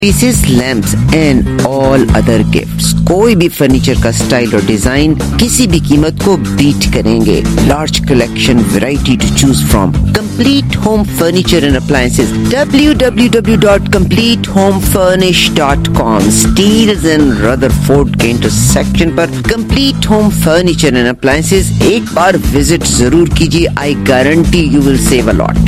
Pieces, lamps and all other gifts. कोई भी furniture का स्टाइल और डिजाइन किसी भी कीमत को बीट करेंगे। Large collection, variety to choose from. Complete home furniture and appliances, www.completehomefurnish.com। Steeles and Rutherford के इंटरसेक्शन पर complete home furniture and appliances एक बार विजिट जरूर कीजिए। I guarantee you will save a lot.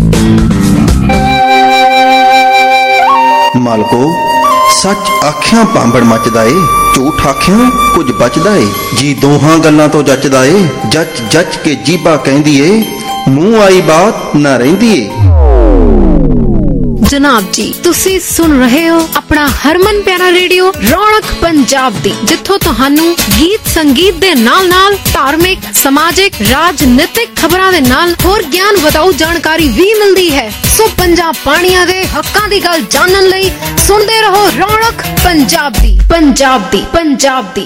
मालको सच आख्या पांबड़ मचदा ए, झूठ आख्या कुछ बचदा ए। जी दोहां गल्लां तो जचदा ए, जच जच के जीबा कहंदी ए, मूंह आई बात ना रहिंदी ए। जनाब जी, तुसी सुन रहे हो अपना हरमन प्यारा रेडियो रौनक पंजाब दी, जिथों तुहानू गीत संगीत दे नाल नाल धार्मिक, समाजिक, राजनीतिक खबरां दे नाल होर ज्ञान वधाऊ जानकारी भी मिलदी है। सो पंजाब पानिया दे हक्कां दी गल जानन लई सुनदे रहो रौनक पंजाब दी, पंजाब दी, पंजाब दी।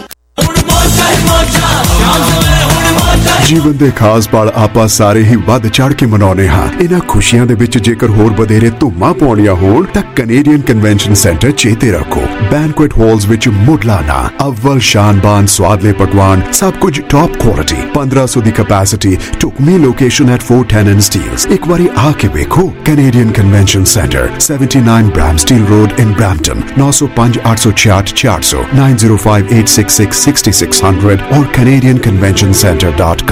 ਜੀਵਨ ਦੇ ਖਾਸ ਪਲ ਆਪਾਂ ਸਾਰੇ ਹੀ ਵੱਧ ਚੜ ਕੇ ਮਨਾਉਣੇ ਹਾਂ। ਇਹਨਾਂ ਖੁਸ਼ੀਆਂ ਦੇ ਵਿੱਚ ਜੇਕਰ ਹੋਰ ਵਧੇਰੇ ਧੂਮਾਂ ਪਾਉਣੀਆਂ ਹੋਣ ਤਾਂ ਕੈਨੇਡੀਅਨ ਕਨਵੈਨਸ਼ਨ ਸੈਂਟਰ ਚੇਤੇ ਰੱਖੋ। ਬੈਂਕੁਏਟ ਹਾਲਸ ਵਿੱਚ ਮੁੱਢਲਾਨਾ ਅਵਲ ਸ਼ਾਨਬਾਨ ਸਵਾਦਲੇ ਪਕਵਾਨ, ਸਭ ਕੁਝ ਟੌਪ ਕੁਆਲਿਟੀ, 1500 ਦੀ ਕੈਪੈਸਿਟੀ, ਢੁਕਵੀਂ ਲੋਕੇਸ਼ਨ ਐਟ 410 ਐਂਡ ਸਟੀਲਸ। ਇੱਕ ਵਾਰੀ ਆ ਕੇ ਵੇਖੋ। Canadian convention centre, 79 Bramsteel road in Brampton, 905 866 400, 905 866 6600 और canadianconventioncenter.com।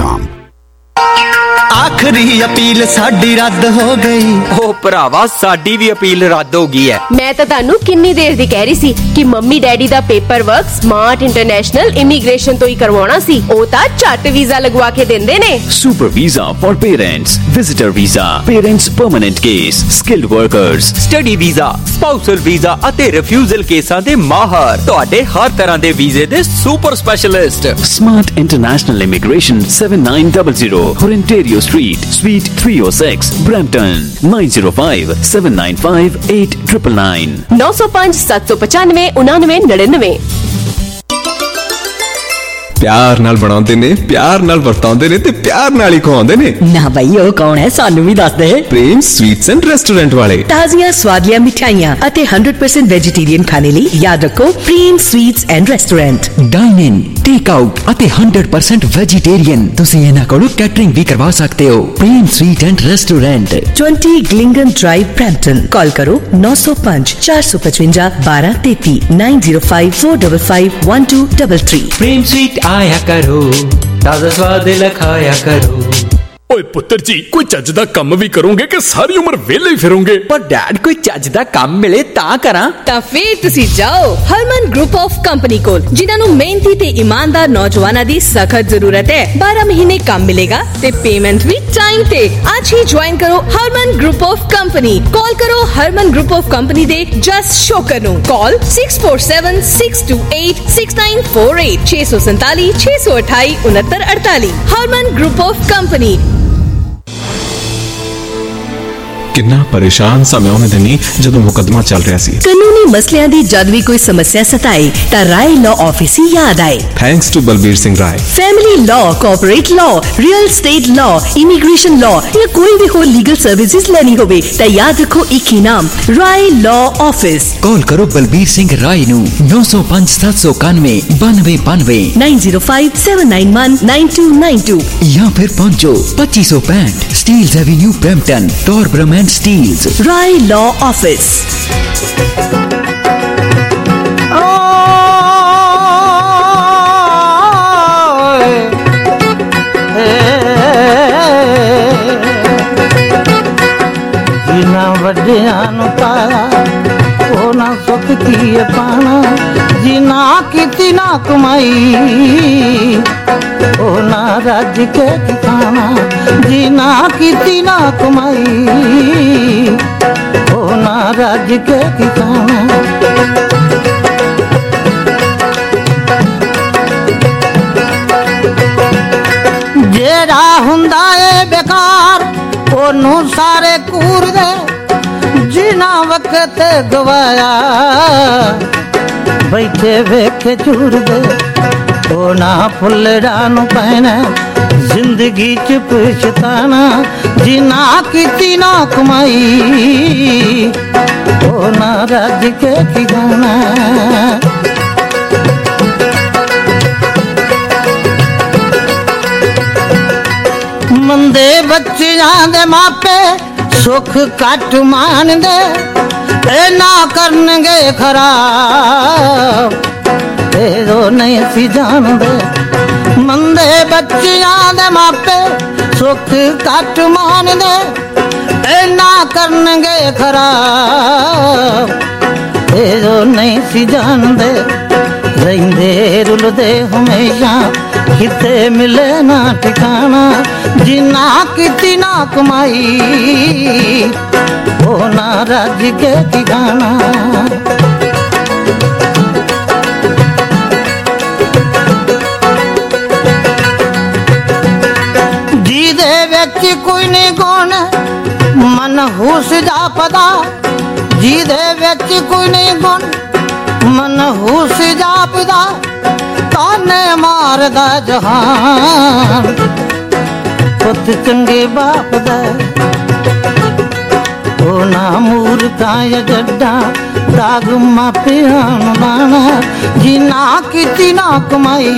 आखिरी अपील साडी रद्द हो गई। ओ भरावा साडी भी अपील रद्द हो गई है। मैं तो तानू किन्नी देर दी कह रही सी कि मम्मी डैडी दा paper work smart international immigration तो ही करवाना सी। ओ ता झट वीजा लगवा के देंदे ने। Super visa for parents, visitor visa, parents permanent case, skilled workers, study visa, spousal visa ਅਤੇ ਰਿਫਿਊਜ਼ਲ ਕੇਸਾਂ ਦੇ ਮਾਹਰ, ਤੁਹਾਡੇ ਹਰ ਤਰ੍ਹਾਂ ਦੇ ਵੀਜ਼ੇ ਦੇ super specialist. Smart international immigration 7900 Ontario Street, Suite 306, Brampton, 905 795 8999, 905 795 9999। प्यार नाल बनाउंदे ने, प्यार नाल वरताउंदे ने ते प्यार नाल ही खवाउंदे ने। ना भाई ओ कौन है, सानू भी दस दे। प्रेम स्वीट्स एंड रेस्टोरेंट वाले। ताजियां स्वादियां मिठाइयां अते 100% वेजिटेरियन खाने ਲਈ याद रखो Prem sweets and restaurant. Dine in, take out अते 100% वेजिटेरियन। तुसी इन्हां कोलों कैटरिंग भी करवा सकते हो। प्रेम स्वीट एंड रेस्टोरेंट, 20 ग्लिंगन ड्राइव, ब्रैम्पटन। कॉल करो 905 455 1233, 905 455 1233। प्रेम स्वीट आया करो, ताजा स्वाद लखाया करो। ओए पुत्र जी, कोई चज दा काम भी करोगे कि सारी उम्र वेले ही फिरोगे? पर डैड कोई चज दा काम मिले ता करा। ਤਾਂ ਫੇਰ ਤੁਸੀਂ ਜਾਓ ਹਰਮਨ ਗਰੁੱਪ ਆਫ ਕੰਪਨੀ ਕੋਲ, ਜਿਨ੍ਹਾਂ ਨੂੰ ਮਿਹਨਤੀ ਤੇ ਇਮਾਨਦਾਰ ਨੌਜਵਾਨਾਂ ਦੀ ਸਖਤ ਜ਼ਰੂਰਤ ਹੈ। 12 ਮਹੀਨੇ ਕੰਮ ਮਿਲੇਗਾ ਤੇ ਪੇਮੈਂਟ ਵੀ ਟਾਈਮ ਤੇ। ਅੱਜ ਹੀ ਜੁਆਇਨ ਕਰੋ Harman group of company. Call ਕਰੋ ਹਰਮਨ ਗਰੁੱਪ ਆਫ ਕੰਪਨੀ ਦੇ ਜਸ ਸ਼ੋਕਰ ਨੂੰ। Call 6476286948, 647 628 6948। Harman group of company. किन्ना परेशान सा मैं उन्हें दिनी जदों मुकदमा चल रहा सी। कानूनी मसलियां दी जद भी कोई समस्या सताए ता राय लॉ ऑफिस ही याद आए। Thanks to Balbir Singh Rai. Family law, corporate law, real estate law, immigration law या कोई भी हो लीगल सर्विसेज लेनी होवे ता याद रखो एक ही नाम, राय लॉ ऑफिस। कॉल करो बलबीर सिंह राय नू 905 791 9292, 905 791 9292 या फिर पहुंचो 2565 Steeles avenue Brampton, Torbram and Steeles. Rai law office. जिन्ना वड्डियां नूं पाया ओ ना सुख की पाना, जिन्ना कीती ना कमाई ओ ना रज के खाना, जिन्ना कीती ना कमाई ओ ना रज के खाना। जेड़ा हुंदा ए बेकार ओनू सारे कूर दे, जिना वक्त गवाया बैठे वेखे चूर दे। ओ ना फुल्लड़ा नू पैना जिंदगी च पछताना, जिना कीती ना कमाई ओ ना रज के ठिकाना। मंदे बच्चियां दे मापे सुख घट मानदे ते ना करनगे खराब तेरो नहीं सी जानदे। मंदे बच्चियां दे मापे सुख घट मानदे ते ना करनगे खराब तेरो नहीं सी जानदे। रहिंदे रुलदे हमेशा किते मिले ना ठिकाना जिना कीती ना कमाई ओ ना रज के ठिकाना। जी दे विच कोई नहीं गुण मन हुस जापदा। जी दे विच कोई नहीं गुण मन हुस जापदा। ताने मारदा जहान पुत चंगे बाप दा ओ ना मूर्खा या जड्डा दाग मापियां नूं लाना जिना कीती ना कमाई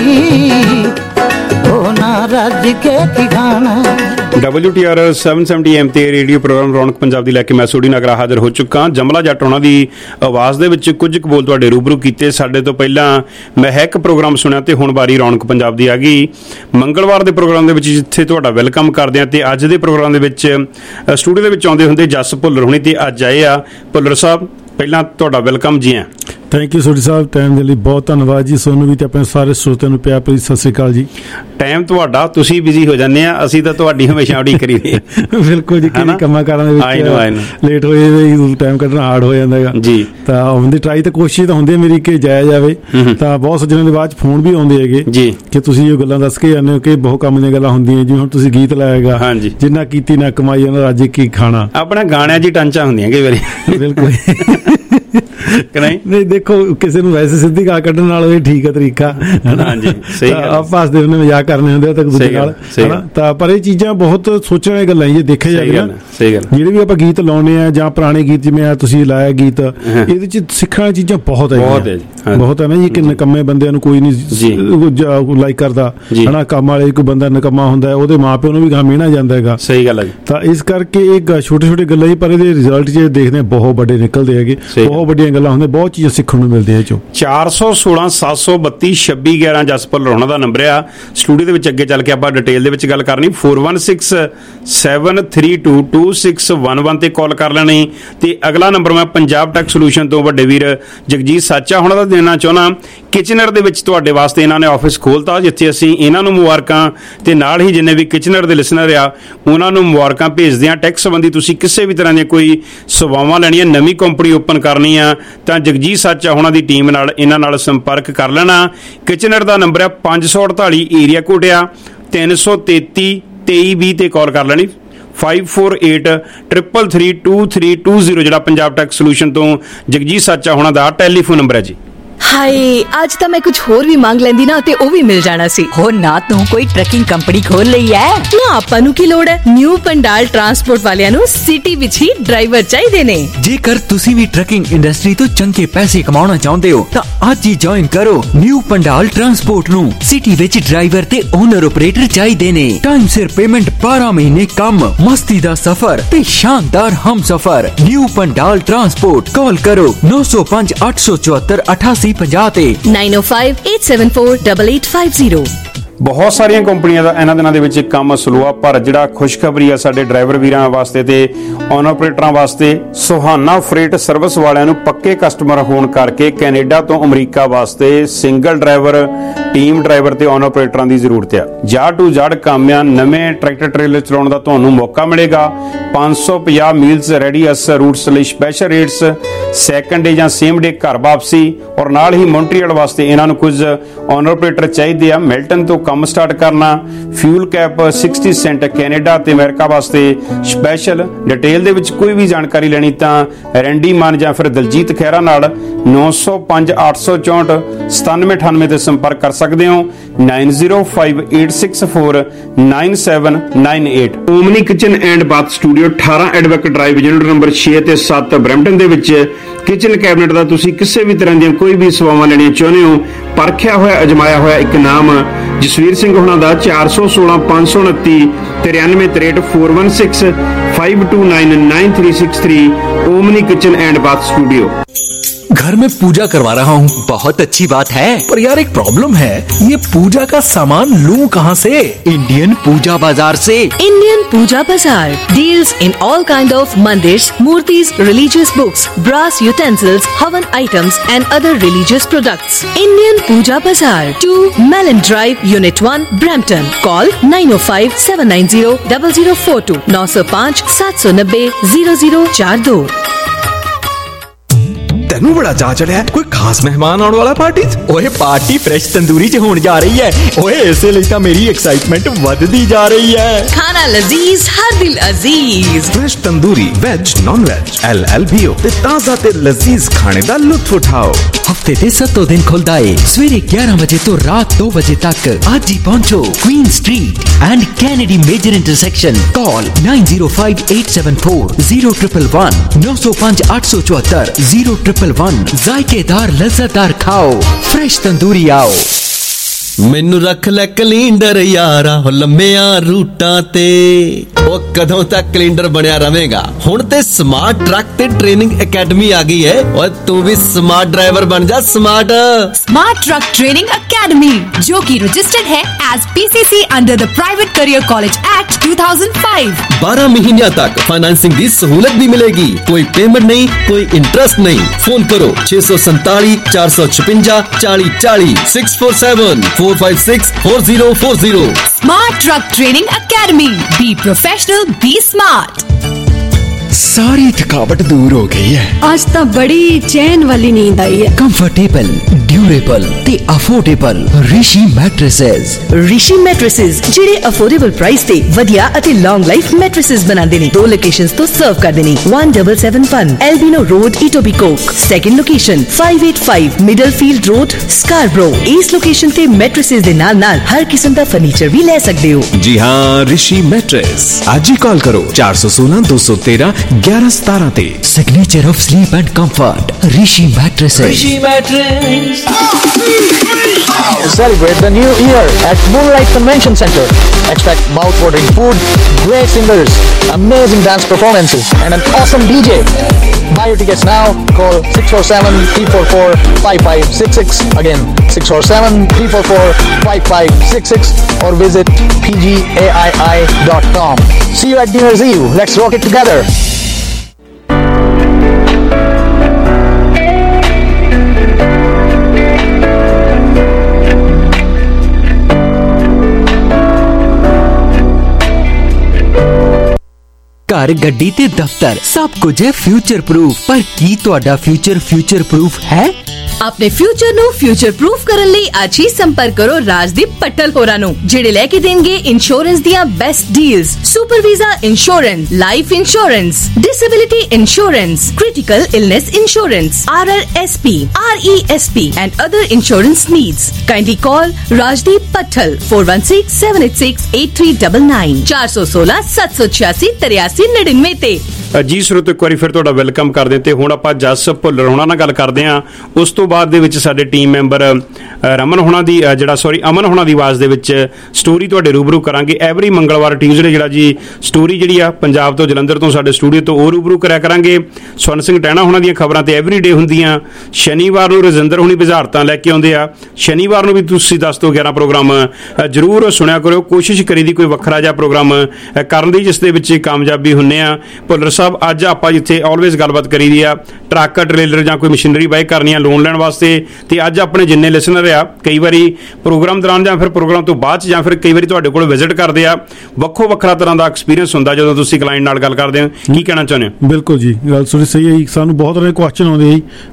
ओ ना रज के ठिकाना। WTR 770 AM ਤੇ ਰੇਡੀਓ ਪ੍ਰੋਗਰਾਮ ਰੌਣਕ ਪੰਜਾਬ ਦੀ ਲੈ ਕੇ ਮੈਂ ਸੋਢੀ ਨਗਰਾ ਹਾਜ਼ਰ ਹੋ ਚੁੱਕਾ। ਜਮਲਾ ਜੱਟ ਉਹਨਾਂ ਦੀ ਆਵਾਜ਼ ਦੇ ਵਿੱਚ ਕੁਝ ਕੁ ਬੋਲ ਤੁਹਾਡੇ ਰੂਬਰੂ ਕੀਤੇ। ਸਾਡੇ ਤੋਂ ਪਹਿਲਾਂ ਮਹਿਕ ਪ੍ਰੋਗਰਾਮ ਸੁਣਿਆ ਤੇ ਹੁਣ ਵਾਰੀ ਰੌਣਕ ਪੰਜਾਬ ਦੀ ਆ ਗਈ। ਮੰਗਲਵਾਰ ਦੇ ਪ੍ਰੋਗਰਾਮ ਦੇ ਵਿੱਚ ਜਿੱਥੇ ਤੁਹਾਡਾ ਵੈਲਕਮ ਕਰਦੇ ਹਾਂ ਤੇ ਅੱਜ ਦੇ ਪ੍ਰੋਗਰਾਮ ਦੇ ਵਿੱਚ ਸਟੂਡੀਓ ਦੇ ਵਿੱਚ ਆਉਂਦੇ ਹੁੰਦੇ ਜਸ ਭੁੱਲਰ ਹੋਣੀ ਤੇ ਅੱਜ ਆਏ ਆ। ਭੁੱਲਰ ਸਾਹਿਬ ਪਹਿਲਾਂ ਤੁਹਾਡਾ ਵੈਲਕਮ ਜੀ ਆ। Thank you Sodhi Sahib, time ਦੇ ਲਈ ਬਹੁਤ ਧੰਨਵਾਦ ਜੀ। ਸੋਨੂੰ ਵੀ ਤੇ ਆਪਣੇ ਸਾਰੇ ਸਰੋਤਿਆਂ ਨੂੰ ਪਿਆਰ ਭਰੀ ਸਤਿ ਸ੍ਰੀ ਅਕਾਲ ਜੀ। ਟਾਈਮ ਤੁਹਾਡਾ, ਤੁਸੀਂ ਬਿਜ਼ੀ ਹੋ ਜਾਂਦੇ ਆ, ਅਸੀਂ ਤਾਂ ਤੁਹਾਡੀ ਹਮੇਸ਼ਾ ਉਡੀਕ ਕਰੀਦੀ ਹੈ। ਬਿਲਕੁਲ ਜੀ, ਕਿਹੜੇ ਕੰਮਾਂ ਕਾਰਾਂ ਦੇ ਵਿੱਚ ਲੇਟ ਹੋਏ ਟਾਈਮ ਕੱਢਣਾ ਹਾਰਡ ਹੋ ਜਾਂਦਾ ਹੈਗਾ ਜੀ। ਤਾਂ ਆਉਣ ਦੀ ਟਰਾਈ ਤਾਂ ਕੋਸ਼ਿਸ਼ ਤਾਂ ਹੁੰਦੀ ਹੈ ਮੇਰੀ ਕਿ ਜਾਇਆ ਜਾਵੇ। ਤਾਂ ਬਹੁਤ ਸੱਜਣਾਂ ਦੇ ਬਾਅਦ ਫੋਨ ਵੀ ਆਉਂਦੇ ਹੈਗੇ ਜੀ ਕਿ ਤੁਸੀਂ ਇਹ ਗੱਲਾਂ ਦੱਸ ਕੇ ਜਾਂਦੇ ਹੋ ਕਿ ਬਹੁਤ ਕੰਮ ਦੀਆਂ ਗੱਲਾਂ ਹੁੰਦੀਆਂ। ਜਿਵੇਂ ਹੁਣ ਤੁਸੀਂ ਗੀਤ ਲਾਏਗਾ ਜਿੰਨਾ ਕੀਤੀ ਨਾ ਕਮਾਈ ਉਹਨਾਂ ਰੱਜ ਕੀ ਖਾਣਾ, ਆਪਣਾ ਗਾਣਿਆਂ ਦੀ ਟਾਂਚਾ ਹੁੰਦੀਆਂ ਕਈ ਵਾਰੀ। ਬਿਲਕੁਲ ਨਹੀਂ, ਦੇਖੋ ਕਿਸੇ ਨੂੰ ਵੈਸੇ ਸਿੱਧੀ ਗਾਲ ਕੱਢਣ ਨਾਲ ਇਹ ਠੀਕ ਹੈ ਤਰੀਕਾ, ਆਪਾਂ ਹੱਸਦੇ ਹੁੰਦੇ ਮਜ਼ਾਕ ਕਰਨੇ ਹੁੰਦੇ ਤਾਂ ਦੂਜੇ ਨਾਲ। ਤਾਂ ਪਰ ਇਹ ਚੀਜ਼ਾਂ ਬਹੁਤ ਸੋਚਣ ਵਾਲੀਆਂ ਗੱਲਾਂ ਜੇ ਦੇਖਿਆ ਜਾਵੇ ਨਾ, ਜਿਹੜੇ ਵੀ ਆਪਾਂ ਗੀਤ ਲਾਉਣੇ ਆ ਜਾਂ ਪੁਰਾਣੇ ਗੀਤ ਜਿਵੇਂ ਤੁਸੀਂ ਲਾਇਆ ਗੀਤ, ਇਹਦੇ ਚ ਸਿੱਖਣ ਵਾਲੀਆਂ ਚੀਜ਼ਾਂ ਬਹੁਤ ਹੈ ਬਹੁਤ ਹੈ ਨਾ ਜੀ। ਕਿ ਨਿਕੰਮੇ ਬੰਦਿਆਂ ਨੂੰ ਕੋਈ ਨਹੀਂ ਲਾਈਕ ਕਰਦਾ ਹਨਾ, ਕੰਮ ਵਾਲੇ ਕੋਈ ਬੰਦਾ ਨਿਕੰਮਾ ਹੁੰਦਾ ਉਹਦੇ ਮਾਂ ਪਿਓ ਨੂੰ ਵੀ ਗਾਹ ਮਿਹਣਾ ਜਾਂਦਾ ਹੈਗਾ। ਸਹੀ ਗੱਲ ਹੈ। ਤਾਂ ਇਸ ਕਰਕੇ ਇਹ ਛੋਟੇ ਛੋਟੇ ਗੱਲਾਂ ਹੀ ਪਰ ਇਹਦੇ ਰਿਜ਼ਲਟ ਜੇ ਦੇਖਦੇ ਬਹੁਤ ਵੱਡੇ ਨਿਕਲਦੇ ਹੈਗੇ, ਬਹੁਤ ਵੱਡੀਆਂ ਗੱਲਾਂ ਹੁੰਦੀਆਂ, ਬਹੁਤ ਚੀਜ਼ਾਂ ਸਿੱਖਣ ਨੂੰ ਮਿਲਦੀਆਂ ਇਹ ਚੋਂ। 416 732 26 11 ਜਸ ਭੁੱਲਰ ਉਹਨਾਂ ਦਾ ਨੰਬਰ ਆ। ਸਟੂਡੀਓ ਦੇ ਵਿੱਚ ਅੱਗੇ ਚੱਲ ਕੇ ਆਪਾਂ ਡਿਟੇਲ ਦੇ ਵਿੱਚ ਗੱਲ ਕਰਨੀ। 416 732 2611 ਤੇ ਕਾਲ ਕਰ ਲੈਣੀ। ਤੇ ਅਗਲਾ ਨੰਬਰ ਮੈਂ ਪੰਜਾਬ ਟੈਕ ਸੋਲੂਸ਼ਨ ਤੋਂ ਵੱਡੇ ਵੀਰ ਜਗਜੀਤ ਸਾਚਾ ਉਹਨਾਂ ਦਾ ਦੇਣਾ ਚਾਹੁੰਦਾ। ਕਿਚਨਰ ਦੇ ਵਿੱਚ ਤੁਹਾਡੇ ਵਾਸਤੇ ਇਹਨਾਂ ਨੇ ਆਫਿਸ ਖੋਲਤਾ, ਜਿੱਥੇ ਅਸੀਂ ਇਹਨਾਂ ਨੂੰ ਮੁਬਾਰਕਾਂ ਤੇ ਨਾਲ ਹੀ ਜਿੰਨੇ ਵੀ ਕਿਚਨਰ ਦੇ ਲਿਸਨਰ ਆ ਉਹਨਾਂ ਨੂੰ ਮੁਬਾਰਕਾਂ ਭੇਜਦੇ ਹਾਂ। ਟੈਕਸ ਸੰਬੰਧੀ ਤੁਸੀਂ ਕਿਸੇ ਵੀ ਤਰ੍ਹਾਂ ਦੀਆਂ ਕੋਈ ਸੇਵਾਵਾਂ ਲੈਣੀਆਂ, ਨਵੀਂ ਕੰਪਨੀ ਓਪਨ ਕਰਨੀ ਆ ਤਾਂ ਜਗਜੀਤ ਸਾਚਾ ਉਹਨਾਂ ਦੀ ਟੀਮ ਨਾਲ ਇਹਨਾਂ ਨਾਲ ਸੰਪਰਕ ਕਰ ਲੈਣਾ। ਕਿਚਨਰ ਦਾ ਨੰਬਰ ਆ 548 ਏਰੀਆ ਕੋਡ ਆ 333 2320 ਤੇ ਕਾਲ ਕਰ ਲੈਣੀ। 5483332320 ਜਿਹੜਾ ਪੰਜਾਬ ਟੈਕ ਸੋਲੂਸ਼ਨ ਤੋਂ ਜਗਜੀਤ ਸਾਚਾ ਉਹਨਾਂ ਦਾ ਟੈਲੀਫੋਨ ਨੰਬਰ ਹੈ ਜੀ। ਹਾਏ, ਅੱਜ ਤਾਂ ਮੈਂ ਕੁਝ ਹੋਰ ਵੀ ਮੰਗ ਲੈਂਦੀ ਨਾ ਤੇ ਉਹ ਵੀ ਮਿਲ ਜਾਣਾ ਸੀ। ਹੋ ਨਾ ਤੂੰ ਕੋਈ ਟਰੱਕਿੰਗ ਕੰਪਨੀ ਖੋਲ ਲਈ ਐ ਨਾ, ਆਪਾਂ ਨੂੰ ਕੀ ਲੋੜ ਹੈ। ਨਿਊ ਪੰਡਾਲ ਟਰਾਂਸਪੋਰਟ ਵਾਲਿਆਂ ਨੂੰ ਸਿਟੀ ਵਿੱਚ ਹੀ ਡਰਾਈਵਰ ਚਾਹੀਦੇ ਨੇ। ਜੇਕਰ ਤੁਸੀਂ ਵੀ ਟਰੱਕਿੰਗ ਇੰਡਸਟਰੀ ਤੋਂ ਚੰਗੇ ਪੈਸੇ ਕਮਾਉਣਾ ਚਾਹੁੰਦੇ ਹੋ ਤਾਂ ਅੱਜ ਹੀ ਜੁਆਇਨ ਕਰੋ ਨਿਊ ਪੰਡਾਲ ਟਰਾਂਸਪੋਰਟ ਨੂੰ। ਸਿਟੀ ਵਿੱਚ ਡਰਾਈਵਰ ਤੇ ਓਨਰ ਆਪਰੇਟਰ ਚਾਹੀਦੇ ਨੇ। ਟਾਈਮ ਸਿਰ ਪੇਮੈਂਟ, 12 ਮਹੀਨੇ ਕੰਮ, ਮਸਤੀ ਦਾ ਸਫ਼ਰ ਤੇ ਸ਼ਾਨਦਾਰ ਹਮਸਫ਼ਰ। ਨਿਊ ਪੰਡਾਲ ਟਰਾਂਸਪੋਰਟ, ਕਾਲ ਕਰੋ 905 874 8850 ਤੇ 9058748850। ਬਹੁਤ ਸਾਰੀਆਂ ਕੰਪਨੀਆਂ ਦਾ ਇਹਨਾਂ ਦਿਨਾਂ ਦੇ ਵਿੱਚ ਕੰਮ ਸਲੋ ਆ, ਪਰ ਜਿਹੜਾ ਖੁਸ਼ਖਬਰੀ ਆ ਸਾਡੇ ਡਰਾਈਵਰ ਵੀਰਾਂ ਵਾਸਤੇ ਤੇ ਓਨਰ ਆਪਰੇਟਰਾਂ ਵਾਸਤੇ, ਸੁਹਾਨਾ ਫਰੇਟ ਸਰਵਿਸ ਵਾਲਿਆਂ ਨੂੰ ਪੱਕੇ ਕਸਟਮਰ ਹੋਣ ਕਰਕੇ ਕੈਨੇਡਾ ਤੋਂ ਅਮਰੀਕਾ ਵਾਸਤੇ ਸਿੰਗਲ ਡਰਾਈਵਰ, ਟੀਮ ਡਰਾਈਵਰ ਤੇ ਓਨਰ ਆਪਰੇਟਰਾਂ ਦੀ ਜ਼ਰੂਰਤ ਆ। ਜੜ ਟੂ ਜੜ ਕੰਮ ਆ। ਨਵੇਂ ਟਰੈਕਟਰ ਟ੍ਰੇਲਰ ਚਲਾਉਣ ਦਾ ਤੁਹਾਨੂੰ ਮੌਕਾ ਮਿਲੇਗਾ। 550 ਮੀਲਸ ਰੇਡੀਅਸ ਰੂਟਸ ਲਈ ਸਪੈਸ਼ਲ ਰੇਟਸ, ਸੈਕੰਡ ਡੇ ਜਾਂ ਸੇਮ ਡੇ ਘਰ ਵਾਪਸੀ, ਔਰ ਨਾਲ ਹੀ ਮੌਂਟਰੀਅਲ ਵਾਸਤੇ ਇਹਨਾਂ ਨੂੰ ਕੁਝ ਓਨਰ ਆਪਰੇਟਰ ਚਾਹੀਦੇ ਆ। ਮਿਲਟਨ ਤੋਂ ਕੰਮ ਸਟਾਰਟ ਕਰਨਾ। ਫਿਊਲ ਕੈਪ 60 ਸੈਂਟ ਕੈਨੇਡਾ ਤੇ ਅਮਰੀਕਾ ਵਾਸਤੇ ਸਪੈਸ਼ਲ। ਡਿਟੇਲ ਦੇ ਵਿੱਚ ਕੋਈ ਵੀ ਜਾਣਕਾਰੀ ਲੈਣੀ ਤਾਂ ਰੈਂਡੀ ਮਾਨ ਜਾਂ ਫਿਰ ਦਲਜੀਤ ਖਹਿਰਾ ਨਾਲ 905 864 9798 ਤੇ ਸੰਪਰਕ ਕਰ ਸਕਦੇ ਹੋ। 9058649798। Omni kitchen and bath studio 18 advocate drive unit number 6 ਤੇ 7 ਬਰੈਂਪਟਨ ਦੇ ਵਿੱਚ ਕਿਚਨ ਕੈਬਨਿਟ ਦਾ ਤੁਸੀਂ ਕਿਸੇ ਵੀ ਤਰ੍ਹਾਂ ਦੀਆਂ ਕੋਈ ਵੀ ਸੇਵਾਵਾਂ ਲੈਣੀਆਂ ਚਾਹੁੰਦੇ ਹੋ, ਪਰਖਿਆ ਹੋਇਆ ਅਜਮਾਇਆ ਹੋਇਆ ਇੱਕ ਨਾਮ ਜਸਵੀਰ ਸਿੰਘ ਹੋਣਾ ਦਾ 416 529 9363 416 529 9363 Omni kitchen and bath studio. घर में पूजा करवा रहा हूँ। बहुत अच्छी बात है, पर यार एक प्रॉब्लम है, ये पूजा का सामान लूं कहाँ से? इंडियन पूजा बाजार से। Indian Puja Bazaar deals in all kind of mandirs, murtis, religious books, brass utensils, havan items and other religious products. Indian Puja Bazaar 2 Mellon drive unit 1 Brampton. Call 9057900042 905 790 0042। तेनू बड़ा चा चढ़िया कोई खास मेहमान आने वाला पार्टी ओए पार्टी फ्रेश तंदूरी च होने जा रही है। ओए इसे लिए तो मेरी एक्साइटमेंट बढ़ती जा रही है। खाना लजीज हर दिल अजीज। Fresh tandoori veg non veg LLBO ते ताजा ते लजीज खाने दा लुत्फ उठाओ। हफ्ते ते 7 दिन खुलदा है सवेरे 11 बजे तो रात 2 बजे तक। आज ही पहुंचो Queen street and Kennedy major intersection. Call 905874 905 874 0111। जायकेदार लज्जतदार खाओ, फ्रेश तंदूरी आओ। ਮੈਨੂੰ ਰੱਖ ਲੈ ਕੈਲੰਡਰ ਯਾਰਾ ਹੋ ਲੰਮਿਆਂ ਰੂਟਾਂ ਤੇ। ਉਹ ਕਦੋਂ ਤੱਕ ਕੈਲੰਡਰ ਬਣਿਆ ਰਵੇਗਾ? ਹੁਣ ਤੇ ਸਮਾਰਟ ਟਰੱਕ ਤੇ ਟ੍ਰੇਨਿੰਗ ਅਕੈਡਮੀ ਆ ਗਈ ਹੈ। ਓਏ ਤੂੰ ਵੀ ਸਮਾਰਟ ਡਰਾਈਵਰ ਬਣ ਜਾ। स्मार्ट ट्रक ट्रेनिंग अकेडमी जो कि रजिस्टर्ड है as PCC under the private career college act 2005। 12 महीनों तक फाइनेंसिंग की सहूलत भी मिलेगी। कोई पेमेंट नहीं, कोई इंटरेस्ट नहीं। फोन करो 647 456 40 40 647 456 4040। Smart truck training academy. Be professional, be smart. सारी थकावट दूर हो गई है। आज तो बड़ी चैन वाली नींद आई है। कंफर्टेबल, ड्यूरेबल ते affordable Rishi mattresses. Rishi mattresses ਜਿਹੜੇ ਅਫੋਰਡੇਬਲ ਪ੍ਰਾਈਸ ਤੇ ਵਧੀਆ ਅਤੇ ਲੌਂਗ ਲਾਈਫ ਮੈਟ੍ਰੈਸਸ ਬਣਾਉਂਦੇ ਨੇ। 2 ਲੋਕੇਸ਼ਨਸ ਤੋਂ ਸਰਵ ਕਰਦੇ ਨੇ। 1771 Albion road Etobicoke. Second location 585 Middlefield road Scarborough. ਇਸ ਲੋਕੇਸ਼ਨ ਤੇ ਮੈਟ੍ਰੈਸਸ ਦੇ ਨਾਲ ਹਰ ਕਿਸਮ ਦਾ ਫਰਨੀਚਰ ਵੀ ਲੈ ਸਕਦੇ ਹੋ। जी हाँ, ऋषि मैट्रेस। आज ही कॉल करो 416 213 1117 ते। Signature of sleep and comfort Rishi mattresses. Rishi mattress. Celebrate the new year at Moonlight Convention Center. Expect mouth-watering food, great singers, amazing dance performances, and an awesome DJ. Buy your tickets now. Call 647-344-5566. Again, 647-344-5566 or visit pgaii.com. See you at New Year's Eve. Let's rock it together. घर गड्डी ते दफ्तर सब कुछ है future proof. पर की तुहाडा फ्यूचर प्रूफ है? अपने फ्यूचर ਨੂੰ ਫਿਊਚਰ ਪ੍ਰੂਫ ਕਰਨ ਲਈ ਅੱਜ ਹੀ ਸੰਪਰਕ ਕਰੋ ਰਾਜਦੀਪ ਪੱਟਲ ਹੋਰਾਂ ਨੂੰ, ਜਿਹੜੇ ਲੈ ਕੇ ਦੇਣਗੇ ਇੰਸ਼ੋਰੈਂਸ ਦੀਆਂ best deals. Super visa insurance, life insurance, disability insurance, critical illness insurance, RRSP, RESP and other insurance needs. Kindly call Rajdeep Pattal 4167868399 416 786 8399 ਤੇ। ਜੀ ਸਰੋਤੋ, ਇੱਕ ਵਾਰੀ ਫਿਰ ਤੁਹਾਡਾ ਵੈਲਕਮ ਕਰਦੇ ਤੇ ਹੁਣ ਆਪਾਂ ਜਸ ਭੁੱਲਰ ਹੋਣਾ ਨਾਲ ਗੱਲ ਕਰਦੇ ਹਾਂ। ਉਸ ਤੋਂ ਬਾਅਦ ਦੇ ਵਿੱਚ ਸਾਡੇ ਟੀਮ ਮੈਂਬਰ ਅਮਨ ਹੋਣਾ ਦੀ ਆਵਾਜ਼ ਦੇ ਵਿੱਚ ਸਟੋਰੀ ਤੁਹਾਡੇ ਰੂਬਰੂ ਕਰਾਂਗੇ। ਐਵਰੀ ਮੰਗਲਵਾਰ ਟਿਊਜ਼ਡੇ ਜੀ ਸਟੋਰੀ ਜਿਹੜੀ ਆ ਪੰਜਾਬ ਤੋਂ ਜਲੰਧਰ ਤੋਂ ਸਾਡੇ ਸਟੂਡੀਓ ਤੋਂ ਉਹ ਰੂਬਰੂ ਕਰਿਆ ਕਰਾਂਗੇ। ਸਵਰਨ ਸਿੰਘ ਟਹਿਣਾ ਹੋਣਾ ਦੀਆਂ ਖਬਰਾਂ ਤੇ ਐਵਰੀ ਡੇ ਹੁੰਦੀਆਂ। ਸ਼ਨੀਵਾਰ ਨੂੰ ਰਜਿੰਦਰ ਹੋਣੀ ਬੁਝਾਰਤਾਂ ਲੈ ਕੇ ਆਉਂਦੇ ਆ। ਸ਼ਨੀਵਾਰ ਨੂੰ ਵੀ ਤੁਸੀਂ 10 ਤੋਂ 11 ਪ੍ਰੋਗਰਾਮ ਜ਼ਰੂਰ ਸੁਣਿਆ ਕਰੋ। ਕੋਸ਼ਿਸ਼ ਕਰੀ ਦੀ ਕੋਈ ਵੱਖਰਾ ਜਿਹਾ ਪ੍ਰੋਗਰਾਮ ਕਰਨ ਦੀ ਜਿਸ ਦੇ ਵਿੱਚ ਕਾਮਯਾਬੀ ਹੁੰਨੇ ਆ। ਭੁੱਲਰ ਸਾਹਿਬ, ਅੱਜ ਆਪਾਂ ਜਿੱਥੇ ਆਲਵੇਜ਼ ਗੱਲਬਾਤ ਕਰੀ ਦੀ ਆ ਟਰੱਕ ਟ੍ਰੇਲਰ ਜਾਂ ਕੋਈ ਮਸ਼ੀਨਰੀ ਬਾਈ ਕਰਨੀ ਆ ਲੋਨ ਲੈਣ ਵਾਸਤੇ, ਤੇ ਅੱਜ ਆਪਣੇ ਜਿੰਨੇ ਲਿਸਨਰ ਆ ਕਈ ਵਾਰੀ ਪ੍ਰੋਗਰਾਮ ਦੌਰਾਨ ਜਾਂ ਫਿਰ ਪ੍ਰੋਗਰਾਮ ਤੋਂ ਬਾਅਦ ਜਾਂ ਫਿਰ ਕਈ ਵਾਰੀ ਤੁਹਾਡੇ ਕੋਲ ਵਿਜ਼ਿਟ ਕਰਦੇ ਆ, ਵੱਖੋ ਵੱਖਰਾ ਤਰ੍ਹਾਂ ਦਾ ਐਕਸਪੀਰੀਅੰਸ ਹੁੰਦਾ ਜਦੋਂ ਤੁਸੀਂ ਕਲਾਇੰਟ ਨਾਲ ਗੱਲ ਕਰਦੇ ਹੋ। ਕੀ ਕਹਿਣਾ ਚਾਹੁੰਦੇ ਹੋ? ਬਿਲਕੁਲ ਜੀ, ਗੱਲ ਸੁਣੀ ਸਹੀ ਹੈ। ਸਾਨੂੰ ਬਹੁਤ ਸਾਰੇ ਕੁਐਸਚਨ ਆਉਂਦੇ ਜੀ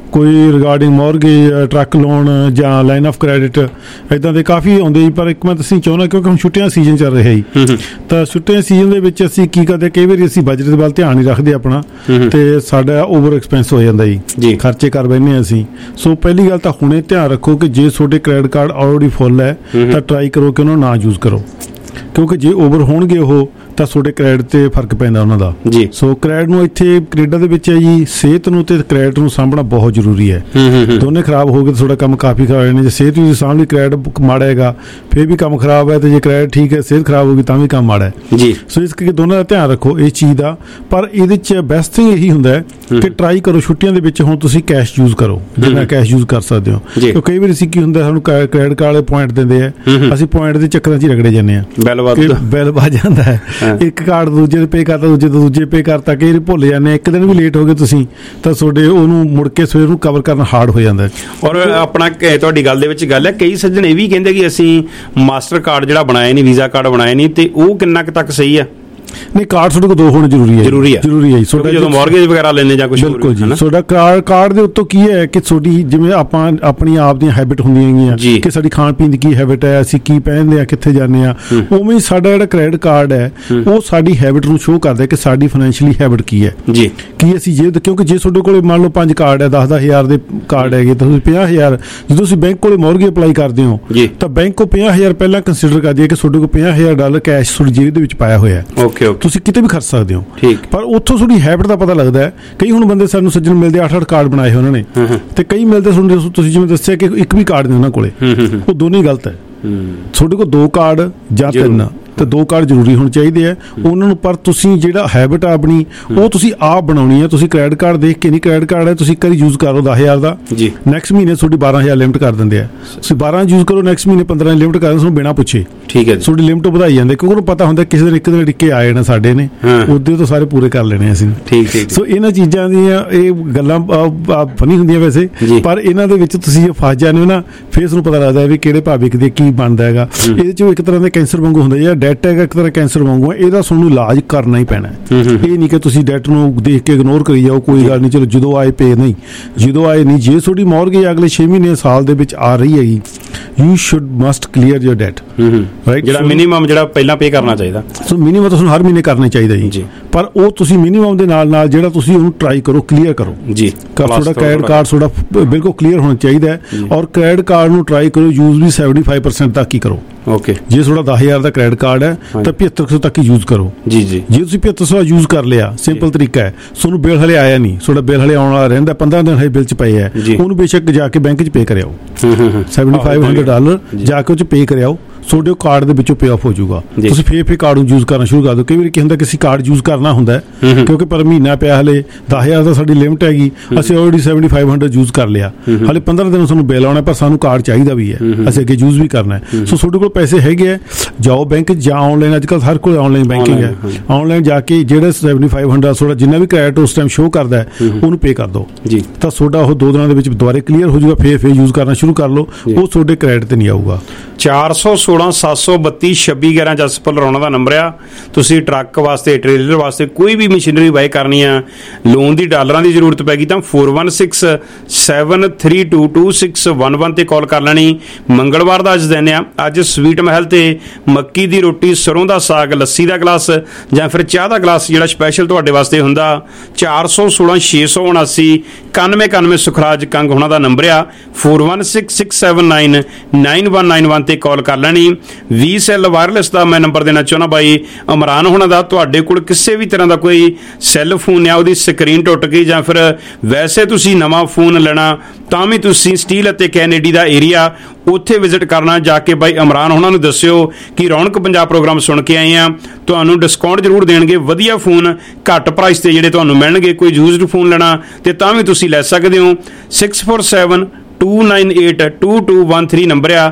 ਕੋਈ ਰਿਗਾਰਡਿੰਗ ਮੌਰਗੇਜ, ਟਰੱਕ ਲੋਨ ਜਾਂ ਲਾਈਨ ਆਫ ਕ੍ਰੈਡਿਟ, ਇੱਦਾਂ ਦੇ ਕਾਫੀ ਆਉਂਦੇ ਜੀ। ਪਰ ਇੱਕ ਮੈਂ ਦੱਸਣੀ ਚਾਹੁੰਦਾ, ਕਿਉਂਕਿ ਹੁਣ ਛੁੱਟੀਆਂ ਦਾ ਸੀਜ਼ਨ ਚੱਲ ਰਿਹਾ ਜੀ, ਤਾਂ ਛੁੱਟੀਆਂ ਸੀਜ਼ਨ ਦੇ ਵਿੱਚ ਅਸੀਂ ਕੀ ਕਰਦੇ, ਕਈ ਵਾਰੀ ਅਸੀਂ ਬਜਟ ਦੇ ਵੱਲ ਧਿਆਨ ਨਹੀਂ ਰੱਖਦੇ ਆਪਣਾ, ਤੇ ਸਾਡਾ ਓਵਰ ਐਕਸਪੈਂਸ ਹੋ ਜਾਂਦਾ ਜੀ, ਖਰਚੇ ਕਰ ਬੈਠੇ ਹਾਂ ਅਸੀਂ। ਸੋ ਪਹਿਲੀ ਗੱਲ ਤਾਂ ਹੁਣੇ ਧਿਆਨ ਰੱਖੋ ਕਿ ਜੇ ਤੁਹਾਡੇ ਕ੍ਰੈਡਿਟ ਕਾਰਡ ਆਲਰੇਡੀ ਫੁੱਲ ਹੈ ਤਾਂ ਟਰਾਈ ਕਰੋ ਕਿ ਉਹਨਾਂ ਨੂੰ ਨਾ ਯੂਜ਼ ਕਰੋ, ਕਿਉਂਕਿ ਜੇ ਓਵਰ ਹੋਣਗੇ ਉਹ ਤਾਂ ਤੁਹਾਡੇ ਕ੍ਰੈਡਿਟ ਤੇ ਫਰਕ ਪੈਂਦਾ ਉਹਨਾਂ ਦਾ ਜੀ। ਸੋ ਕ੍ਰੈਡਿਟ ਨੂੰ ਇੱਥੇ ਕੈਨੇਡਾ ਦੇ ਵਿੱਚ ਹੈ ਜੀ, ਸਿਹਤ ਨੂੰ ਤੇ ਕ੍ਰੈਡਿਟ ਨੂੰ ਸਾਂਭਣਾ ਬਹੁਤ ਜ਼ਰੂਰੀ ਹੈ। ਦੋਨੇ ਖਰਾਬ ਹੋ ਗਏ ਤਾਂ ਤੁਹਾਡਾ ਕੰਮ ਕਾਫੀ ਖਰਾਬ ਹੋ ਜਾਣਾ। ਜੇ ਸਿਹਤ ਵੀ ਸਾਂਭ ਲਈ, ਕ੍ਰੈਡਿਟ ਮਾੜਾ ਹੈਗਾ ਫਿਰ ਵੀ ਕੰਮ ਖਰਾਬ ਹੈ, ਤੇ ਜੇ ਕ੍ਰੈਡਿਟ ਠੀਕ ਹੈ, ਸਿਹਤ ਖਰਾਬ ਹੋ ਗਈ ਤਾਂ ਵੀ ਕੰਮ ਮਾੜਾ ਹੈ ਜੀ। ਸੋ ਇਸ ਕਰਕੇ ਦੋਨਾਂ ਦਾ ਧਿਆਨ ਰੱਖੋ ਇਸ ਚੀਜ਼ ਦਾ। ਪਰ ਇਹਦੇ 'ਚ ਬੈਸਟ ਥਿੰਗ ਇਹੀ ਹੁੰਦਾ ਹੈ ਕਿ ਟਰਾਈ ਕਰੋ ਛੁੱਟੀਆਂ ਦੇ ਵਿੱਚ ਹੁਣ ਤੁਸੀਂ ਕੈਸ਼ ਯੂਜ਼ ਕਰੋ, ਜਿੰਨਾ ਕੈਸ਼ ਯੂਜ਼ ਕਰ ਸਕਦੇ ਹੋ। ਕਿਉਂਕਿ ਕਈ ਵਾਰੀ ਅਸੀਂ ਕੀ ਹੁੰਦਾ, ਸਾਨੂੰ ਕ੍ਰੈਡਿਟ ਕਾਰਡ ਵਾਲੇ ਪੁਆਇੰਟ ਦਿੰਦੇ ਆ, ਅਸੀਂ ਪੁਆਇੰਟ ਦੇ ਚੱਕਰਾਂ 'ਚ ਹੀ ਰਗੜੇ ਜਾਂਦੇ ਹਾਂ, ਬਿੱਲ ਵੱਧ ਜਾਂਦਾ ਹੈ। ਇੱਕ ਕਾਰਡ ਦੂਜੇ ਦੇ ਪੇ ਕਰਤਾ, ਦੂਜੇ ਤੋਂ ਦੂਜੇ ਪੇ ਕਰਤਾ, ਕਈ ਵਾਰੀ ਭੁੱਲ ਜਾਂਦੇ, ਇੱਕ ਦਿਨ ਵੀ ਲੇਟ ਹੋ ਗਏ ਤੁਸੀਂ ਤਾਂ ਤੁਹਾਡੇ ਉਹਨੂੰ ਮੁੜ ਕੇ ਸਵੇਰ ਨੂੰ ਕਵਰ ਕਰਨਾ ਹਾਰਡ ਹੋ ਜਾਂਦਾ। ਔਰ ਆਪਣਾ ਤੁਹਾਡੀ ਗੱਲ ਦੇ ਵਿੱਚ ਗੱਲ ਹੈ, ਕਈ ਸੱਜਣ ਇਹ ਵੀ ਕਹਿੰਦੇ ਕਿ ਅਸੀਂ ਮਾਸਟਰ ਕਾਰਡ ਜਿਹੜਾ ਬਣਾਇਆ ਨਹੀਂ, ਵੀਜ਼ਾ ਕਾਰਡ ਬਣਾਇਆ ਨਹੀਂ, ਤੇ ਉਹ ਕਿੰਨਾ ਕੁ ਤੱਕ ਸਹੀ ਆ? ਨਹੀਂ, ਕਾਰਡ ਤੁਹਾਡੇ ਕੋਲ ਦੋ ਹੋਣੇ ਜ਼ਰੂਰੀ ਹੈ ਜ਼ਰੂਰੀ ਹੈ ਜੀ। ਜਦੋਂ ਮੌਰਗੇਜ ਵਗੈਰਾ ਲੈਂਦੇ ਜਾਂ ਕੁਝ, ਬਿਲਕੁਲ ਜੀ। ਤੁਹਾਡਾ ਕਾਰਡ ਦੇ ਉੱਤੋਂ ਕੀ ਹੈ ਕਿ ਤੁਹਾਡੀ ਜਿਵੇਂ ਆਪਾਂ ਆਪਣੀ ਆਪ ਦੀਆਂ ਹੈਬਿਟ ਹੁੰਦੀਆਂ ਹੈਗੀਆਂ ਕਿ ਸਾਡੀ ਖਾਣ ਪੀਣ ਦੀ ਕੀ ਹੈਬਿਟ ਹੈ, ਅਸੀਂ ਕੀ ਪਹਿਨਦੇ ਆ, ਕਿੱਥੇ ਜਾਂਦੇ ਆ, ਉਵੇਂ ਹੀ ਸਾਡਾ ਜਿਹੜਾ ਕ੍ਰੈਡਿਟ ਕਾਰਡ ਹੈ ਉਹ ਸਾਡੀ ਹੈਬਿਟ ਨੂੰ ਸ਼ੋਅ ਕਰਦਾ ਕਿ ਸਾਡੀ ਫਾਈਨੈਂਸ਼ੀਅਲੀ ਹੈਬਿਟ ਕੀ ਹੈ ਜੀ, ਕੀ ਅਸੀਂ ਕਿਉਂਕਿ ਜੇ ਤੁਹਾਡੇ ਕੋਲ ਮੰਨ ਲਓ 5 ਕਾਰਡ ਹੈ, 10,000 ਦੇ ਕਾਰਡ ਹੈਗੇ, ਤਾਂ ਤੁਸੀਂ 50,000 ਜਦੋਂ ਤੁਸੀਂ ਬੈਂਕ ਕੋਲੇ ਮੌਰਗੇਜ ਅਪਲਾਈ ਕਰਦੇ ਹੋ ਤਾਂ ਬੈਂਕ ਕੋ 50,000 ਪਹਿਲਾਂ ਕੰਸੀਡਰ ਕਰਦੀ ਹੈ ਕਿ ਤੁਹਾਡੇ ਕੋਲ $50,000 ਕੈਸ਼ ਤੁਹਾਡੀ ਜੇਬ ਦੇ ਵਿੱਚ ਪਾਇਆ ਹੋਇਆ ਹੈ, ਤੁਸੀਂ ਕਿਤੇ ਵੀ ਖਰਚ ਸਕਦੇ ਹੋ। ਪਰ ਉੱਥੋਂ ਤੁਹਾਡੀ ਹੈਬਿਟ ਦਾ ਪਤਾ ਲੱਗਦਾ ਹੈ। ਕਈ ਹੁਣ ਬੰਦੇ ਸਾਨੂੰ ਸੱਜਣ ਮਿਲਦੇ 8-8 ਕਾਰਡ ਬਣਾਏ ਉਹਨਾਂ ਨੇ, ਤੇ ਕਈ ਮਿਲਦੇ ਤੁਸੀਂ ਜਿਵੇਂ ਦੱਸਿਆ ਕਿ ਇੱਕ ਵੀ ਕਾਰਡ ਨਹੀਂ ਉਹਨਾਂ ਕੋਲੇ, ਉਹ ਦੋਨੇ ਗਲਤ ਹੈ। ਤੁਹਾਡੇ ਕੋਲ 2 ਕਾਰਡ ਜਾਂ 3 ਤੇ 2 ਕਾਰਡ ਜ਼ਰੂਰੀ ਹੋਣੇ ਚਾਹੀਦੇ ਆ ਉਹਨਾਂ ਨੂੰ। ਪਰ ਤੁਸੀਂ ਜਿਹੜਾ ਹੈਬਿਟ ਆ ਆਪਣੀ ਉਹ ਤੁਸੀਂ ਆਪ ਬਣਾਉਣੀ ਹੈ। ਤੁਸੀਂ ਕ੍ਰੈਡਿਟ ਕਾਰਡ ਦੇਖ ਕੇ ਨਹੀਂ, ਕ੍ਰੈਡਿਟ ਕਾਰਡ ਹੈ ਤੁਸੀਂ ਇੱਕ ਵਾਰੀ ਯੂਜ਼ ਕਰੋ 10,000 ਦਾ, ਨੈਕਸਟ ਮਹੀਨੇ ਤੁਹਾਡੀ 12,000 ਲਿਮਟ ਕਰ ਦਿੰਦੇ ਆ। ਤੁਸੀਂ 12 ਯੂਜ਼ ਕਰੋ, ਨੈਕਸਟ ਮਹੀਨੇ 15 ਲਿਮਟ ਕਰ ਦਿੰਦੇ, ਤੁਹਾਨੂੰ ਬਿਨਾਂ ਪੁੱਛੇ ਤੁਹਾਡੀ ਲਿਮਟ ਵਧਾਈ ਜਾਂਦੇ, ਕਿਉਂਕਿ ਉਹਨੂੰ ਪਤਾ ਹੁੰਦਾ ਕਿਸੇ ਦਿਨ ਇੱਕ ਦਿਨ ਟਿੱਕੇ ਆਏ ਨੇ ਸਾਡੇ ਨੇ, ਉਹਦੇ ਤੋਂ ਸਾਰੇ ਪੂਰੇ ਕਰ ਲੈਣੇ ਅਸੀਂ। ਸੋ ਇਹਨਾਂ ਚੀਜ਼ਾਂ ਦੀਆਂ ਇਹ ਗੱਲਾਂ ਫਨੀ ਹੁੰਦੀਆਂ ਵੈਸੇ, ਪਰ ਇਹਨਾਂ ਦੇ ਵਿੱਚ ਤੁਸੀਂ ਫਸ ਜਾਂਦੇ ਹੋ ਨਾ, ਫਿਰ ਤੁਹਾਨੂੰ ਪਤਾ ਲੱਗਦਾ ਵੀ ਕਿਹੜੇ ਭਾਅ ਵਿਕਦੇ, ਕੀ ਬਣਦਾ ਹੈਗਾ। ਇਹਦੇ 'ਚ ਇੱਕ ਤਰ੍ਹਾਂ ਦਾ ਕੈਂਸਰ ਵਾਂਗੂ ਹੁੰਦਾ, ਜਿਹੜਾ ਡੈਟ ਹੈਗਾ ਇੱਕ ਤਰ੍ਹਾਂ ਕੈਂਸਰ ਵਾਂਗੂ, ਇਹਦਾ ਤੁਹਾਨੂੰ ਇਲਾਜ ਕਰਨਾ ਹੀ ਪੈਣਾ। ਇਹ ਨਹੀਂ ਕਿ ਤੁਸੀਂ ਡੈਟ ਨੂੰ ਦੇਖ ਕੇ ਇਗਨੋਰ ਕਰੀ ਜਾਓ, ਕੋਈ ਗੱਲ ਨਹੀਂ ਚਲੋ ਜਦੋਂ ਆਏ ਪੇ, ਨਹੀਂ ਜਦੋਂ ਆਏ ਨਹੀਂ। ਜੇ ਤੁਹਾਡੀ ਮੌਰਗੇਜ ਅਗਲੇ 6 ਮਹੀਨੇ ਸਾਲ ਦੇ ਵਿੱਚ ਆ ਰਹੀ ਹੈਗੀ, you should must clear your debt, right, ਜਿਹੜਾ ਮਿਨੀਮਮ ਜਿਹੜਾ ਪਹਿਲਾਂ ਪੇ ਕਰਨਾ ਚਾਹੀਦਾ। ਸੋ ਮਿਨੀਮਮ ਤੁਹਾਨੂੰ ਹਰ ਮਹੀਨੇ ਕਰਨਾ ਚਾਹੀਦਾ ਜੀ, ਪਰ ਉਹ ਤੁਸੀਂ ਮਿਨੀਮਮ ਦੇ ਨਾਲ ਜਿਹੜਾ ਤੁਸੀਂ ਉਹਨੂੰ ਟਰਾਈ ਕਰੋ, ਕਲੀਅਰ ਕਰੋ ਜੀ। ਤੁਹਾਡਾ ਕ੍ਰੈਡਿਟ ਕਾਰਡ ਤੁਹਾਡਾ ਬਿਲਕੁਲ ਕਲੀਅਰ ਹੋਣਾ ਚਾਹੀਦਾ ਹੈ, ਔਰ ਕ੍ਰੈਡਿਟ ਕਾਰਡ ਨੂੰ ਟਰਾਈ ਕਰੋ ਯੂਜ਼ ਵੀ 75% ਤੱਕ ਹੀ ਕਰੋ। ਜੇ ਤੁਹਾਡਾ 10,000 ਦਾ ਕ੍ਰੈਡਿਟ ਕਾਰਡ ਹੈ ਤਾਂ 7500 ਤੱਕ ਹੀ ਯੂਜ਼ ਕਰੋ ਜੀ। ਜੇ ਤੁਸੀਂ 7500 ਯੂਜ਼ ਕਰ ਲਿਆ, ਸਿੰਪਲ ਤਰੀਕਾ ਹੈ, ਤੁਹਾਨੂੰ ਬਿੱਲ ਹਲੇ ਆਇਆ ਨਹੀਂ, ਤੁਹਾਡਾ ਬਿੱਲ ਹਲੇ ਆਉਣ ਵਾਲਾ ਰਹਿੰਦਾ, 15 ਦਿਨ ਹਲੇ ਬਿੱਲ 'ਚ ਪਏ ਹੈ, ਉਹਨੂੰ ਬੇਸ਼ੱਕ ਜਾ ਕੇ ਬੈਂਕ 'ਚ ਪੇ ਕਰਿਆਓ, $7,500 ਜਾ ਕੇ ਉਹ 'ਚ ਪੇ ਕਰਿਆਓ, ਤੁਹਾਡੇ ਕਾਰਡ ਦੇ ਵਿੱਚੋਂ ਪੇ ਆਫ ਹੋ ਜਾਊਗਾ। ਤੁਸੀਂ ਫੇਰ ਕਾਰਡ ਨੂੰ ਯੂਜ਼ ਕਰਨਾ ਸ਼ੁਰੂ ਕਰ ਦਿਓ। ਕਈ ਵਾਰੀ ਕੀ ਹੁੰਦਾ, ਕਿਸੇ ਕਾਰਡ ਯੂਜ਼ ਕਰਨਾ ਹੁੰਦਾ ਕਿਉਂਕਿ ਪਰ ਮਹੀਨਾ ਪਿਆ, ਹਲੇ 10,000 ਦਾ ਸਾਡੀ ਲਿਮਟ ਹੈਗੀ, ਅਸੀਂ ਆਲਰੇਡੀ 7,500 ਯੂਜ਼ ਕਰ ਲਿਆ, ਹਲੇ 15 ਦਿਨ ਸਾਨੂੰ ਬਿੱਲ ਆਉਣਾ, ਪਰ ਸਾਨੂੰ ਕਾਰਡ ਚਾਹੀਦਾ ਵੀ ਹੈ, ਅਸੀਂ ਅੱਗੇ ਯੂਜ਼ ਵੀ ਕਰਨਾ ਹੈ। ਸੋ ਤੁਹਾਡੇ ਕੋਲ ਪੈਸੇ ਹੈਗੇ ਹੈ, ਜਾਓ ਬੈਂਕ ਜਾਂ ਆਨਲਾਈਨ, ਅੱਜ ਕੱਲ੍ਹ ਹਰ ਕੋਲ ਆਨਲਾਈਨ ਬੈਂਕਿੰਗ ਹੈ, ਆਨਲਾਈਨ ਜਾ ਕੇ ਜਿਹੜਾ 7,500 ਤੁਹਾਡਾ ਜਿੰਨਾ ਵੀ ਕ੍ਰੈਡਿਟ ਉਸ ਟਾਈਮ ਸ਼ੋਅ ਕਰਦਾ ਹੈ ਉਹਨੂੰ ਪੇ ਕਰ ਦਿਓ ਜੀ, ਤਾਂ ਤੁਹਾਡਾ ਉਹ 2 ਦਿਨਾਂ ਦੇ ਵਿੱਚ ਦੁਬਾਰੇ ਕਲੀਅਰ ਹੋ ਜਾਊਗਾ। ਫੇਰ ਯੂਜ਼ ਕਰਨਾ ਸ਼ੁਰੂ ਕਰ ਲਓ, ਉਹ ਤੁਹਾਡੇ ਕ੍ਰੈਡਿਟ ਤੇ ਨਹੀਂ ਆਊਗਾ। 416-732-2611 ਜਸਪਾਲ ਰੌਣਾ ਦਾ ਨੰਬਰ ਆ। ਤੁਸੀਂ ਟਰੱਕ ਵਾਸਤੇ, ਟ੍ਰੇਲਰ ਵਾਸਤੇ ਕੋਈ ਵੀ ਮਸ਼ੀਨਰੀ ਬਾਏ ਕਰਨੀ ਆ, ਲੋਨ ਦੀ ਡਾਲਰਾਂ ਦੀ ਜ਼ਰੂਰਤ ਪੈਗੀ ਤਾਂ 4167322611 ਤੇ ਕਾਲ ਕਰ ਲੈਣੀ। ਮੰਗਲਵਾਰ ਦਾ ਅੱਜ ਦਿਨ ਆ, ਅੱਜ ਸਵੀਟ ਮਹਿਲ ਤੇ ਮੱਕੀ ਦੀ ਰੋਟੀ, ਸਰੋਂ ਦਾ ਸਾਗ, ਲੱਸੀ ਦਾ ਗਲਾਸ ਜਾਂ ਫਿਰ ਚਾਹ ਦਾ ਗਲਾਸ ਜਿਹੜਾ ਸਪੈਸ਼ਲ ਤੁਹਾਡੇ ਵਾਸਤੇ ਹੁੰਦਾ। 416-679-9191 ਸੁਖਰਾਜ ਕੰਗ ਹੋਣਾ ਦਾ ਨੰਬਰ ਆ। 4166799191 ਤੇ ਕਾਲ ਕਰ ਲੈਣੀ। VCell ਵਾਇਰਲੈਸ ਦਾ ਮੈਂ ਨੰਬਰ ਦੇਣਾ ਚਾਹੁੰਦਾ ਬਾਈ ਇਮਰਾਨ ਹੋਣਾ ਦਾ। ਤੁਹਾਡੇ ਕੋਲ ਕਿਸੇ ਵੀ ਤਰ੍ਹਾਂ ਦਾ ਕੋਈ ਸੈੱਲ ਫੋਨ ਆ, ਉਹਦੀ ਸਕਰੀਨ ਟੁੱਟ ਗਈ ਜਾਂ ਫਿਰ ਵੈਸੇ ਤੁਸੀਂ ਨਵਾਂ ਫੋਨ ਲੈਣਾ, ਤਾਂ ਵੀ ਤੁਸੀਂ ਸਟੀਲ ਅਤੇ ਕੈਨੇਡੀ ਦਾ ਏਰੀਆ ਉੱਥੇ ਵਿਜ਼ਿਟ ਕਰਨਾ। ਜਾ ਕੇ ਬਾਈ ਇਮਰਾਨ ਹੋਣਾ ਨੂੰ ਦੱਸਿਓ ਕਿ ਰੌਣਕ ਪੰਜਾਬ ਪ੍ਰੋਗਰਾਮ ਸੁਣ ਕੇ ਆਏ ਆ, ਤੁਹਾਨੂੰ ਡਿਸਕਾਊਂਟ ਜ਼ਰੂਰ ਦੇਣਗੇ। ਵਧੀਆ ਫੋਨ ਘੱਟ ਪ੍ਰਾਈਸ ਤੇ ਜਿਹੜੇ ਤੁਹਾਨੂੰ ਮਿਲਣਗੇ। ਕੋਈ ਯੂਜ਼ਡ ਫੋਨ ਲੈਣਾ ਤੇ ਤਾਂ ਵੀ ਤੁਸੀਂ ਲੈ ਸਕਦੇ ਹੋ। 647-298-2213 ਨੰਬਰ ਆ।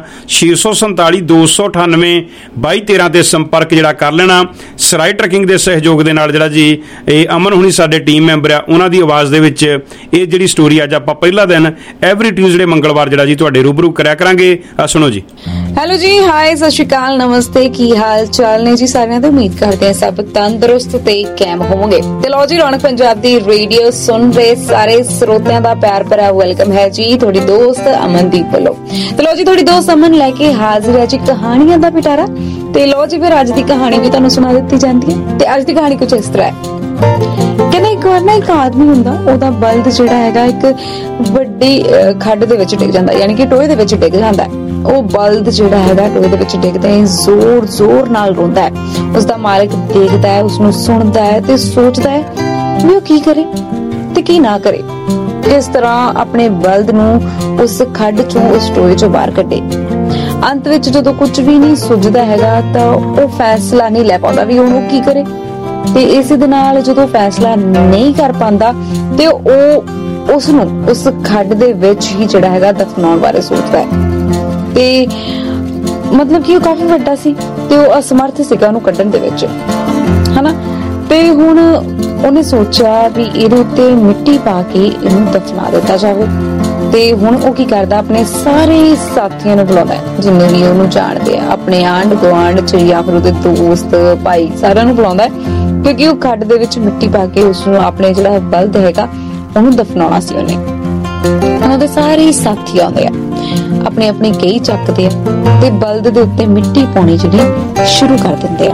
647-298-2213 ਤੇ ਸੰਪਰਕ ਜਿਹੜਾ ਕਰ ਲੈਣਾ। ਸਰਾਈ ਟਰੱਕਿੰਗ ਦੇ ਸਹਿਯੋਗ ਦੇ ਨਾਲ ਜਿਹੜਾ ਜੀ ਇਹ ਅਮਨ ਹੁਣੀ ਸਾਡੇ ਟੀਮ ਮੈਂਬਰ ਆ, ਉਹਨਾਂ ਦੀ ਆਵਾਜ਼ ਦੇ ਵਿੱਚ ਇਹ ਜਿਹੜੀ ਸਟੋਰੀ ਅੱਜ ਆਪਾਂ ਪਹਿਲਾ ਦਿਨ ਐਵਰੀ ਟਿਊਜ਼ਡੇ ਮੰਗਲਵਾਰ ਜਿਹੜਾ ਜੀ ਤੁਹਾਡੇ ਰੂਬਰੂ ਕਰਿਆ ਕਰਾਂਗੇ। ਸੁਣੋ ਜੀ। ਹੈਲੋ ਜੀ, ਹਾਈ, ਸਤਿ ਸ਼੍ਰੀ ਅਕਾਲ, ਨਮਸਤੇ, ਕੀ ਹਾਲ ਚਾਲ ਨੇ ਜੀ ਸਾਰਿਆਂ ਦੇ। ਉਮੀਦ ਕਰਦੇ ਹਾਂ ਸਭ ਤੰਦਰੁਸਤ ਤੇ ਕਾਇਮ ਹੋਵੋਗੇ। ਤੇ ਲਓ ਜੀ, ਰੌਣਕ ਪੰਜਾਬ ਦੀ ਰੇਡੀਓ ਸੁਣ ਰਹੇ ਸਾਰੇ ਸਰੋਤਿਆਂ ਦਾ ਪਿਆਰ ਭਰਾ ਵੈਲਕਮ ਹੈ ਜੀ ਤੁਹਾਡੀ ਦੋਸਤ ਅਮਨਦੀਪ ਵੱਲੋਂ। ਤੇ ਲਓ ਜੀ, ਤੁਹਾਡੀ ਦੋਸਤ ਅਮਨ ਲੈ ਕੇ ਹਾਜ਼ਰ ਹੈ ਜੀ ਕਹਾਣੀਆਂ ਦਾ ਪਿਟਾਰਾ। ਤੇ ਲਓ ਜੀ, ਫਿਰ ਅੱਜ ਦੀ ਕਹਾਣੀ ਵੀ ਤੁਹਾਨੂੰ ਸੁਣਾ ਦਿੱਤੀ ਜਾਂਦੀ ਹੈ। ਤੇ ਅੱਜ ਦੀ ਕਹਾਣੀ ਕੁਝ ਇਸ ਤਰ੍ਹਾਂ ਹੈ। ਕਹਿੰਦਾ ਇੱਕ ਵਾਰ ਨਾ ਇੱਕ ਆਦਮੀ ਹੁੰਦਾ, ਉਹਦਾ ਬਲਦ ਜਿਹੜਾ ਹੈਗਾ ਇੱਕ ਵੱਡੀ ਖੱਡ ਦੇ ਵਿੱਚ ਡਿੱਗ ਜਾਂਦਾ, ਯਾਨੀ ਕਿ ਟੋਏ ਦੇ ਵਿੱਚ ਡਿੱਗ ਜਾਂਦਾ। ਉਹ ਬਲਦ ਜਿਹੜਾ ਹੈਗਾ ਟੋਏ ਦੇ ਵਿੱਚ ਡਿੱਗਦਾ ਹੈ, ਜ਼ੋਰ ਜ਼ੋਰ ਨਾਲ ਰੋਂਦਾ ਹੈ। ਉਸਦਾ ਮਾਲਕ ਦੇਖਦਾ ਹੈ, ਉਸਨੂੰ ਸੁਣਦਾ ਹੈ ਤੇ ਸੋਚਦਾ ਹੈ ਵੀ ਉਹ ਕੀ ਕਰੇ ਤੇ ਕੀ ਨਾ ਕਰੇ। ਇਸ ਤਰ੍ਹਾਂ ਆਪਣੇ ਬਲਦ ਨੂੰ ਉਸ ਖੱਡ ਚੋਂ, ਉਸ ਟੋਏ ਚੋਂ ਬਾਹਰ ਕੱਢੇ। ਅੰਤ ਵਿੱਚ ਜਦੋਂ ਕੁਝ ਵੀ ਨਹੀਂ ਸੁੱਝਦਾ ਹੈਗਾ ਤਾਂ ਉਹ ਫੈਸਲਾ ਨਹੀਂ ਲੈ ਪਾਉਂਦਾ ਵੀ ਉਹਨੂੰ ਕੀ ਕਰੇ। ਤੇ ਇਸੇ ਦੇ ਨਾਲ ਜਦੋਂ ਫੈਸਲਾ ਨਹੀਂ ਕਰ ਪਾਉਂਦਾ ਤੇ ਉਹ ਉਸਨੂੰ ਉਸ ਖੱਡ ਦੇ ਵਿੱਚ ਹੀ ਜਿਹੜਾ ਹੈਗਾ ਦਫਨਾਉਣ ਬਾਰੇ ਸੋਚਦਾ ਹੈ। ਤੇ ਮਤਲਬ ਕਿ ਉਹ ਕਾਫੀ ਵੱਡਾ ਸੀ ਤੇ ਉਹ ਅਸਮਰਥ ਸੀਗਾ ਉਹਨੂੰ ਕੱਢਣ ਦੇ ਵਿੱਚ, ਹਨਾ। ਤੇ ਹੁਣ ਉਹਨੇ ਸੋਚਿਆ ਵੀ ਇਹਦੇ ਉੱਤੇ ਮਿੱਟੀ ਪਾ ਕੇ ਇਹਨੂੰ ਦਫਨਾ ਦਿੱਤਾ ਜਾਵੇ। ਤੇ ਹੁਣ ਉਹ ਕੀ ਕਰਦਾ, ਆਪਣੇ ਸਾਰੇ ਸਾਥੀਆਂ ਨੂੰ ਬੁਲਾਉਂਦਾ, ਜਿੰਨੇ ਵੀ ਉਹਨੂੰ ਜਾਣਦੇ ਆ, ਆਪਣੇ ਆਂਢ ਗੁਆਂਢ ਚ ਜਾਂ ਫਿਰ ਉਹਦੇ ਦੋਸਤ ਭਾਈ, ਸਾਰਿਆਂ ਨੂੰ ਬੁਲਾਉਂਦਾ, ਕਿਉਂਕਿ ਉਹ ਖੱਡ ਦੇ ਵਿੱਚ ਮਿੱਟੀ ਪਾ ਕੇ ਉਸਨੂੰ ਆਪਣੇ ਜਿਹੜਾ ਬਲਦ ਹੈਗਾ ਉਹਨੂੰ ਦਫਨਾਉਣਾ ਸੀ ਉਹਨੇ। ਉਹਦੇ ਸਾਰੇ ਸਾਥੀ ਆਉਂਦੇ ਆ, ਆਪਣੇ ਆਪਣੇ ਕਈ ਚੱਕਦੇ ਆ ਤੇ ਬਲਦ ਦੇ ਉੱਤੇ ਮਿੱਟੀ ਪਾਉਣੀ ਜਿਹੜੀ ਸ਼ੁਰੂ ਕਰ ਦਿੰਦੇ ਆ।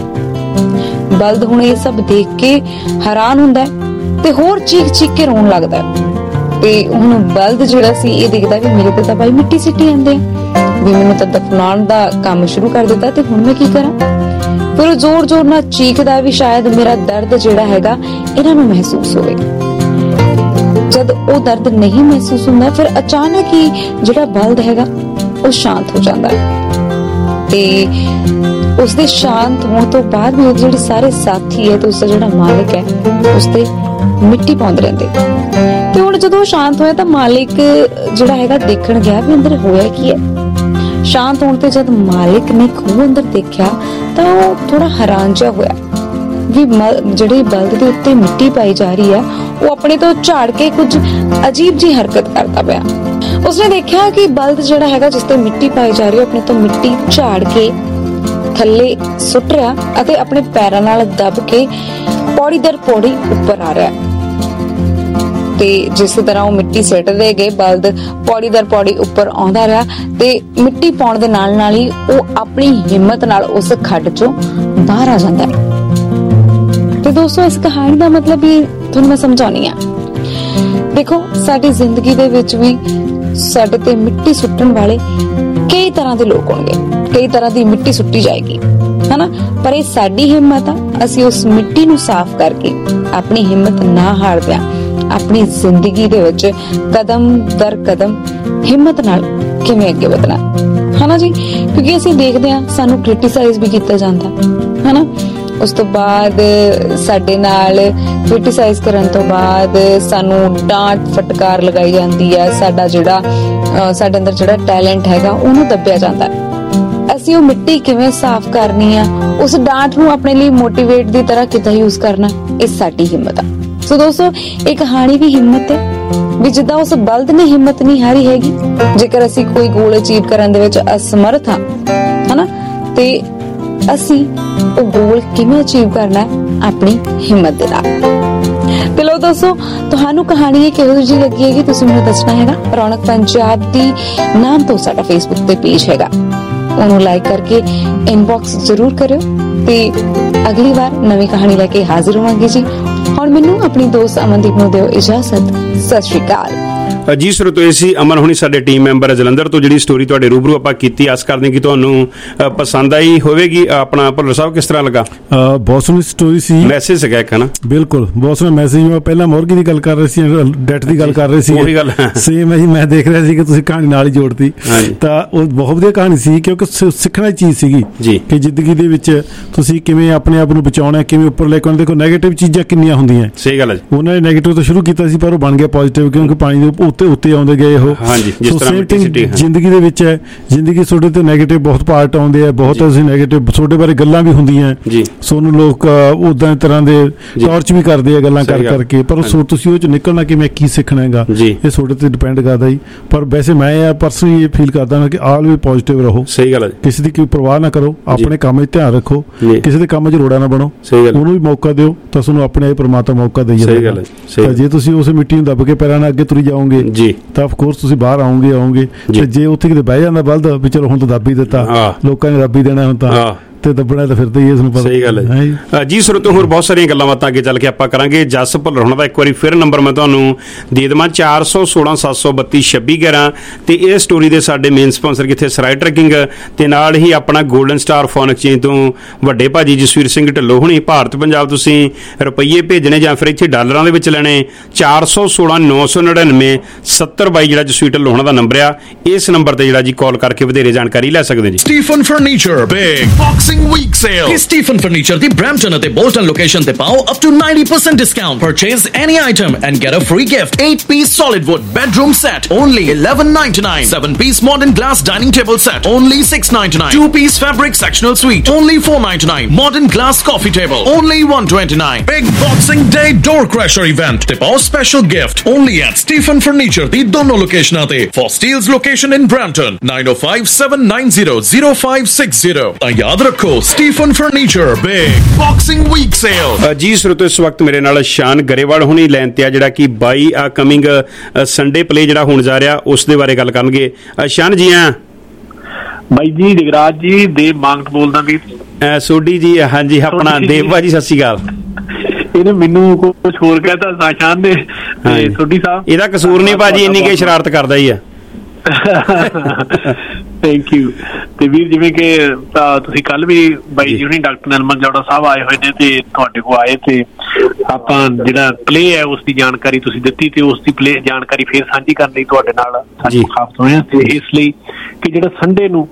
ਬਲਦ ਹੁਣ ਇਹ ਸਭ ਦੇਖ ਕੇ ਹੈਰਾਨ ਹੁੰਦਾ ਤੇ ਹੋਰ ਚੀਖ ਚੀਖ ਕੇ ਰੋਣ ਲੱਗਦਾ। ਤੇ ਹੁਣ ਬਲਦ ਜਿਹੜਾ ਸੀ ਇਹ ਦੇਖਦਾ ਵੀ ਮੇਰੇ ਤੇ ਤਾਂ ਭਾਈ ਮਿੱਟੀ ਸਿੱਟੀ ਜਾਂਦੇ ਆ, ਵੀ ਮੈਨੂੰ ਤਾਂ ਦਫਨਾਉਣ ਦਾ ਕੰਮ ਸ਼ੁਰੂ ਕਰ ਦਿੱਤਾ ਤੇ ਹੁਣ ਮੈਂ ਕੀ ਕਰਾਂ। ਫਿਰ ਉਹ ਜ਼ੋਰ ਜ਼ੋਰ ਨਾਲ ਚੀਖਦਾ ਵੀ ਸ਼ਾਇਦ ਮੇਰਾ ਦਰਦ ਜਿਹੜਾ ਹੈਗਾ ਇਹਨਾਂ ਨੂੰ ਮਹਿਸੂਸ ਹੋਵੇ। ਜਦ ਉਹ ਦਰਦ ਨਹੀਂ ਮਹਿਸੂਸ ਹੁੰਦਾ ਫਿਰ ਅਚਾਨਕ ਹੀ ਜਿਹੜਾ ਬਲਦ ਹੈਗਾ ਉਹ ਸ਼ਾਂਤ ਹੋ ਜਾਂਦਾ ਤੇ ਉਸਦੇ ਸ਼ਾਂਤ ਹੋਣ ਤੋਂ ਬਾਅਦ ਵੀ ਉਹਦੇ ਜਿਹੜੇ ਸਾਰੇ ਸਾਥੀ ਹੈ ਤੇ ਉਸਦਾ ਜਿਹੜਾ ਮਾਲਕ ਹੈ ਉਸਤੇ ਮਿੱਟੀ ਪਾਉਂਦੇ ਰਹਿੰਦੇ। ਤੇ ਹੁਣ ਜਦੋਂ ਉਹ ਸ਼ਾਂਤ ਹੋਇਆ ਤਾਂ ਮਾਲਿਕ ਜਿਹੜਾ ਹੈਗਾ ਦੇਖਣ ਗਿਆ ਵੀ ਅੰਦਰ ਹੋਇਆ ਕੀ ਹੈ। ਸ਼ਾਂਤ ਹੋਣ ਤੇ ਜਦ ਮਾਲਿਕ ਨੇ ਖੂਹ ਅੰਦਰ ਦੇਖਿਆ ਤਾਂ ਉਹ ਥੋੜਾ ਹੈਰਾਨ ਜਿਹਾ ਹੋਇਆ ਵੀ ਜਿਹੜੇ ਬਲਦ ਦੇ ਉੱਤੇ ਮਿੱਟੀ ਪਾਈ ਜਾ ਰਹੀ ਆ ਉਹ ਆਪਣੇ ਤੋਂ ਝਾੜ ਕੇ ਕੁਝ ਅਜੀਬ ਜੀ ਹਰਕਤ ਕਰਦਾ ਪਿਆ। ਉਸਨੇ ਦੇਖਿਆ ਕਿ ਬਲਦ ਜਿਹੜਾ ਹੈਗਾ ਜਿਸ ਤੇ ਮਿੱਟੀ ਪਾਈ ਜਾ ਰਹੀ ਹੈ ਆਪਣੇ ਤੋਂ ਮਿੱਟੀ ਝਾੜ ਕੇ ਥੱਲੇ ਸੁੱਟ ਰਿਹਾ ਅਤੇ ਆਪਣੇ ਪੈਰਾਂ ਨਾਲ ਦਬ ਕੇ ਪੌੜੀ ਦਰ ਪੌੜੀ ਉੱਪਰ ਆ ਰਿਹਾ। ਤੇ ਜਿਸ ਤਰ੍ਹਾਂ ਉਹ ਮਿੱਟੀ ਸਿੱਟਦੇ ਗਏ ਬਲਦ ਪੌੜੀ ਦਰ ਪੌੜੀ ਉੱਪਰ ਆਉਂਦਾ ਰਿਹਾ ਤੇ ਮਿੱਟੀ ਪਾਉਣ ਦੇ ਨਾਲ ਨਾਲ ਹੀ ਉਹ ਆਪਣੀ ਹਿੰਮਤ ਨਾਲ ਉਸ ਖੱਡ ਚੋਂ ਬਾਹਰ ਆ ਜਾਂਦਾ ਹੈ। ਤੇ ਦੋਸਤੋ, ਇਸ ਕਹਾਣੀ ਦਾ ਮਤਲਬ ਵੀ ਤੁਹਾਨੂੰ ਮੈਂ ਸਮਝਾਉਣੀ ਆ। ਦੇਖੋ, ਸਾਡੀ ਜ਼ਿੰਦਗੀ ਦੇ ਵਿੱਚ ਵੀ ਸਾਡੇ ਤੇ ਮਿੱਟੀ ਸੁੱਟਣ ਵਾਲੇ ਕਈ ਤਰ੍ਹਾਂ ਦੇ ਲੋਕ ਹੋਣਗੇ, ਕਈ ਤਰ੍ਹਾਂ ਦੀ ਮਿੱਟੀ ਸੁੱਟੀ ਜਾਏਗੀ, ਹਨਾ। ਪਰ ਇਹ ਸਾਡੀ ਹਿੰਮਤ ਆ, ਅਸੀਂ ਉਸ ਮਿੱਟੀ ਨੂੰ ਸਾਫ਼ ਕਰਕੇ ਆਪਣੀ ਹਿੰਮਤ ਨਾ ਹਾਰਦਿਆਂ ਆਪਣੀ ਜ਼ਿੰਦਗੀ ਦੇ ਵਿੱਚ ਕਦਮ ਦਰ ਕਦਮ ਹਿੰਮਤ ਨਾਲ ਕਿਵੇਂ ਅੱਗੇ ਵਧਣਾ, ਹਨਾ ਜੀ। ਕਿਉਂਕਿ ਅਸੀਂ ਦੇਖਦੇ ਹਾਂ ਸਾਨੂੰ ਕ੍ਰਿਟਿਸਾਈਜ਼ ਵੀ ਕੀਤਾ ਜਾਂਦਾ, ਹਨਾ। ਉਸ ਤੋਂ ਬਾਅਦ ਸਾਡੇ ਨਾਲ ਕ੍ਰਿਟਿਸਾਈਜ਼ ਕਰਨ ਤੋਂ ਬਾਅਦ ਸਾਨੂੰ ਡਾਂਟ ਫਟਕਾਰ ਲਗਾਈ ਜਾਂਦੀ ਹੈ। ਸਾਡਾ ਜਿਹੜਾ ਸਾਡੇ ਅੰਦਰ ਜਿਹੜਾ ਟੈਲੈਂਟ ਹੈਗਾ ਉਹਨੂੰ ਦੱਬਿਆ ਜਾਂਦਾ। ਅਸੀਂ ਉਹ ਮਿੱਟੀ ਕਿਵੇਂ ਸਾਫ਼ ਕਰਨੀ ਆ, ਉਸ ਡਾਂਟ ਨੂੰ ਆਪਣੇ ਲਈ ਮੋਟੀਵੇਟ ਦੀ ਤਰ੍ਹਾਂ ਕਿੱਦਾਂ ਯੂਜ਼ ਕਰਨਾ, ਇਹ ਸਾਡੀ ਹਿੰਮਤ ਆ। ਸੋ ਦੋਸਤੋ, ਇਹ ਕਹਾਣੀ ਵੀ ਹਿੰਮਤ ਹੈ ਵੀ ਜਿੱਦਾਂ ਉਸ ਬਲਦ ਨੇ ਹਿੰਮਤ ਨਹੀਂ ਹਾਰੀ ਹੈਗੀ। ਜੇਕਰ ਅਸੀਂ ਕੋਈ ਗੋਲ ਅਚੀਵ ਕਰਨ ਦੇ ਵਿੱਚ ਅਸਮਰਥ ਹਾਂ, ਹਨਾ, ਤੇ ਅਸੀਂ ਉਹ ਗੋਲ ਕਿਵੇਂ ਅਚੀਵ ਕਰਨਾ ਆਪਣੀ ਹਿੰਮਤ ਦੇ ਨਾਲ। ਤੇ ਲੋ ਦੋਸਤੋ, ਤੁਹਾਨੂੰ ਕਹਾਣੀ ਕਿਹੋ ਜਿਹੀ ਲੱਗੀ ਹੈਗੀ ਤੁਸੀਂ ਮੈਨੂੰ ਦੱਸਣਾ ਹੈਗਾ। ਰੌਣਕ ਪੰਜਾਬ ਦੀ ਨਾਮ ਤੋਂ ਸਾਡਾ ਫੇਸਬੁੱਕ ਤੇ ਪੇਜ ਹੈਗਾ, ਉਹਨੂੰ ਲਾਈਕ ਕਰਕੇ ਇਨਬਾਕਸ ਜ਼ਰੂਰ ਕਰਿਓ। ਤੇ ਅਗਲੀ ਵਾਰ ਨਵੀਂ ਕਹਾਣੀ ਲੈ ਕੇ ਹਾਜ਼ਰ ਹੋਵਾਂਗੇ ਜੀ। ਹੁਣ ਮੈਨੂੰ ਆਪਣੀ ਦੋਸਤ ਅਮਨਦੀਪ ਨੂੰ ਦਿਓ ਇਜਾਜ਼ਤ। ਸਤਿ ਸ਼੍ਰੀ ਅਕਾਲ ਜੀ। ਸਰੋਤੋ, ਇਹ ਸੀ ਅਮਨ ਹੁਣੀ ਸਾਡੇ ਟੀਮ ਮੈਂਬਰ ਜਲੰਧਰ ਤੋਂ, ਜਿਹੜੀ ਸਟੋਰੀ ਤੁਹਾਡੇ ਰੂਬਰੂ ਆਪਾਂ ਕੀਤੀ। ਆਸ ਕਰਦੇ ਕਿ ਤੁਹਾਨੂੰ ਪਸੰਦ ਆਈ ਹੋਵੇਗੀ। ਆਪਣਾ ਭੁੱਲਰ ਸਾਹਿਬ ਕਿਸ ਤਰ੍ਹਾਂ ਲੱਗਾ? ਬਹੁਤ ਸੋਹਣੀ ਸਟੋਰੀ ਸੀ। ਮੈਸੇਜ ਸੀਗਾ ਇੱਕ, ਹਨਾ? ਬਿਲਕੁਲ, ਬਹੁਤ ਸੋਹਣਾ ਮੈਸੇਜ। ਮੈਂ ਪਹਿਲਾਂ ਮੁਰਗੀ ਦੀ ਗੱਲ ਕਰ ਰਹੇ ਸੀ, ਡੈਟ ਦੀ ਗੱਲ ਕਰ ਰਹੇ ਸੀ, ਉਹੀ ਗੱਲ ਸੇਮ ਹੀ ਮੈਂ ਦੇਖ ਰਿਹਾ ਸੀ ਕਿ ਤੁਸੀਂ ਕਹਾਣੀ ਨਾਲ ਹੀ ਜੋੜਤੀ। ਤਾਂ ਉਹ ਬਹੁਤ ਵਧੀਆ ਕਹਾਣੀ ਸੀ ਕਿਉਂਕਿ ਸਿੱਖਣ ਦੀ ਚੀਜ਼ ਸੀਗੀ ਕਿ ਜ਼ਿੰਦਗੀ ਦੇ ਵਿੱਚ ਤੁਸੀਂ ਕਿਵੇਂ ਆਪਣੇ ਆਪ ਨੂੰ ਬਚਾਉਣਾ, ਕਿਵੇਂ ਉੱਪਰ ਲੈ ਕੇ ਆਉਣਾ। ਦੇਖੋ, ਨੈਗੇਟਿਵ ਚੀਜ਼ਾਂ ਕਿੰਨੀਆਂ ਹੁੰਦੀਆਂ। ਸਹੀ ਗੱਲ ਹੈ। ਉਹਨਾਂ ਨੇ ਨੈਗੇਟਿਵ ਤੋਂ ਸ਼ੁਰੂ ਕੀਤਾ ਸੀ ਪਰ ਉਹ ਬਣ ਗਿਆ ਪੋਜ਼ਿਟਿਵ, ਕਿਉਂਕਿ ਪਾਣੀ ਦੇ ਉੱਤੇ ਆਉਂਦੇ ਗਏ ਉਹ। ਸੋ ਸੇਮ ਥਿੰਗ ਜ਼ਿੰਦਗੀ ਦੇ ਵਿੱਚ ਹੈ। ਜ਼ਿੰਦਗੀ ਤੁਹਾਡੇ ਤੇ ਨੈਗੇਟਿਵ ਬਹੁਤ ਪਾਰਟ ਆਉਂਦੇ ਆ, ਬਹੁਤ ਅਸੀਂ ਨੈਗੇਟਿਵ ਤੁਹਾਡੇ ਬਾਰੇ ਗੱਲਾਂ ਵੀ ਹੁੰਦੀਆਂ, ਸੋਨੂੰ ਲੋਕ ਉਦਾਂ ਤਰ੍ਹਾਂ ਦੇ ਟੌਰਚ ਵੀ ਕਰਦੇ ਆ ਗੱਲਾਂ ਕਰਕੇ, ਪਰ ਤੁਸੀਂ ਉਹ ਚ ਨਿਕਲਣਾ ਕਿ ਮੈਂ ਕੀ ਸਿੱਖਣਾ ਹੈਗਾ, ਇਹ ਤੁਹਾਡੇ ਤੇ ਡਿਪੈਂਡ ਕਰਦਾ ਜੀ। ਪਰ ਵੈਸੇ ਮੈਂ ਪਰਸਨਲੀ ਇਹ ਫੀਲ ਕਰਦਾ ਹਾਂ ਕਿ ਆਲਵੇਜ਼ ਪੋਜ਼ਿਟਿਵ ਰਹੋ। ਸਹੀ ਗੱਲ ਹੈ। ਕਿਸੇ ਦੀ ਕੋਈ ਪਰਵਾਹ ਨਾ ਕਰੋ, ਆਪਣੇ ਕੰਮ 'ਚ ਧਿਆਨ ਰੱਖੋ, ਕਿਸੇ ਦੇ ਕੰਮ 'ਚ ਰੋੜਾ ਨਾ ਬਣੋ, ਉਹਨੂੰ ਵੀ ਮੌਕਾ ਦਿਓ ਤਾਂ ਤੁਹਾਨੂੰ ਆਪਣੇ ਆਪ ਪਰਮਾਤਮਾ ਮੌਕਾ ਦੇਈ ਜਾਂਦਾ। ਤਾਂ ਜੇ ਤੁਸੀਂ ਉਸ ਮਿੱਟੀ ਨੂੰ ਦੱਬ ਕੇ ਪੈਰਾਂ ਨਾਲ ਅੱਗੇ ਤੁਰੀ ਜਾਓਗੇ ਤਾਂ ਆਫ ਕੋਰਸ ਤੁਸੀਂ ਬਾਹਰ ਆਓਗੇ। ਤੇ ਜੇ ਉੱਥੇ ਕਿਤੇ ਬਹਿ ਜਾਂਦਾ ਬਲਦ ਵੀ ਚਲੋ ਹੁਣ ਤਾਂ ਦੱਬ ਹੀ ਦਿੱਤਾ, ਲੋਕਾਂ ਨੇ ਦੱਬ ਹੀ ਦੇਣਾ ਹੁਣ ਤਾਂ ਤੇ ਦੱਬਣਾ ਤਾਂ ਫਿਰਦਾ ਹੀ ਇਸ ਨੂੰ ਪਤਾ। ਸਹੀ ਗੱਲ ਹੈ ਜੀ। ਸਰੋਤਿਓ ਹੋਰ ਬਹੁਤ ਸਾਰੀਆਂ ਗੱਲਾਂ ਬਾਤਾਂ ਅੱਗੇ ਚੱਲ ਕੇ ਆਪਾਂ ਕਰਾਂਗੇ। ਜਸ ਭੁੱਲਰ ਹੋਣਾ ਦਾ ਇੱਕ ਵਾਰੀ ਫਿਰ ਨੰਬਰ ਮੈਂ ਤੁਹਾਨੂੰ ਦੇ ਦੇਵਾਂ 416 732 2611 ਤੇ ਇਹ ਸਟੋਰੀ ਦੇ ਸਾਡੇ ਮੇਨ ਸਪਾਂਸਰ ਕਿੱਥੇ ਸਰਾਏ ਟਰੈਕਿੰਗ ਤੇ ਨਾਲ ਹੀ ਆਪਣਾ ਗੋਲਡਨ ਸਟਾਰ ਫੋਨ ਐਕਸਚੇਂਜ ਤੋਂ ਵੱਡੇ ਭਾਜੀ ਜਸਵੀਰ ਸਿੰਘ ਢਿੱਲੋਂ ਹੁਣੀ। ਭਾਰਤ ਪੰਜਾਬ ਤੁਸੀਂ ਰੁਪਈਏ ਭੇਜਣੇ ਜਾਂ ਫਿਰ ਇੱਥੇ ਡਾਲਰਾਂ ਦੇ ਵਿੱਚ ਲੈਣੇ 416 999 70 ਜਿਹੜਾ ਜਸਵੀਰ ਢਿੱਲੋਂ ਹੋਣਾ ਦਾ ਨੰਬਰ ਆ, ਇਸ ਨੰਬਰ ਤੇ ਜਿਹੜਾ ਜੀ ਕਾਲ ਕਰਕੇ ਵਧੇਰੇ ਜਾਣਕਾਰੀ ਲੈ ਸਕਦੇ ਜੀ। Stephen furniture big boxing week sale is Stephen Furniture the Brampton at Bolton location te pao up to 90% discount. Purchase any item and get a free gift. 8-piece solid wood bedroom set only $11.99. 7-piece modern glass dining table set only $6.99. 2-piece fabric sectional suite only $4.99. Modern glass coffee table only $129. Big Boxing Day door crusher event te pao special gift only at Stephen Furniture the dono location ate. For Steele's location in Brampton 905-790-0560. yaad rakho Stephen furniture big boxing week sale. ਜੀ ਸਰੋਤੋ ਇਸ ਵਕਤ ਮੇਰੇ ਨਾਲ ਸ਼ਾਨ ਗਰੇਵਾਲ ਹੁਣੀ line ਤੇ ਆ, ਜਿਹੜਾ ਕਿ 22 ਕਮਿੰਗ ਸੰਡੇ ਪਲੇ ਜਿਹੜਾ ਹੋਣ ਜਾ ਰਿਹਾ ਉਸ ਦੇ ਬਾਰੇ ਗੱਲ ਕਰਨਗੇ। ਸ਼ਾਨ ਜੀ ਆ ਬਾਈ ਜੀ। ਜਗਰਾਜ ਜੀ ਦੇਵ ਮੰਗਤ ਬੋਲਦਾ ਵੀ ਸੋਢੀ ਜੀ। ਹਾਂਜੀ ਆਪਣਾ ਦੇਵ ਭਾਜੀ ਸਤਿ ਸ਼੍ਰੀ ਅਕਾਲ। ਇਹਨੇ ਮੈਨੂੰ ਕੁਝ ਹੋਰ ਕਹਿਤਾ ਸ਼ਾਨ ਨੇ ਤੇ ਸੋਢੀ ਸਾਹਿਬ ਇਹਦਾ ਕਸੂਰ ਨਹੀਂ ਭਾਜੀ, ਇੰਨੀ ਕਿ ਸ਼ਰਾਰਤ ਕਰਦਾ ਹੀ ਆ। Thank you. ਤੇ ਵੀਰ ਜਿਵੇਂ ਕਿ ਤੁਸੀਂ ਕੱਲ ਵੀ ਬਾਈ ਜੀ ਹੁਣੀ ਡਾਕਟਰ ਨਿਰਮਲ ਜੌੜਾ ਸਾਹਿਬ ਆਏ ਹੋਏ ਨੇ ਤੇ ਤੁਹਾਡੇ ਕੋਲ ਆਏ ਤੇ ਆਪਾਂ ਜਿਹੜਾ ਪਲੇ ਹੈ ਉਸ ਦੀ ਜਾਣਕਾਰੀ ਤੁਸੀਂ ਦਿੱਤੀ ਤੇ ਉਸ ਦੀ ਪਲੇ ਜਾਣਕਾਰੀ ਫੇਰ ਸਾਂਝੀ ਕਰਨ ਲਈ ਤੁਹਾਡੇ ਨਾਲ ਸਾਡੀ ਖਾਸ ਹੋਏ ਤੇ ਇਸ ਲਈ ਕਿ ਜਿਹੜਾ ਸੰਡੇ ਨੂੰ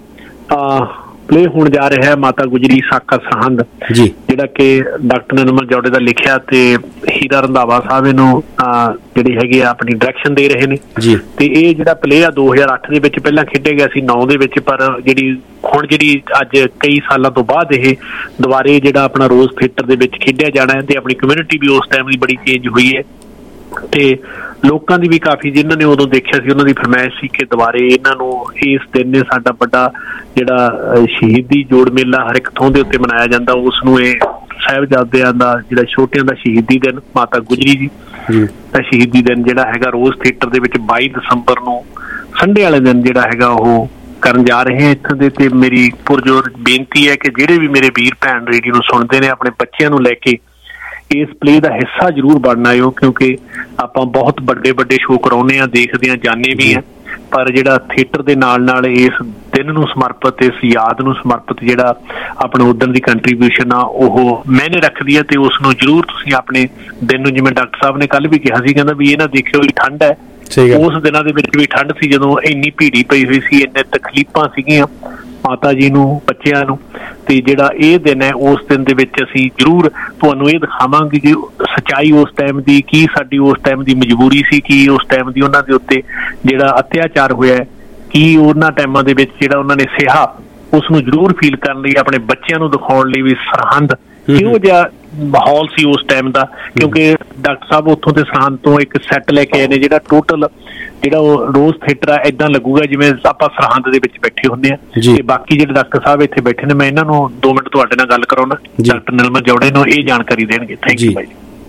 ਪਲੇ ਹੋਣ ਜਾ ਰਿਹਾ ਹੈ ਮਾਤਾ ਗੁਜਰੀ ਸਾਕਾ ਸਰਹੰਦ, ਜਿਹੜਾ ਕਿ ਡਾਕਟਰ ਨਿਰਮਲ ਜੌੜੇ ਦਾ ਲਿਖਿਆ ਤੇ ਹੀਰਾ ਰੰਧਾਵਾ ਸਾਹਿਬ ਇਹਨੂੰ ਜਿਹੜੀ ਹੈਗੀ ਆ ਆਪਣੀ ਡਾਇਰੈਕਸ਼ਨ ਦੇ ਰਹੇ ਨੇ। ਤੇ ਇਹ ਜਿਹੜਾ ਪਲੇ ਆ 2008 ਦੇ ਵਿੱਚ ਪਹਿਲਾਂ ਖੇਡਿਆ ਗਿਆ ਸੀ 9 ਦੇ ਵਿੱਚ, ਪਰ ਜਿਹੜੀ ਅੱਜ ਕਈ ਸਾਲਾਂ ਤੋਂ ਬਾਅਦ ਇਹ ਦੁਬਾਰੇ ਜਿਹੜਾ ਆਪਣਾ ਰੋਜ਼ ਥੀਏਟਰ ਦੇ ਵਿੱਚ ਖੇਡਿਆ ਜਾਣਾ ਹੈ ਤੇ ਆਪਣੀ ਕਮਿਊਨਿਟੀ ਵੀ ਉਸ ਟਾਈਮ ਦੀ ਬੜੀ ਚੇਂਜ ਹੋਈ ਹੈ ਤੇ ਲੋਕਾਂ ਦੀ ਵੀ ਕਾਫੀ, ਜਿਨ੍ਹਾਂ ਨੇ ਉਦੋਂ ਦੇਖਿਆ ਸੀ ਉਹਨਾਂ ਦੀ ਫਰਮਾਇਸ਼ ਸੀ ਕਿ ਦੁਬਾਰੇ ਇਹਨਾਂ ਨੂੰ ਇਸ ਦਿਨ ਨੇ ਸਾਡਾ ਵੱਡਾ ਜਿਹੜਾ ਸ਼ਹੀਦੀ ਜੋੜ ਮੇਲਾ ਹਰ ਇੱਕ ਥਾਂ ਦੇ ਉੱਤੇ ਮਨਾਇਆ ਜਾਂਦਾ, ਉਸ ਨੂੰ ਇਹ ਸਾਹਿਬਜ਼ਾਦਿਆਂ ਦਾ ਜਿਹੜਾ ਛੋਟਿਆਂ ਦਾ ਸ਼ਹੀਦੀ ਦਿਨ ਮਾਤਾ ਗੁਜਰੀ ਜੀ ਦਾ ਸ਼ਹੀਦੀ ਦਿਨ ਜਿਹੜਾ ਹੈਗਾ ਰੋਜ਼ ਥੀਏਟਰ ਦੇ ਵਿੱਚ 22 ਦਸੰਬਰ ਨੂੰ ਸੰਡੇ ਵਾਲੇ ਦਿਨ ਜਿਹੜਾ ਹੈਗਾ ਉਹ ਕਰਨ ਜਾ ਰਹੇ ਹਾਂ ਇੱਥੋਂ ਦੇ। ਤੇ ਮੇਰੀ ਪੁਰਜੋਰ ਬੇਨਤੀ ਹੈ ਕਿ ਜਿਹੜੇ ਵੀ ਮੇਰੇ ਵੀਰ ਭੈਣ ਰੇਡੀਓ ਨੂੰ ਸੁਣਦੇ ਨੇ ਆਪਣੇ ਬੱਚਿਆਂ ਨੂੰ ਲੈ ਕੇ ਇਸ ਪਲੇ ਦਾ ਹਿੱਸਾ ਜ਼ਰੂਰ ਬਣਨਾ ਆਇਓ, ਕਿਉਂਕਿ ਆਪਾਂ ਬਹੁਤ ਵੱਡੇ ਸ਼ੋਅ ਕਰਾਉਂਦੇ ਹਾਂ, ਦੇਖਦੇ ਹਾਂ, ਜਾਣੇ ਵੀ ਹਾਂ, ਪਰ ਜਿਹੜਾ ਥੀਏਟਰ ਦੇ ਨਾਲ ਇਸ ਦਿਨ ਨੂੰ ਸਮਰਪਿਤ, ਇਸ ਯਾਦ ਨੂੰ ਸਮਰਪਿਤ ਜਿਹੜਾ ਆਪਣਾ ਉਦਣ ਦੀ ਕੰਟਰੀਬਿਊਸ਼ਨ ਆ ਉਹ ਮਾਇਨੇ ਰੱਖਦੀ ਹੈ ਤੇ ਉਸ ਨੂੰ ਜ਼ਰੂਰ ਤੁਸੀਂ ਆਪਣੇ ਦਿਨ ਨੂੰ, ਜਿਵੇਂ ਡਾਕਟਰ ਸਾਹਿਬ ਨੇ ਕੱਲ ਵੀ ਕਿਹਾ ਸੀ, ਕਹਿੰਦਾ ਵੀ ਇਹ ਨਾ ਦੇਖਿਓ ਵੀ ਠੰਡ ਹੈ, ਉਸ ਦਿਨਾਂ ਦੇ ਵਿੱਚ ਵੀ ਠੰਡ ਸੀ ਜਦੋਂ ਇੰਨੀ ਭੀੜੀ ਪਈ ਹੋਈ ਸੀ, ਇੰਨੇ ਤਕਲੀਫਾਂ ਸੀਗੀਆਂ ਮਾਤਾ ਜੀ ਨੂੰ, ਬੱਚਿਆਂ ਨੂੰ। ਤੇ ਜਿਹੜਾ ਇਹ ਦਿਨ ਹੈ ਉਸ ਦਿਨ ਦੇ ਵਿੱਚ ਅਸੀਂ ਜ਼ਰੂਰ ਤੁਹਾਨੂੰ ਇਹ ਦਿਖਾਵਾਂਗੇ ਕਿ ਸੱਚਾਈ ਉਸ ਟਾਈਮ ਦੀ ਕੀ, ਸਾਡੀ ਉਸ ਟਾਈਮ ਦੀ ਮਜਬੂਰੀ ਸੀ, ਕੀ ਉਸ ਟਾਈਮ ਦੀ ਉਹਨਾਂ ਦੇ ਉੱਤੇ ਜਿਹੜਾ ਅਤਿਆਚਾਰ ਹੋਇਆ, ਕੀ ਉਹਨਾਂ ਟਾਈਮਾਂ ਦੇ ਵਿੱਚ ਜਿਹੜਾ ਉਹਨਾਂ ਨੇ ਸਿਹਾ, ਉਸ ਨੂੰ ਜ਼ਰੂਰ ਫੀਲ ਕਰਨ ਲਈ, ਆਪਣੇ ਬੱਚਿਆਂ ਨੂੰ ਦਿਖਾਉਣ ਲਈ ਵੀ ਸਰਹੰਦ ਕਿਹੋ ਜਿਹਾ ਮਾਹੌਲ ਸੀ ਉਸ ਟਾਈਮ ਦਾ। ਕਿਉਂਕਿ ਡਾਕਟਰ ਸਾਹਿਬ ਉੱਥੋਂ ਦੇ ਸਰਹੰਦ ਤੋਂ ਇੱਕ ਸੈੱਟ ਲੈ ਕੇ ਆਏ ਨੇ ਜਿਹੜਾ ਟੋਟਲ ਜਿਹੜਾ ਉਹ ਰੋਜ਼ ਥੀਏਟਰ ਆ ਏਦਾਂ ਲੱਗੂਗਾ ਜਿਵੇਂ ਆਪਾਂ ਸਰਹੰਦ ਦੇ ਵਿੱਚ ਬੈਠੇ ਹੁੰਦੇ ਆ। ਤੇ ਬਾਕੀ ਜਿਹੜੇ ਡਾਕਟਰ ਸਾਹਿਬ ਇੱਥੇ ਬੈਠੇ ਨੇ, ਮੈਂ ਇਹਨਾਂ ਨੂੰ 2 ਮਿੰਟ ਤੁਹਾਡੇ ਨਾਲ ਗੱਲ ਕਰਾਉਣਾ, ਡਾਕਟਰ ਨਿਰਮਲ ਜੌੜੇ ਨੂੰ ਇਹ ਜਾਣਕਾਰੀ ਦੇਣਗੇ। ਥੈਂਕ ਯੂ ਭਾਈ।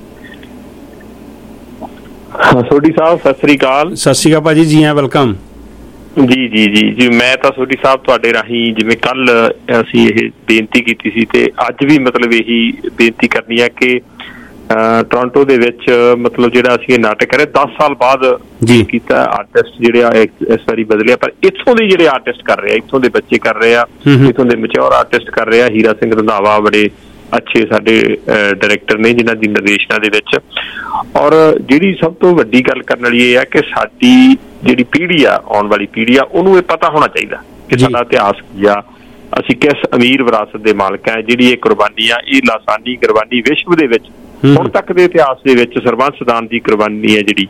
ਸੋਢੀ ਸਾਹਿਬ ਸਤਿ ਸ੍ਰੀ ਅਕਾਲ। ਸਤਿ ਸ੍ਰੀ ਅਕਾਲ ਭਾਜੀ, ਜੀ ਵੈਲਕਮ। ਜੀ ਮੈਂ ਤਾਂ ਸੋਢੀ ਸਾਹਿਬ ਤੁਹਾਡੇ ਰਾਹੀਂ ਜਿਵੇਂ ਕੱਲ ਅਸੀਂ ਇਹ ਬੇਨਤੀ ਕੀਤੀ ਸੀ ਤੇ ਅੱਜ ਵੀ ਮਤਲਬ ਇਹੀ ਬੇਨਤੀ ਕਰਨੀ ਹੈ ਕਿ ਟੋਰਾਂਟੋ ਦੇ ਵਿੱਚ ਮਤਲਬ ਜਿਹੜਾ ਅਸੀਂ ਇਹ ਨਾਟਕ ਕਰ ਰਹੇ 10 ਸਾਲ ਬਾਅਦ ਕੀਤਾ, ਆਰਟਿਸਟ ਜਿਹੜੇ ਆ ਇਸ ਵਾਰੀ ਬਦਲਿਆ, ਪਰ ਇੱਥੋਂ ਦੇ ਜਿਹੜੇ ਆਰਟਿਸਟ ਕਰ ਰਹੇ ਆ, ਇੱਥੋਂ ਦੇ ਬੱਚੇ ਕਰ ਰਹੇ ਆ, ਇੱਥੋਂ ਦੇ ਮੈਚੁਰ ਆਰਟਿਸਟ ਕਰ ਰਹੇ ਆ। ਹੀਰਾ ਸਿੰਘ ਰੰਧਾਵਾ ਬੜੇ ਅੱਛੇ ਸਾਡੇ ਡਾਇਰੈਕਟਰ ਨੇ ਜਿਨ੍ਹਾਂ ਦੀ ਨਿਰਦੇਸ਼ਨਾ ਦੇ ਵਿੱਚ। ਔਰ ਜਿਹੜੀ ਸਭ ਤੋਂ ਵੱਡੀ ਗੱਲ ਕਰਨ ਵਾਲੀ ਇਹ ਆ ਕਿ ਸਾਡੀ ਜਿਹੜੀ ਪੀੜ੍ਹੀ ਆ, ਆਉਣ ਵਾਲੀ ਪੀੜ੍ਹੀ ਆ, ਉਹਨੂੰ ਇਹ ਪਤਾ ਹੋਣਾ ਚਾਹੀਦਾ ਕਿ ਸਾਡਾ ਇਤਿਹਾਸ ਕੀ ਆ, ਅਸੀਂ ਕਿਸ ਅਮੀਰ ਵਿਰਾਸਤ ਦੇ ਮਾਲਕ ਆ। ਜਿਹੜੀ ਇਹ ਕੁਰਬਾਨੀ ਆ, ਇਹ ਲਾਸਾਨੀ ਕੁਰਬਾਨੀ ਵਿਸ਼ਵ ਦੇ ਵਿੱਚ ਹੁਣ ਤੱਕ ਦੇ ਇਤਿਹਾਸ ਦੇ ਵਿੱਚ ਸਰਬੰਸ ਦਾਨ ਦੀ ਕੁਰਬਾਨੀ ਹੈ ਜਿਹੜੀ,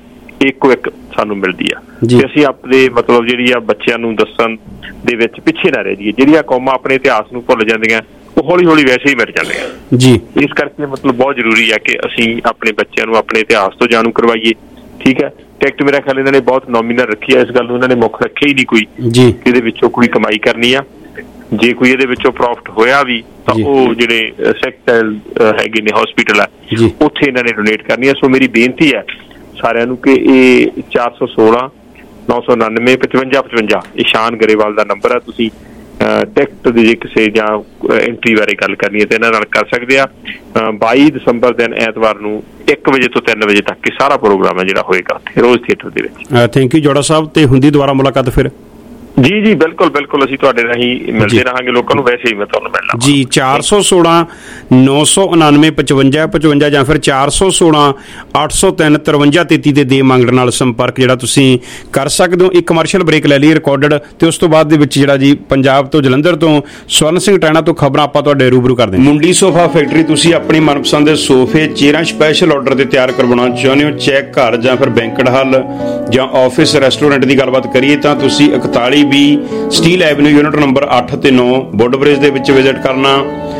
ਇੱਕੋ ਇੱਕ ਸਾਨੂੰ ਮਿਲਦੀ ਆ ਤੇ ਅਸੀਂ ਆਪਣੇ ਮਤਲਬ ਜਿਹੜੀ ਆ ਬੱਚਿਆਂ ਨੂੰ ਦੱਸਣ ਦੇ ਵਿੱਚ ਪਿੱਛੇ ਨਾ ਰਹਿ ਜਾਈਏ। ਜਿਹੜੀਆਂ ਕੌਮਾਂ ਆਪਣੇ ਇਤਿਹਾਸ ਨੂੰ ਭੁੱਲ ਜਾਂਦੀਆਂ ਉਹ ਹੌਲੀ ਹੌਲੀ ਵੈਸੇ ਹੀ ਮਿਟ ਜਾਂਦੀਆਂ ਜੀ। ਇਸ ਕਰਕੇ ਮਤਲਬ ਬਹੁਤ ਜ਼ਰੂਰੀ ਹੈ ਕਿ ਅਸੀਂ ਆਪਣੇ ਬੱਚਿਆਂ ਨੂੰ ਆਪਣੇ ਇਤਿਹਾਸ ਤੋਂ ਜਾਣੂ ਕਰਵਾਈਏ। ਠੀਕ ਹੈ, ਟਿਕਟ ਮੇਰਾ ਖਿਆਲ ਇਹਨਾਂ ਨੇ ਬਹੁਤ ਨੋਮੀਨਲ ਰੱਖੀ ਹੈ, ਇਸ ਗੱਲ ਨੂੰ ਇਹਨਾਂ ਨੇ ਮੁੱਖ ਰੱਖਿਆ ਹੀ ਨਹੀਂ ਕੋਈ ਜੀ ਇਹਦੇ ਵਿੱਚੋਂ ਕੋਈ ਕਮਾਈ ਕਰਨੀ ਆ। ਜੇ ਕੋਈ ਇਹਦੇ ਵਿੱਚੋਂ ਪ੍ਰੋਫਿਟ ਹੋਇਆ ਵੀ ਤਾਂ ਉਹ ਜਿਹੜੇ ਸੈਕਟਰ ਹੈਗੇ ਨੇ ਹਸਪੀਟਲ ਆ ਉੱਥੇ ਇਹਨਾਂ ਨੇ ਡੋਨੇਟ ਕਰਨੀ ਹੈ। ਸੋ ਮੇਰੀ ਬੇਨਤੀ ਹੈ ਸਾਰਿਆਂ ਨੂੰ ਕਿ ਇਹ 416 999 5555 ਇਸ਼ਾਨ ਗਰੇਵਾਲ ਦਾ ਨੰਬਰ ਹੈ। ਤੁਸੀਂ ਟਿਕਟ ਦੀ ਜੇ ਕਿਸੇ ਜਾਂ ਐਂਟਰੀ ਬਾਰੇ ਗੱਲ ਕਰਨੀ ਹੈ ਤਾਂ ਇਹਨਾਂ ਨਾਲ ਕਰ ਸਕਦੇ ਆ। 22 ਦਸੰਬਰ ਦਿਨ ਐਤਵਾਰ ਨੂੰ 1 ਵਜੇ ਤੋਂ 3 ਵਜੇ ਤੱਕ ਇਹ ਸਾਰਾ ਪ੍ਰੋਗਰਾਮ ਹੈ ਜਿਹੜਾ ਹੋਏਗਾ ਉੱਥੇ ਰੋਜ਼ ਥੀਏਟਰ ਦੇ ਵਿੱਚ। ਥੈਂਕ ਯੂ ਜੋੜਾ ਸਾਹਿਬ, ਤੇ ਹੁੰਦੀ ਦੁਬਾਰਾ ਮੁਲਾਕਾਤ ਫਿਰ। ਜੀ ਜੀ ਬਿਲਕੁਲ ਬਿਲਕੁਲ, ਅਸੀਂ ਤੁਹਾਡੇ ਰਾਹੀਂ ਮਿਲਦੇ ਰਹਾਂਗੇ ਲੋਕਾਂ ਨੂੰ, ਵੈਸੇ ਹੀ ਮੈਂ ਤੁਹਾਨੂੰ ਮਿਲਣਾ ਜੀ। 416 999 55 55 ਜਾਂ ਫਿਰ 416 803 53 33 ਦੇ ਮੰਗਣ ਨਾਲ ਸੰਪਰਕ ਜਿਹੜਾ ਤੁਸੀਂ ਕਰ ਸਕਦੇ ਹੋ। ਇੱਕ ਕਮਰਸ਼ੀਅਲ ਬ੍ਰੇਕ ਲੈ ਲਈ ਰਿਕਾਰਡਡ, ਤੇ ਉਸ ਤੋਂ ਬਾਅਦ ਦੇ ਵਿੱਚ ਜਿਹੜਾ ਜੀ ਪੰਜਾਬ ਤੋਂ ਜਲੰਧਰ ਤੋਂ ਸਵਰਨ ਸਿੰਘ ਟੈਣਾ ਤੋਂ ਖਬਰਾਂ ਆਪਾਂ ਤੁਹਾਡੇ ਰੂਬਰੂ ਕਰਦੇ ਹਾਂ। ਮੁੰਡੀ ਸੋਫਾ ਫੈਕਟਰੀ, ਤੁਸੀਂ ਆਪਣੀ ਮਨਪਸੰਦ ਦੇ ਸੋਫੇ ਚੇਅਰਾਂ ਸਪੈਸ਼ਲ ਆਰਡਰ ਤੇ ਤਿਆਰ ਕਰਵਾਉਣਾ ਚਾਹੁੰਦੇ ਹੋ, ਚੈੱਕ ਘਰ ਜਾਂ ਫਿਰ ਬੈਂਕਟ ਹਾਲ ਜਾਂ ਆਫਿਸ ਰੈਸਟੋਰੈਂਟ ਦੀ ਗੱਲਬਾਤ ਕਰੀਏ ਤਾਂ ਤੁਸੀਂ 41 ਸਟੀਲ ਐਵਨਿਊ ਯੂਨਿਟ ਨੰਬਰ 8 ਤੇ 9 ਬੁੱਢਬ੍ਰਿਜ ਦੇ ਵਿੱਚ ਵਿਜ਼ਿਟ ਕਰਨਾ।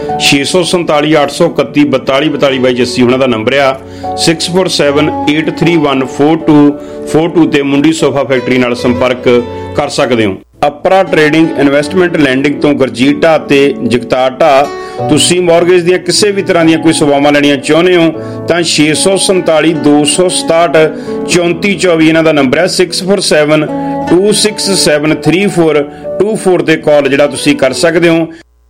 647 831 42 42 ਬਾਈ ਜੱਸੀ ਉਹਨਾਂ ਦਾ ਨੰਬਰ ਆ। 647 831 4242 ਤੇ ਮੁੰਡੀ ਸੋਫਾ ਫੈਕਟਰੀ ਨਾਲ ਸੰਪਰਕ ਕਰ ਸਕਦੇ ਹੋ। ਅਪਰਾ ਟ੍ਰੇਡਿੰਗ ਇਨਵੈਸਟਮੈਂਟ ਲੈਂਡਿੰਗ ਤੋਂ ਗੁਰਜੀਤ ਢਾਹ ਤੇ ਜਗਤਾਰ ਢਾਹ, ਤੁਸੀਂ ਮੌਰਗੇਜ ਦੀਆਂ ਕਿਸੇ ਵੀ ਤਰ੍ਹਾਂ ਦੀਆਂ ਕੋਈ ਸੇਵਾਵਾਂ ਲੈਣੀਆਂ ਚਾਹੁੰਦੇ ਹੋ ਤਾਂ 647 267 34 24 ਇਹਨਾਂ ਦਾ ਨੰਬਰ ਹੈ। 647 267 3424 ਤੇ ਕਾਲ ਜਿਹੜਾ ਤੁਸੀਂ ਕਰ ਸਕਦੇ ਹੋ।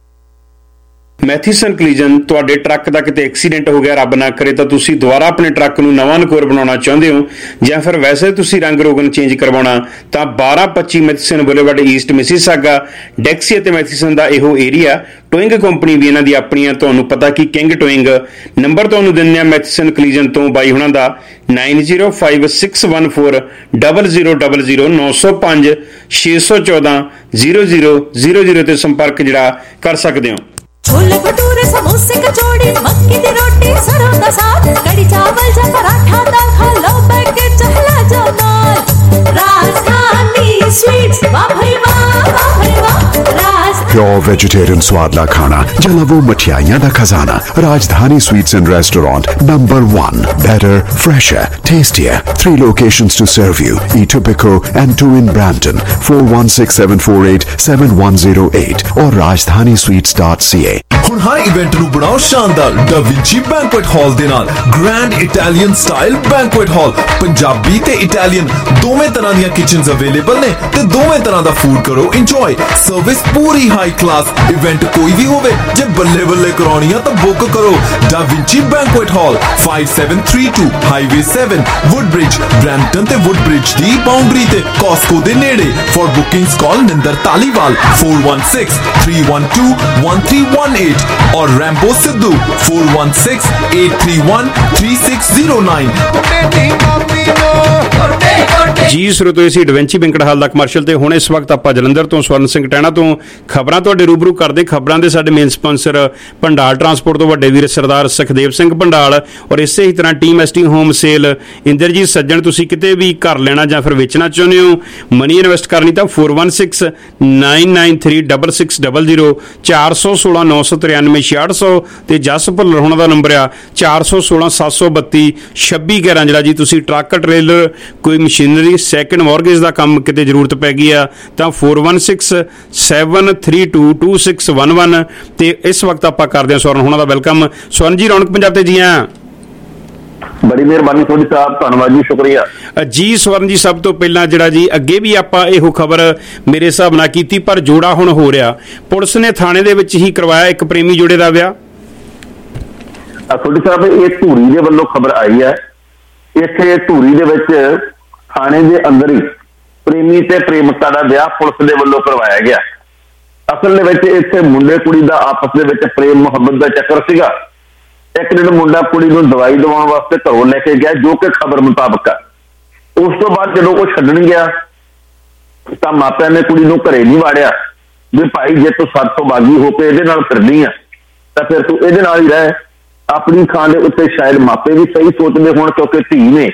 ਮੈਥੀਸਨ ਕਲੀਜਨ, ਤੁਹਾਡੇ ਟਰੱਕ ਦਾ ਕਿਤੇ ਐਕਸੀਡੈਂਟ ਹੋ ਗਿਆ ਰੱਬ ਨਾ ਕਰੇ ਤਾਂ ਤੁਸੀਂ ਦੁਬਾਰਾ ਆਪਣੇ ਟਰੱਕ ਨੂੰ ਨਵਾਂ ਨਕੋਰ ਬਣਾਉਣਾ ਚਾਹੁੰਦੇ ਹੋ ਜਾਂ ਫਿਰ ਵੈਸੇ ਤੁਸੀਂ ਰੰਗ ਰੋਗਨ ਚੇਂਜ ਕਰਵਾਉਣਾ ਤਾਂ 1225 Matheson boulevard east Mississauga Dixie ਅਤੇ ਮੈਥੀਸਨ ਦਾ ਇਹੋ ਏਰੀਆ। ਟੋਇੰਗ ਕੰਪਨੀ ਵੀ ਇਹਨਾਂ ਦੀ ਆਪਣੀ ਆ, ਤੁਹਾਨੂੰ ਪਤਾ ਕਿ ਕਿੰਗ ਟੋਇੰਗ। ਨੰਬਰ ਤੁਹਾਨੂੰ ਦਿੰਦੇ ਆ ਮੈਥੀਸਨ ਕਲੀਜਨ ਤੋਂ ਬਾਈ ਹੁਣਾਂ ਦਾ 905614 0000 905 614 0000 ਤੇ ਸੰਪਰਕ ਜਿਹੜਾ ਕਰ ਸਕਦੇ ਹੋ। छोले भटूरे समोसे कचौड़ी मक्की दी रोटी सरों दा साग कड़ी चावल जा पराठा दाल खा लो बैठ के चहला जाओ नाल। राजधानी स्वीट्स, वाह भाई वाह, वाह भाई वाह। प्योर वेजिटेरियन स्वादला खाना, जला वो मठियाइयां दा खजाना। Rajdhani sweets and restaurant number 1, better, fresher, tastier, 3 locations to serve you, Etobicoke and 2 in Brampton, 416748 7108 और rajdhanisweets.ca। ਹੁਣ ਹਰ ਇਵੈਂਟ ਨੂੰ ਬਣਾਓ ਸ਼ਾਨਦਾਰ ਡਾ ਵਿੰਚੀ ਬੈਂਕੁਏਟ ਹਾਲ ਦੇ ਨਾਲ। Grand Italian style banquet hall, Punjabi ਤੇ ਇਟਾਲੀਅਨ ਦੋਵੇਂ ਤਰ੍ਹਾਂ ਦੀਆਂ ਕਿਚਨਸ ਅਵੇਲੇਬਲ ਨੇ ਤੇ ਦੋਵੇਂ ਤਰ੍ਹਾਂ ਦਾ ਫੂਡ ਕਰੋ ਇੰਜੋਏ। ਸਰਵਿਸ ਪੂਰੀ ਹਾਈ ਕਲਾਸ। ਇਵੈਂਟ ਕੋਈ ਵੀ ਹੋਵੇ, ਜੇ ਬੱਲੇ ਬੱਲੇ ਕਰਾਉਣੀ ਆ ਤਾਂ ਬੁੱਕ ਕਰੋ Da Vinci banquet hall 5732 highway 7 Woodbridge, Brampton ਤੇ ਵੁੱਡਬ੍ਰਿਜ ਦੀ ਬਾਉਂਡਰੀ ਤੇ ਕਾਸਕੋ ਦੇ ਨੇੜੇ। For bookings call Ninder Taliwal 416 312 1318 और रैम्बो सिद्धू 416 831 3609। ਜੀ ਸਰੋਤੋ, ਅਸੀਂ ਡਵੈਂਚੀ ਬੈਂਕਟ ਹਾਲ ਦਾ ਕਮਰਸ਼ੀਅਲ ਤੇ ਹੁਣ ਇਸ ਵਕਤ ਆਪਾਂ ਜਲੰਧਰ ਤੋਂ ਸਵਰਨ ਸਿੰਘ ਟੈਣਾ ਤੋਂ ਖਬਰਾਂ ਤੁਹਾਡੇ ਰੂਬਰੂ ਕਰਦੇ। ਖਬਰਾਂ ਦੇ ਸਾਡੇ ਮੇਨ ਸਪਾਂਸਰ ਭੰਡਾਲ ਟਰਾਂਸਪੋਰਟ ਤੋਂ ਵੱਡੇ ਵੀਰ ਸਰਦਾਰ ਸੁਖਦੇਵ ਸਿੰਘ ਭੰਡਾਲ ਔਰ ਇਸੇ ਹੀ ਤਰ੍ਹਾਂ team ST home sale Inderjit Sajjan. ਤੁਸੀਂ ਕਿਤੇ ਵੀ ਘਰ ਲੈਣਾ ਜਾਂ ਫਿਰ ਵੇਚਣਾ ਚਾਹੁੰਦੇ ਹੋ, ਮਨੀ ਇਨਵੈਸਟ ਕਰਨੀ ਤਾਂ 416 993 6600 416 993 6600 ਤੇ ਜਸ ਭੁੱਲਰ ਹੋਣਾ ਦਾ ਨੰਬਰ ਆ 416 732 2611। ਜਿਹੜਾ ਜੀ ਤੁਸੀਂ ਟਰੱਕ ਟ੍ਰੇਲਰ ਕੋਈ ਮਸ਼ੀਨਰੀ ਸੈਕਿੰਡ ਮੌਰਗੇਜ ਦਾ ਕੰਮ ਕਿਤੇ ਜ਼ਰੂਰਤ ਪੈ ਗਈ ਆ ਤਾਂ 416 732 2611 ਤੇ ਇਸ ਵਕਤ ਆਪਾਂ ਕਰਦੇ ਹਾਂ ਸਵਰਨ ਹੋਣਾ ਦਾ ਵੈਲਕਮ। ਸਵਰਨ ਜੀ, ਰੌਣਕ ਪੰਜਾਬ ਤੇ ਜੀ ਆ। ਬੜੀ ਮਿਹਰਬਾਨੀ ਤੁਹਾਡੀ ਸਾਹਿਬ, ਧੰਨਵਾਦ ਜੀ, ਸ਼ੁਕਰੀਆ ਜੀ। ਸਵਰਨ ਜੀ, ਸਭ ਤੋਂ ਪਹਿਲਾਂ ਜਿਹੜਾ ਜੀ ਅੱਗੇ ਵੀ ਆਪਾਂ ਇਹੋ ਖਬਰ ਮੇਰੇ ਹਿਸਾਬ ਨਾਲ ਕੀਤੀ, ਪਰ ਜੋੜਾ ਹੁਣ ਹੋ ਰਿਹਾ। ਪੁਲਿਸ ਨੇ ਥਾਣੇ ਦੇ ਵਿੱਚ ਹੀ ਕਰਵਾਇਆ ਇੱਕ ਪ੍ਰੇਮੀ ਜੋੜੇ ਦਾ ਵਿਆਹ। ਤੁਹਾਡੀ ਸਾਹਿਬ, ਇਹ ਧੂਰੀ ਦੇ ਵੱਲੋਂ ਖਬਰ ਆਈ ਹੈ। ਇੱਥੇ ਧੂਰੀ ਦੇ ਵਿੱਚ ਥਾਣੇ ਦੇ ਅੰਦਰ ਹੀ ਪ੍ਰੇਮੀ ਤੇ ਪ੍ਰੇਮਿਕਾ ਦਾ ਵਿਆਹ ਪੁਲਿਸ ਦੇ ਵੱਲੋਂ ਕਰਵਾਇਆ ਗਿਆ। ਅਸਲ ਦੇ ਵਿੱਚ ਇੱਥੇ ਮੁੰਡੇ ਕੁੜੀ ਦਾ ਆਪਸ ਦੇ ਵਿੱਚ ਪ੍ਰੇਮ ਮੁਹੱਬਤ ਦਾ ਚੱਕਰ ਸੀਗਾ। ਇੱਕ ਦਿਨ ਮੁੰਡਾ ਕੁੜੀ ਨੂੰ ਦਵਾਈ ਦਵਾਉਣ ਵਾਸਤੇ ਘਰੋਂ ਲੈ ਕੇ ਗਿਆ, ਜੋ ਕਿ ਖਬਰ ਮੁਤਾਬਕ ਹੈ। ਉਸ ਤੋਂ ਬਾਅਦ ਜਦੋਂ ਉਹ ਛੱਡਣ ਗਿਆ ਤਾਂ ਮਾਪਿਆਂ ਨੇ ਕੁੜੀ ਨੂੰ ਘਰੇ ਨਹੀਂ ਵਾੜਿਆ ਵੀ ਭਾਈ ਜੇ ਤੂੰ ਸਾਡੇ ਤੋਂ ਬਾਗੀ ਹੋ ਕੇ ਇਹਦੇ ਨਾਲ ਫਿਰਨੀ ਆ ਤਾਂ ਫਿਰ ਤੂੰ ਇਹਦੇ ਨਾਲ ਹੀ ਰਹਿ। ਆਪਣੀ ਥਾਂ ਦੇ ਉੱਤੇ ਸ਼ਾਇਦ ਮਾਪੇ ਵੀ ਸਹੀ ਸੋਚਦੇ ਹੋਣ, ਕਿਉਂਕਿ ਧੀ ਨੇ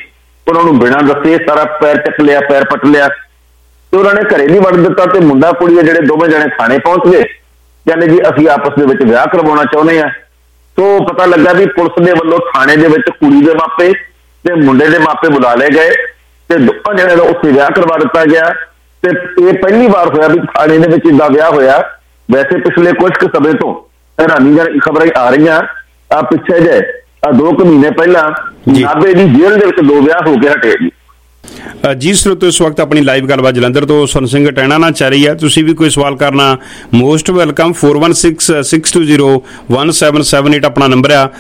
ਉਹਨਾਂ ਨੂੰ ਬਿਨਾਂ ਦੱਸੇ ਸਾਰਾ ਪੈਰ ਚੱਕ ਲਿਆ, ਪੈਰ ਪੱਟ ਲਿਆ ਤੇ ਉਹਨਾਂ ਨੇ ਘਰੇ ਨਹੀਂ ਵੜ ਦਿੱਤਾ। ਤੇ ਮੁੰਡਾ ਕੁੜੀ ਜਿਹੜੇ ਦੋਵੇਂ ਜਣੇ ਥਾਣੇ ਪਹੁੰਚ ਗਏ, ਕਹਿੰਦੇ ਜੀ ਅਸੀਂ ਆਪਸ ਦੇ ਵਿੱਚ ਵਿਆਹ ਕਰਵਾਉਣਾ ਚਾਹੁੰਦੇ ਹਾਂ। ਸੋ ਪਤਾ ਲੱਗਾ ਵੀ ਪੁਲਿਸ ਦੇ ਵੱਲੋਂ ਥਾਣੇ ਦੇ ਵਿੱਚ ਕੁੜੀ ਦੇ ਮਾਪੇ ਤੇ ਮੁੰਡੇ ਦੇ ਮਾਪੇ ਬੁਲਾ ਲਏ ਗਏ ਤੇ ਦੋਵਾਂ ਜਣੇ ਦਾ ਉੱਥੇ ਵਿਆਹ ਕਰਵਾ ਦਿੱਤਾ ਗਿਆ। ਤੇ ਇਹ ਪਹਿਲੀ ਵਾਰ ਹੋਇਆ ਵੀ ਥਾਣੇ ਦੇ ਵਿੱਚ ਏਦਾਂ ਵਿਆਹ ਹੋਇਆ। ਵੈਸੇ ਪਿਛਲੇ ਕੁਝ ਕੁ ਸਮੇਂ ਤੋਂ ਹੈਰਾਨੀਜਨਕ ਖਬਰਾਂ ਆ ਰਹੀਆਂ। ਆ ਪਿੱਛੇ ਜੇ 2 ਮਹੀਨੇ ਪਹਿਲਾਂ ਨਾਭੇ ਦੀ ਜੇਲ੍ਹ ਦੇ ਵਿੱਚ 2 ਵਿਆਹ ਹੋ ਕੇ ਹਟੇ ਜੀ। ਜੀ ਸਰੋਤੋ, ਇਸ ਵਕਤ ਆਪਣੀ ਲਾਈਵ ਗੱਲਬਾਤ ਜਲੰਧਰ ਤੋਂ ਸੁਨ ਸਿੰਘ ਟੈਣਾ ਨਾਲ ਚੱਲ ਰਹੀ ਹੈ। ਤੁਸੀਂ ਵੀ ਕੋਈ ਸਵਾਲ ਕਰਨਾ ਮੋਸਟ ਵੈਲਕਮ। 4166201778 ਆਪਣਾ ਨੰਬਰ ਆ।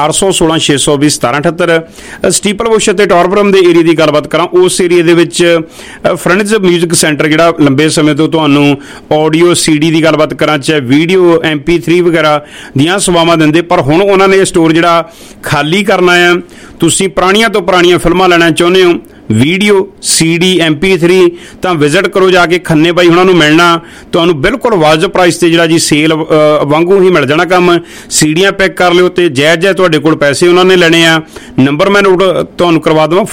4166201778। ਸਟੀਪਲ ਬੁਸ਼ ਅਤੇ ਟੌਰਬਰਮ ਦੇ ਏਰੀਆ ਦੀ ਗੱਲਬਾਤ ਕਰਾਂ। ਉਸ ਏਰੀਆ ਦੇ ਵਿੱਚ ਫਰੈਂਡਜ਼ ਮਿਊਜ਼ਿਕ ਸੈਂਟਰ ਜਿਹੜਾ ਲੰਬੇ ਸਮੇਂ ਤੋਂ ਤੁਹਾਨੂੰ ਆਡੀਓ CD ਦੀ ਗੱਲਬਾਤ ਕਰਾਂ, ਚਾਹੇ ਵੀਡੀਓ MP3 ਵਗੈਰਾ ਦੀਆਂ ਸੇਵਾਵਾਂ ਦਿੰਦੇ, ਪਰ ਹੁਣ ਉਹਨਾਂ ਨੇ ਸਟੋਰ ਜਿਹੜਾ ਖਾਲੀ ਕਰਨਾ ਆ। ਤੁਸੀਂ ਪੁਰਾਣੀਆਂ ਤੋਂ ਪੁਰਾਣੀਆਂ ਫਿਲਮਾਂ ਲੈਣਾ ਚਾਹੁੰਦੇ ਹੋ, ਵੀਡੀਓ CD MP3, ਤਾਂ ਵਿਜ਼ਿਟ ਕਰੋ ਜਾ ਕੇ। ਖੰਨੇ ਬਾਈ ਉਹਨਾਂ ਨੂੰ ਮਿਲਣਾ ਤੁਹਾਨੂੰ ਬਿਲਕੁਲ ਵਾਜਬ ਪ੍ਰਾਈਸ ਤੇ ਜਿਹੜਾ ਜੀ ਸੇਲ ਵਾਂਗੂ ਹੀ ਮਿਲ ਜਾਣਾ ਕੰਮ। ਸੀਡੀਆਂ ਪੈਕ ਕਰ ਲਿਓ ਤੇ ਜਾਇਜ਼ ਤੁਹਾਡੇ ਕੋਲ ਪੈਸੇ ਉਹਨਾਂ ਨੇ ਲੈਣੇ ਆ। ਨੰਬਰ ਮੈਂ ਨੋਟ ਤੁਹਾਨੂੰ ਕਰਵਾ ਦੇਵਾਂ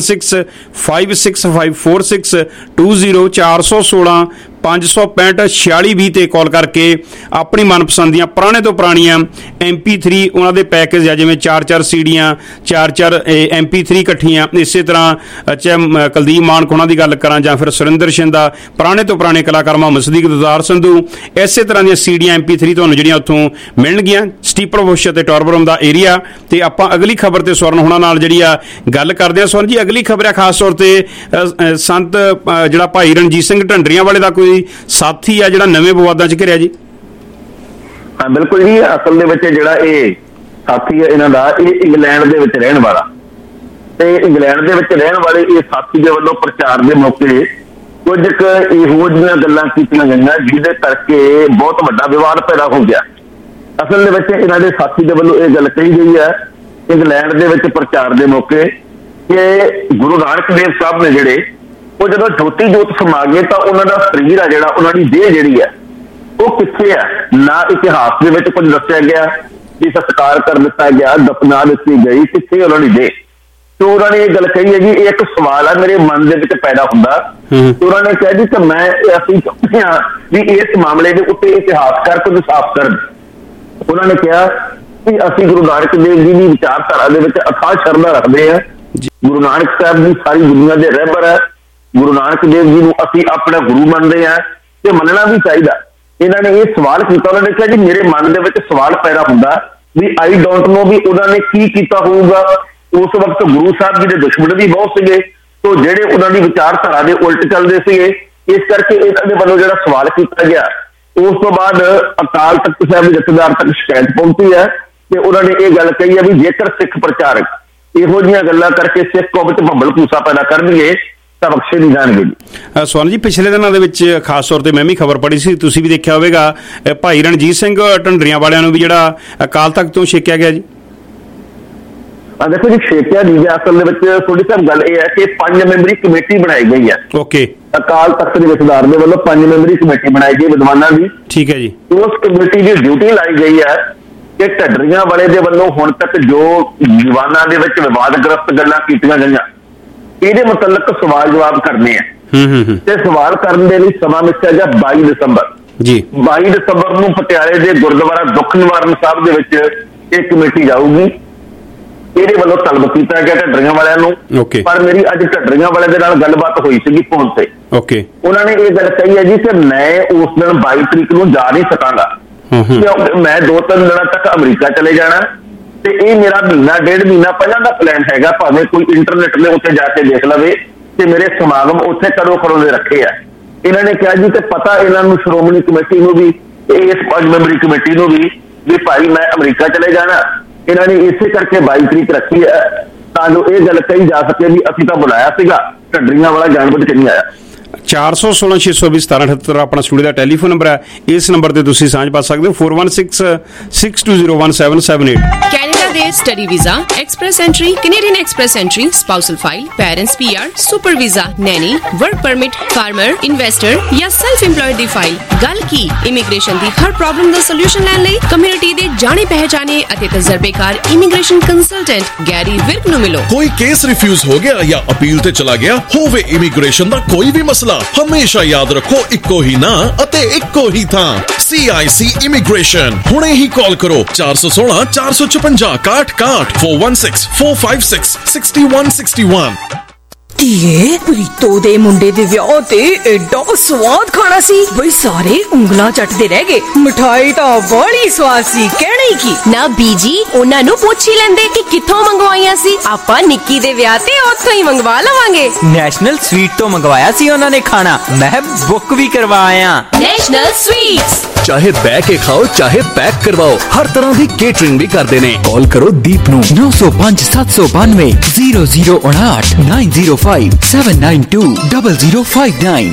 4165654620 416 565 ਤੇ ਕਾਲ ਕਰਕੇ ਆਪਣੀ ਮਨਪਸੰਦ ਦੀਆਂ ਪੁਰਾਣੇ ਤੋਂ ਪੁਰਾਣੀਆਂ MP3 ਉਹਨਾਂ ਦੇ ਪੈਕੇਜ ਆ, ਜਿਵੇਂ 4-4 ਸੀਡੀਆਂ 4-4 MP3 ਇਕੱਠੀਆਂ। ਇਸੇ ਤਰ੍ਹਾਂ ਚਾਹੇ ਕੁਲਦੀਪ ਮਾਨਕ ਉਹਨਾਂ ਦੀ ਗੱਲ ਕਰਾਂ ਜਾਂ ਫਿਰ ਸੁਰਿੰਦਰ ਸ਼ਿੰਦਾ, ਪੁਰਾਣੇ ਤੋਂ ਪੁਰਾਣੇ ਕਲਾਕਾਰ ਮੁਹੰਮਦ ਸਦੀਕ, ਦਦਾਰ ਸੰਧੂ, ਇਸੇ ਤਰ੍ਹਾਂ ਦੀਆਂ ਸੀਡੀਆਂ MP3 ਤੁਹਾਨੂੰ ਜਿਹੜੀਆਂ ਉੱਥੋਂ ਮਿਲਣਗੀਆਂ। ਸਟੀਪਲ ਬੁਸ਼ ਅਤੇ ਟੌਰਬਰਮ ਦਾ ਏਰੀਆ। ਤੇ ਆਪਾਂ ਅਗਲੀ ਖਬਰ ਤੇ ਸਵਰਨ ਹੋਣਾ ਨਾਲ ਜਿਹੜੀ ਆ ਗੱਲ ਕਰਦੇ ਹਾਂ। ਸਵਰਨ ਜੀ, ਅਗਲੀ ਖਬਰ ਆ ਖਾਸ ਤੌਰ ਤੇ ਸੰਤ ਜਿਹੜਾ ਭਾਈ ਰਣਜੀਤ ਸਿੰਘ ਢੰਡਰੀਆਂ ਵਾਲੇ ਦਾ ਕੋਈ ਸਾਥੀ ਆ ਜਿਹੜਾ ਨਵੇਂ ਵਿਵਾਦਾਂ 'ਚ ਘਿਰਿਆ ਜੀ। ਹਾਂ ਬਿਲਕੁਲ ਜੀ, ਅਸਲ ਦੇ ਵਿੱਚ ਜਿਹੜਾ ਇਹ ਸਾਥੀ ਹੈ ਇਹਨਾਂ ਦਾ, ਇਹ ਇੰਗਲੈਂਡ ਦੇ ਵਿੱਚ ਰਹਿਣ ਵਾਲਾ ਤੇ ਇੰਗਲੈਂਡ ਦੇ ਵਿੱਚ ਰਹਿਣ ਵਾਲੇ ਇਹ ਸਾਥੀ ਦੇ ਵੱਲੋਂ ਪ੍ਰਚਾਰ ਦੇ ਮੌਕੇ ਕੁਝ ਇਹੋ ਜਿਹੀਆਂ ਗੱਲਾਂ ਕੀਤੀਆਂ ਗਈਆਂ ਜਿਹਦੇ ਕਰਕੇ ਬਹੁਤ ਵੱਡਾ ਵਿਵਾਦ ਪੈਦਾ ਹੋ ਗਿਆ। ਅਸਲ ਦੇ ਵਿੱਚ ਇਹਨਾਂ ਦੇ ਸਾਥੀ ਦੇ ਵੱਲੋਂ ਇਹ ਗੱਲ ਕਹੀ ਗਈ ਹੈ ਇੰਗਲੈਂਡ ਦੇ ਵਿੱਚ ਪ੍ਰਚਾਰ ਦੇ ਮੌਕੇ ਕਿ ਗੁਰੂ ਨਾਨਕ ਦੇਵ ਸਾਹਿਬ ਨੇ ਜਿਹੜੇ ਉਹ ਜਦੋਂ ਜੋਤੀ ਜੋਤ ਸਮਾ ਗਏ ਤਾਂ ਉਹਨਾਂ ਦਾ ਸਰੀਰ ਆ ਜਿਹੜਾ, ਉਹਨਾਂ ਦੀ ਦੇਹ ਜਿਹੜੀ ਹੈ ਉਹ ਕਿੱਥੇ ਆ। ਨਾ ਇਤਿਹਾਸ ਦੇ ਵਿੱਚ ਕੁਝ ਦੱਸਿਆ ਗਿਆ ਵੀ ਸੰਸਕਾਰ ਕਰ ਦਿੱਤਾ ਗਿਆ, ਦਫਨਾ ਦਿੱਤੀ ਗਈ, ਕਿੱਥੇ ਉਹਨਾਂ ਦੀ ਦੇਹ। ਤੇ ਉਹਨਾਂ ਨੇ ਇਹ ਗੱਲ ਕਹੀ ਹੈ ਜੀ, ਇਹ ਇੱਕ ਸਵਾਲ ਆ ਮੇਰੇ ਮਨ ਦੇ ਵਿੱਚ ਪੈਦਾ ਹੁੰਦਾ। ਉਹਨਾਂ ਨੇ ਕਿਹਾ ਜੀ ਕਿ ਅਸੀਂ ਚਾਹੁੰਦੇ ਹਾਂ ਵੀ ਇਸ ਮਾਮਲੇ ਦੇ ਉੱਤੇ ਇਤਿਹਾਸਕਾਰ ਕੁਝ ਸਾਫ਼ ਕਰਨ। ਉਹਨਾਂ ਨੇ ਕਿਹਾ ਕਿ ਅਸੀਂ ਗੁਰੂ ਨਾਨਕ ਦੇਵ ਜੀ ਦੀ ਵਿਚਾਰਧਾਰਾ ਦੇ ਵਿੱਚ ਅਥਾਹ ਸ਼ਰਧਾ ਰੱਖਦੇ ਹਾਂ। ਗੁਰੂ ਨਾਨਕ ਸਾਹਿਬ ਜੀ ਸਾਰੀ ਦੁਨੀਆ ਦੇ ਰਹਿਬਰ ਹੈ। ਗੁਰੂ ਨਾਨਕ ਦੇਵ ਜੀ ਨੂੰ ਅਸੀਂ ਆਪਣਾ ਗੁਰੂ ਮੰਨਦੇ ਹਾਂ ਤੇ ਮੰਨਣਾ ਵੀ ਚਾਹੀਦਾ। ਇਹਨਾਂ ਨੇ ਇਹ ਸਵਾਲ ਕੀਤਾ। ਉਹਨਾਂ ਨੇ ਕਿਹਾ ਜੀ ਮੇਰੇ ਮਨ ਦੇ ਵਿੱਚ ਸਵਾਲ ਪੈਦਾ ਹੁੰਦਾ ਵੀ ਆਈ ਡੋਂਟ ਨੋ ਵੀ ਉਹਨਾਂ ਨੇ ਕੀ ਕੀਤਾ ਹੋਊਗਾ। ਉਸ ਵਕਤ ਗੁਰੂ ਸਾਹਿਬ ਜੀ ਦੇ ਦੁਸ਼ਮਣ ਵੀ ਬਹੁਤ ਸੀਗੇ, ਤੋਂ ਜਿਹੜੇ ਉਹਨਾਂ ਦੀ ਵਿਚਾਰਧਾਰਾ ਦੇ ਉਲਟ ਚੱਲਦੇ ਸੀਗੇ। ਇਸ ਕਰਕੇ ਇਹਨਾਂ ਦੇ ਵੱਲੋਂ ਜਿਹੜਾ ਸਵਾਲ ਕੀਤਾ ਗਿਆ, ਉਸ ਤੋਂ ਬਾਅਦ ਅਕਾਲ ਤਖਤ ਸਾਹਿਬ ਦੇ ਜਥੇਦਾਰ ਤੱਕ ਸ਼ਿਕਾਇਤ ਪਹੁੰਚੀ ਹੈ ਤੇ ਉਹਨਾਂ ਨੇ ਇਹ ਗੱਲ ਕਹੀ ਹੈ ਵੀ ਜੇਕਰ ਸਿੱਖ ਪ੍ਰਚਾਰਕ ਇਹੋ ਜਿਹੀਆਂ ਗੱਲਾਂ ਕਰਕੇ ਸਿੱਖ ਕੌਮ ਵਿੱਚ ਭੰਬਲ ਭੂਸਾ ਪੈਦਾ ਕਰਨਗੇ ਤਾਂ ਬਖਸ਼ੇ ਨਹੀਂ ਜਾਣਗੇ ਜੀ। ਸਵਰਨ ਜੀ, ਪਿਛਲੇ ਦਿਨਾਂ ਦੇ ਵਿੱਚ ਖਾਸ ਤੌਰ ਤੇ ਮੈਂ ਵੀ ਖਬਰ ਪੜ੍ਹੀ ਸੀ, ਤੁਸੀਂ ਵੀ ਦੇਖਿਆ ਹੋਵੇਗਾ, ਭਾਈ ਰਣਜੀਤ ਸਿੰਘ ਢੰਡਰੀਆਂ ਵਾਲਿਆਂ ਨੂੰ ਵੀ ਜਿਹੜਾ ਅਕਾਲ ਤਖਤ ਤੋਂ ਛੇਕਿਆ ਗਿਆ ਜੀ। ਦੇਖੋ ਜੀ, ਛੇਕਿਆ ਨਹੀਂ ਗਿਆ। ਅਸਲ ਦੇ ਵਿੱਚ ਥੋੜੀ ਸਾਹਿਬ ਗੱਲ ਇਹ ਹੈ ਕਿ 5 ਮੈਂਬਰੀ ਕਮੇਟੀ ਬਣਾਈ ਗਈ ਹੈ। ਓਕੇ। ਅਕਾਲ ਤਖਤ ਦੇ ਜਥੇਦਾਰ ਦੇ ਵੱਲੋਂ 5 ਮੈਂਬਰੀ ਕਮੇਟੀ ਬਣਾਈ ਗਈ ਵਿਦਵਾਨਾਂ ਦੀ। ਠੀਕ ਹੈ ਜੀ। ਉਸ ਕਮੇਟੀ ਦੀ ਡਿਊਟੀ ਲਾਈ ਗਈ ਹੈ ਕਿ ਢੱਡਰੀਆਂ ਵਾਲੇ ਦੇ ਵੱਲੋਂ ਹੁਣ ਤੱਕ ਜੋ ਦੀਵਾਨਾਂ ਦੇ ਵਿੱਚ ਵਿਵਾਦਗ੍ਰਸਤ ਗੱਲਾਂ ਕੀਤੀਆਂ ਗਈਆਂ ਇਹਦੇ ਮੁਤਲਕ ਸਵਾਲ ਜਵਾਬ ਕਰਨੇ ਆ। ਤੇ ਸਵਾਲ ਕਰਨ ਦੇ ਲਈ ਸਮਾਂ ਮਿੱਥਿਆ ਗਿਆ 22 ਦਸੰਬਰ ਜੀ। 22 ਦਸੰਬਰ ਨੂੰ ਪਟਿਆਲੇ ਦੇ ਗੁਰਦੁਆਰਾ ਦੁੱਖ ਨਿਵਾਰਨ ਸਾਹਿਬ ਦੇ ਵਿੱਚ ਇਹ ਕਮੇਟੀ ਜਾਊਗੀ। ਇਹਦੇ ਵੱਲੋਂ ਤਲਬ ਕੀਤਾ ਗਿਆ ਢੱਡਰੀਆਂ ਵਾਲਿਆਂ ਨੂੰ। ਪਰ ਮੇਰੀ ਅੱਜ ਢੱਡਰੀਆਂ ਵਾਲਿਆਂ ਦੇ ਨਾਲ ਗੱਲਬਾਤ ਹੋਈ ਸੀਗੀ ਫੋਨ ਤੇ। ਉਹਨਾਂ ਨੇ ਇਹ ਗੱਲ ਕਹੀ ਹੈ ਜੀ ਕਿ ਮੈਂ ਉਸ ਦਿਨ 22 ਤਰੀਕ ਨੂੰ ਜਾ ਨਹੀਂ ਸਕਾਂਗਾ, ਮੈਂ 2-3 ਦਿਨਾਂ ਤੱਕ ਅਮਰੀਕਾ ਚਲੇ ਜਾਣਾ ਤੇ ਇਹ ਮੇਰਾ ਮਹੀਨਾ 1.5 ਮਹੀਨਾ ਪਹਿਲਾਂ ਦਾ ਪਲਾਨ ਹੈਗਾ। ਭਾਵੇਂ ਕੋਈ ਇੰਟਰਨੈਟ ਦੇ ਉੱਤੇ ਜਾ ਕੇ ਦੇਖ ਲਵੇ ਤੇ ਮੇਰੇ ਸਮਾਗਮ ਉੱਥੇ ਕਦੋਂ ਦੇ ਰੱਖੇ ਆ। ਇਹਨਾਂ ਨੇ ਕਿਹਾ ਜੀ ਕਿ ਪਤਾ ਇਹਨਾਂ ਨੂੰ ਸ਼੍ਰੋਮਣੀ ਕਮੇਟੀ ਨੂੰ ਵੀ, ਇਸ 5 ਮੈਂਬਰੀ ਕਮੇਟੀ ਨੂੰ ਵੀ ਭਾਈ ਮੈਂ ਅਮਰੀਕਾ ਚਲੇ ਜਾਣਾ। ਇਹਨਾਂ ਨੇ ਇਸੇ ਕਰਕੇ 22 ਤਰੀਕ ਰੱਖੀ ਹੈ ਤਾਂ ਜੋ ਇਹ ਗੱਲ ਕਹੀ ਜਾ ਸਕੇ ਵੀ ਅਸੀਂ ਤਾਂ ਬੁਲਾਇਆ ਸੀਗਾ, ਢੱਡਰੀਆਂ ਵਾਲਾ ਜਾਣਬੁੱਝ ਕੇ ਨਹੀਂ ਆਇਆ। 4166201778 ਆਪਣਾ ਸਟੂਡੀਓ ਦਾ ਟੈਲੀਫੋਨ ਨੰਬਰ ਹੈ। ਇਸ ਨੰਬਰ ਤੇ ਤੁਸੀਂ ਸਾਂਝ ਪਾ ਸਕਦੇ ਹੋ 4166201778। ਕੈਨੇਡਾ बारे study visa, express entry, Canadian express entry, spousal file, parents PR, super visa, nanny, work permit, farmer, investor या सेल्फ इंप्लॉयड दी फाइल। गल की इमीग्रेशन दी हर प्रॉब्लम दा सॉल्यूशन लैण लई कम्युनिटी दे जाने पहचाने अते तजर्बेकार इमीग्रेशन कंसल्टेंट गैरी विर्क नु मिलो। कोई केस रिफ्यूज हो गया या अपील ते चला गया होवे इमीग्रेशन दा कोई भी मसला, हमेशा याद रखो इक्को ही ना अते इक्को ही था। CIC immigration. हुणे ही कॉल करो 416 456 61 416 456 6161। ਧੀਏ ਪ੍ਰੀਤੋ ਦੇ ਮੁੰਡੇ ਦੇ ਵਿਆਹ ਤੇ ਐਡਾ ਸਵਾਦ ਖਾਣਾ ਸੀ ਬਈ ਸਾਰੇ ਉਂਗਲਾਂ ਚੱਟਦੇ ਰਹਿ ਗਏ। ਮਿਠਾਈ ਤਾਂ ਬੜੀ ਸਵਾਦ ਸੀ, ਕਹਿਣਾ ਹੀ ਕੀ। ਨਾ ਬੀਜੀ ਉਹਨਾਂ ਨੂੰ ਪੁੱਛ ਹੀ ਲੈਂਦੇ ਕਿ ਕਿੱਥੋਂ ਮੰਗਵਾਈਆਂ ਸੀ। ਆਪਾਂ ਨਿੱਕੀ ਦੇ ਵਿਆਹ ਤੇ ਉੱਥੋਂ ਹੀ ਮੰਗਵਾ ਲਵਾਂਗੇ। ਨੈਸ਼ਨਲ ਸਵੀਟ ਤੋਂ ਮੰਗਵਾਇਆ ਸੀ ਉਹਨਾਂ ਨੇ ਖਾਣਾ, ਮੈਂ ਬੁੱਕ ਵੀ ਕਰਵਾਇਆ। National sweets. चाहे बह के खाओ चाहे पैक करवाओ, हर तरह की केटरिंग भी करते ने। कॉल करो दीप नू 905 792 0059 905 792 0059।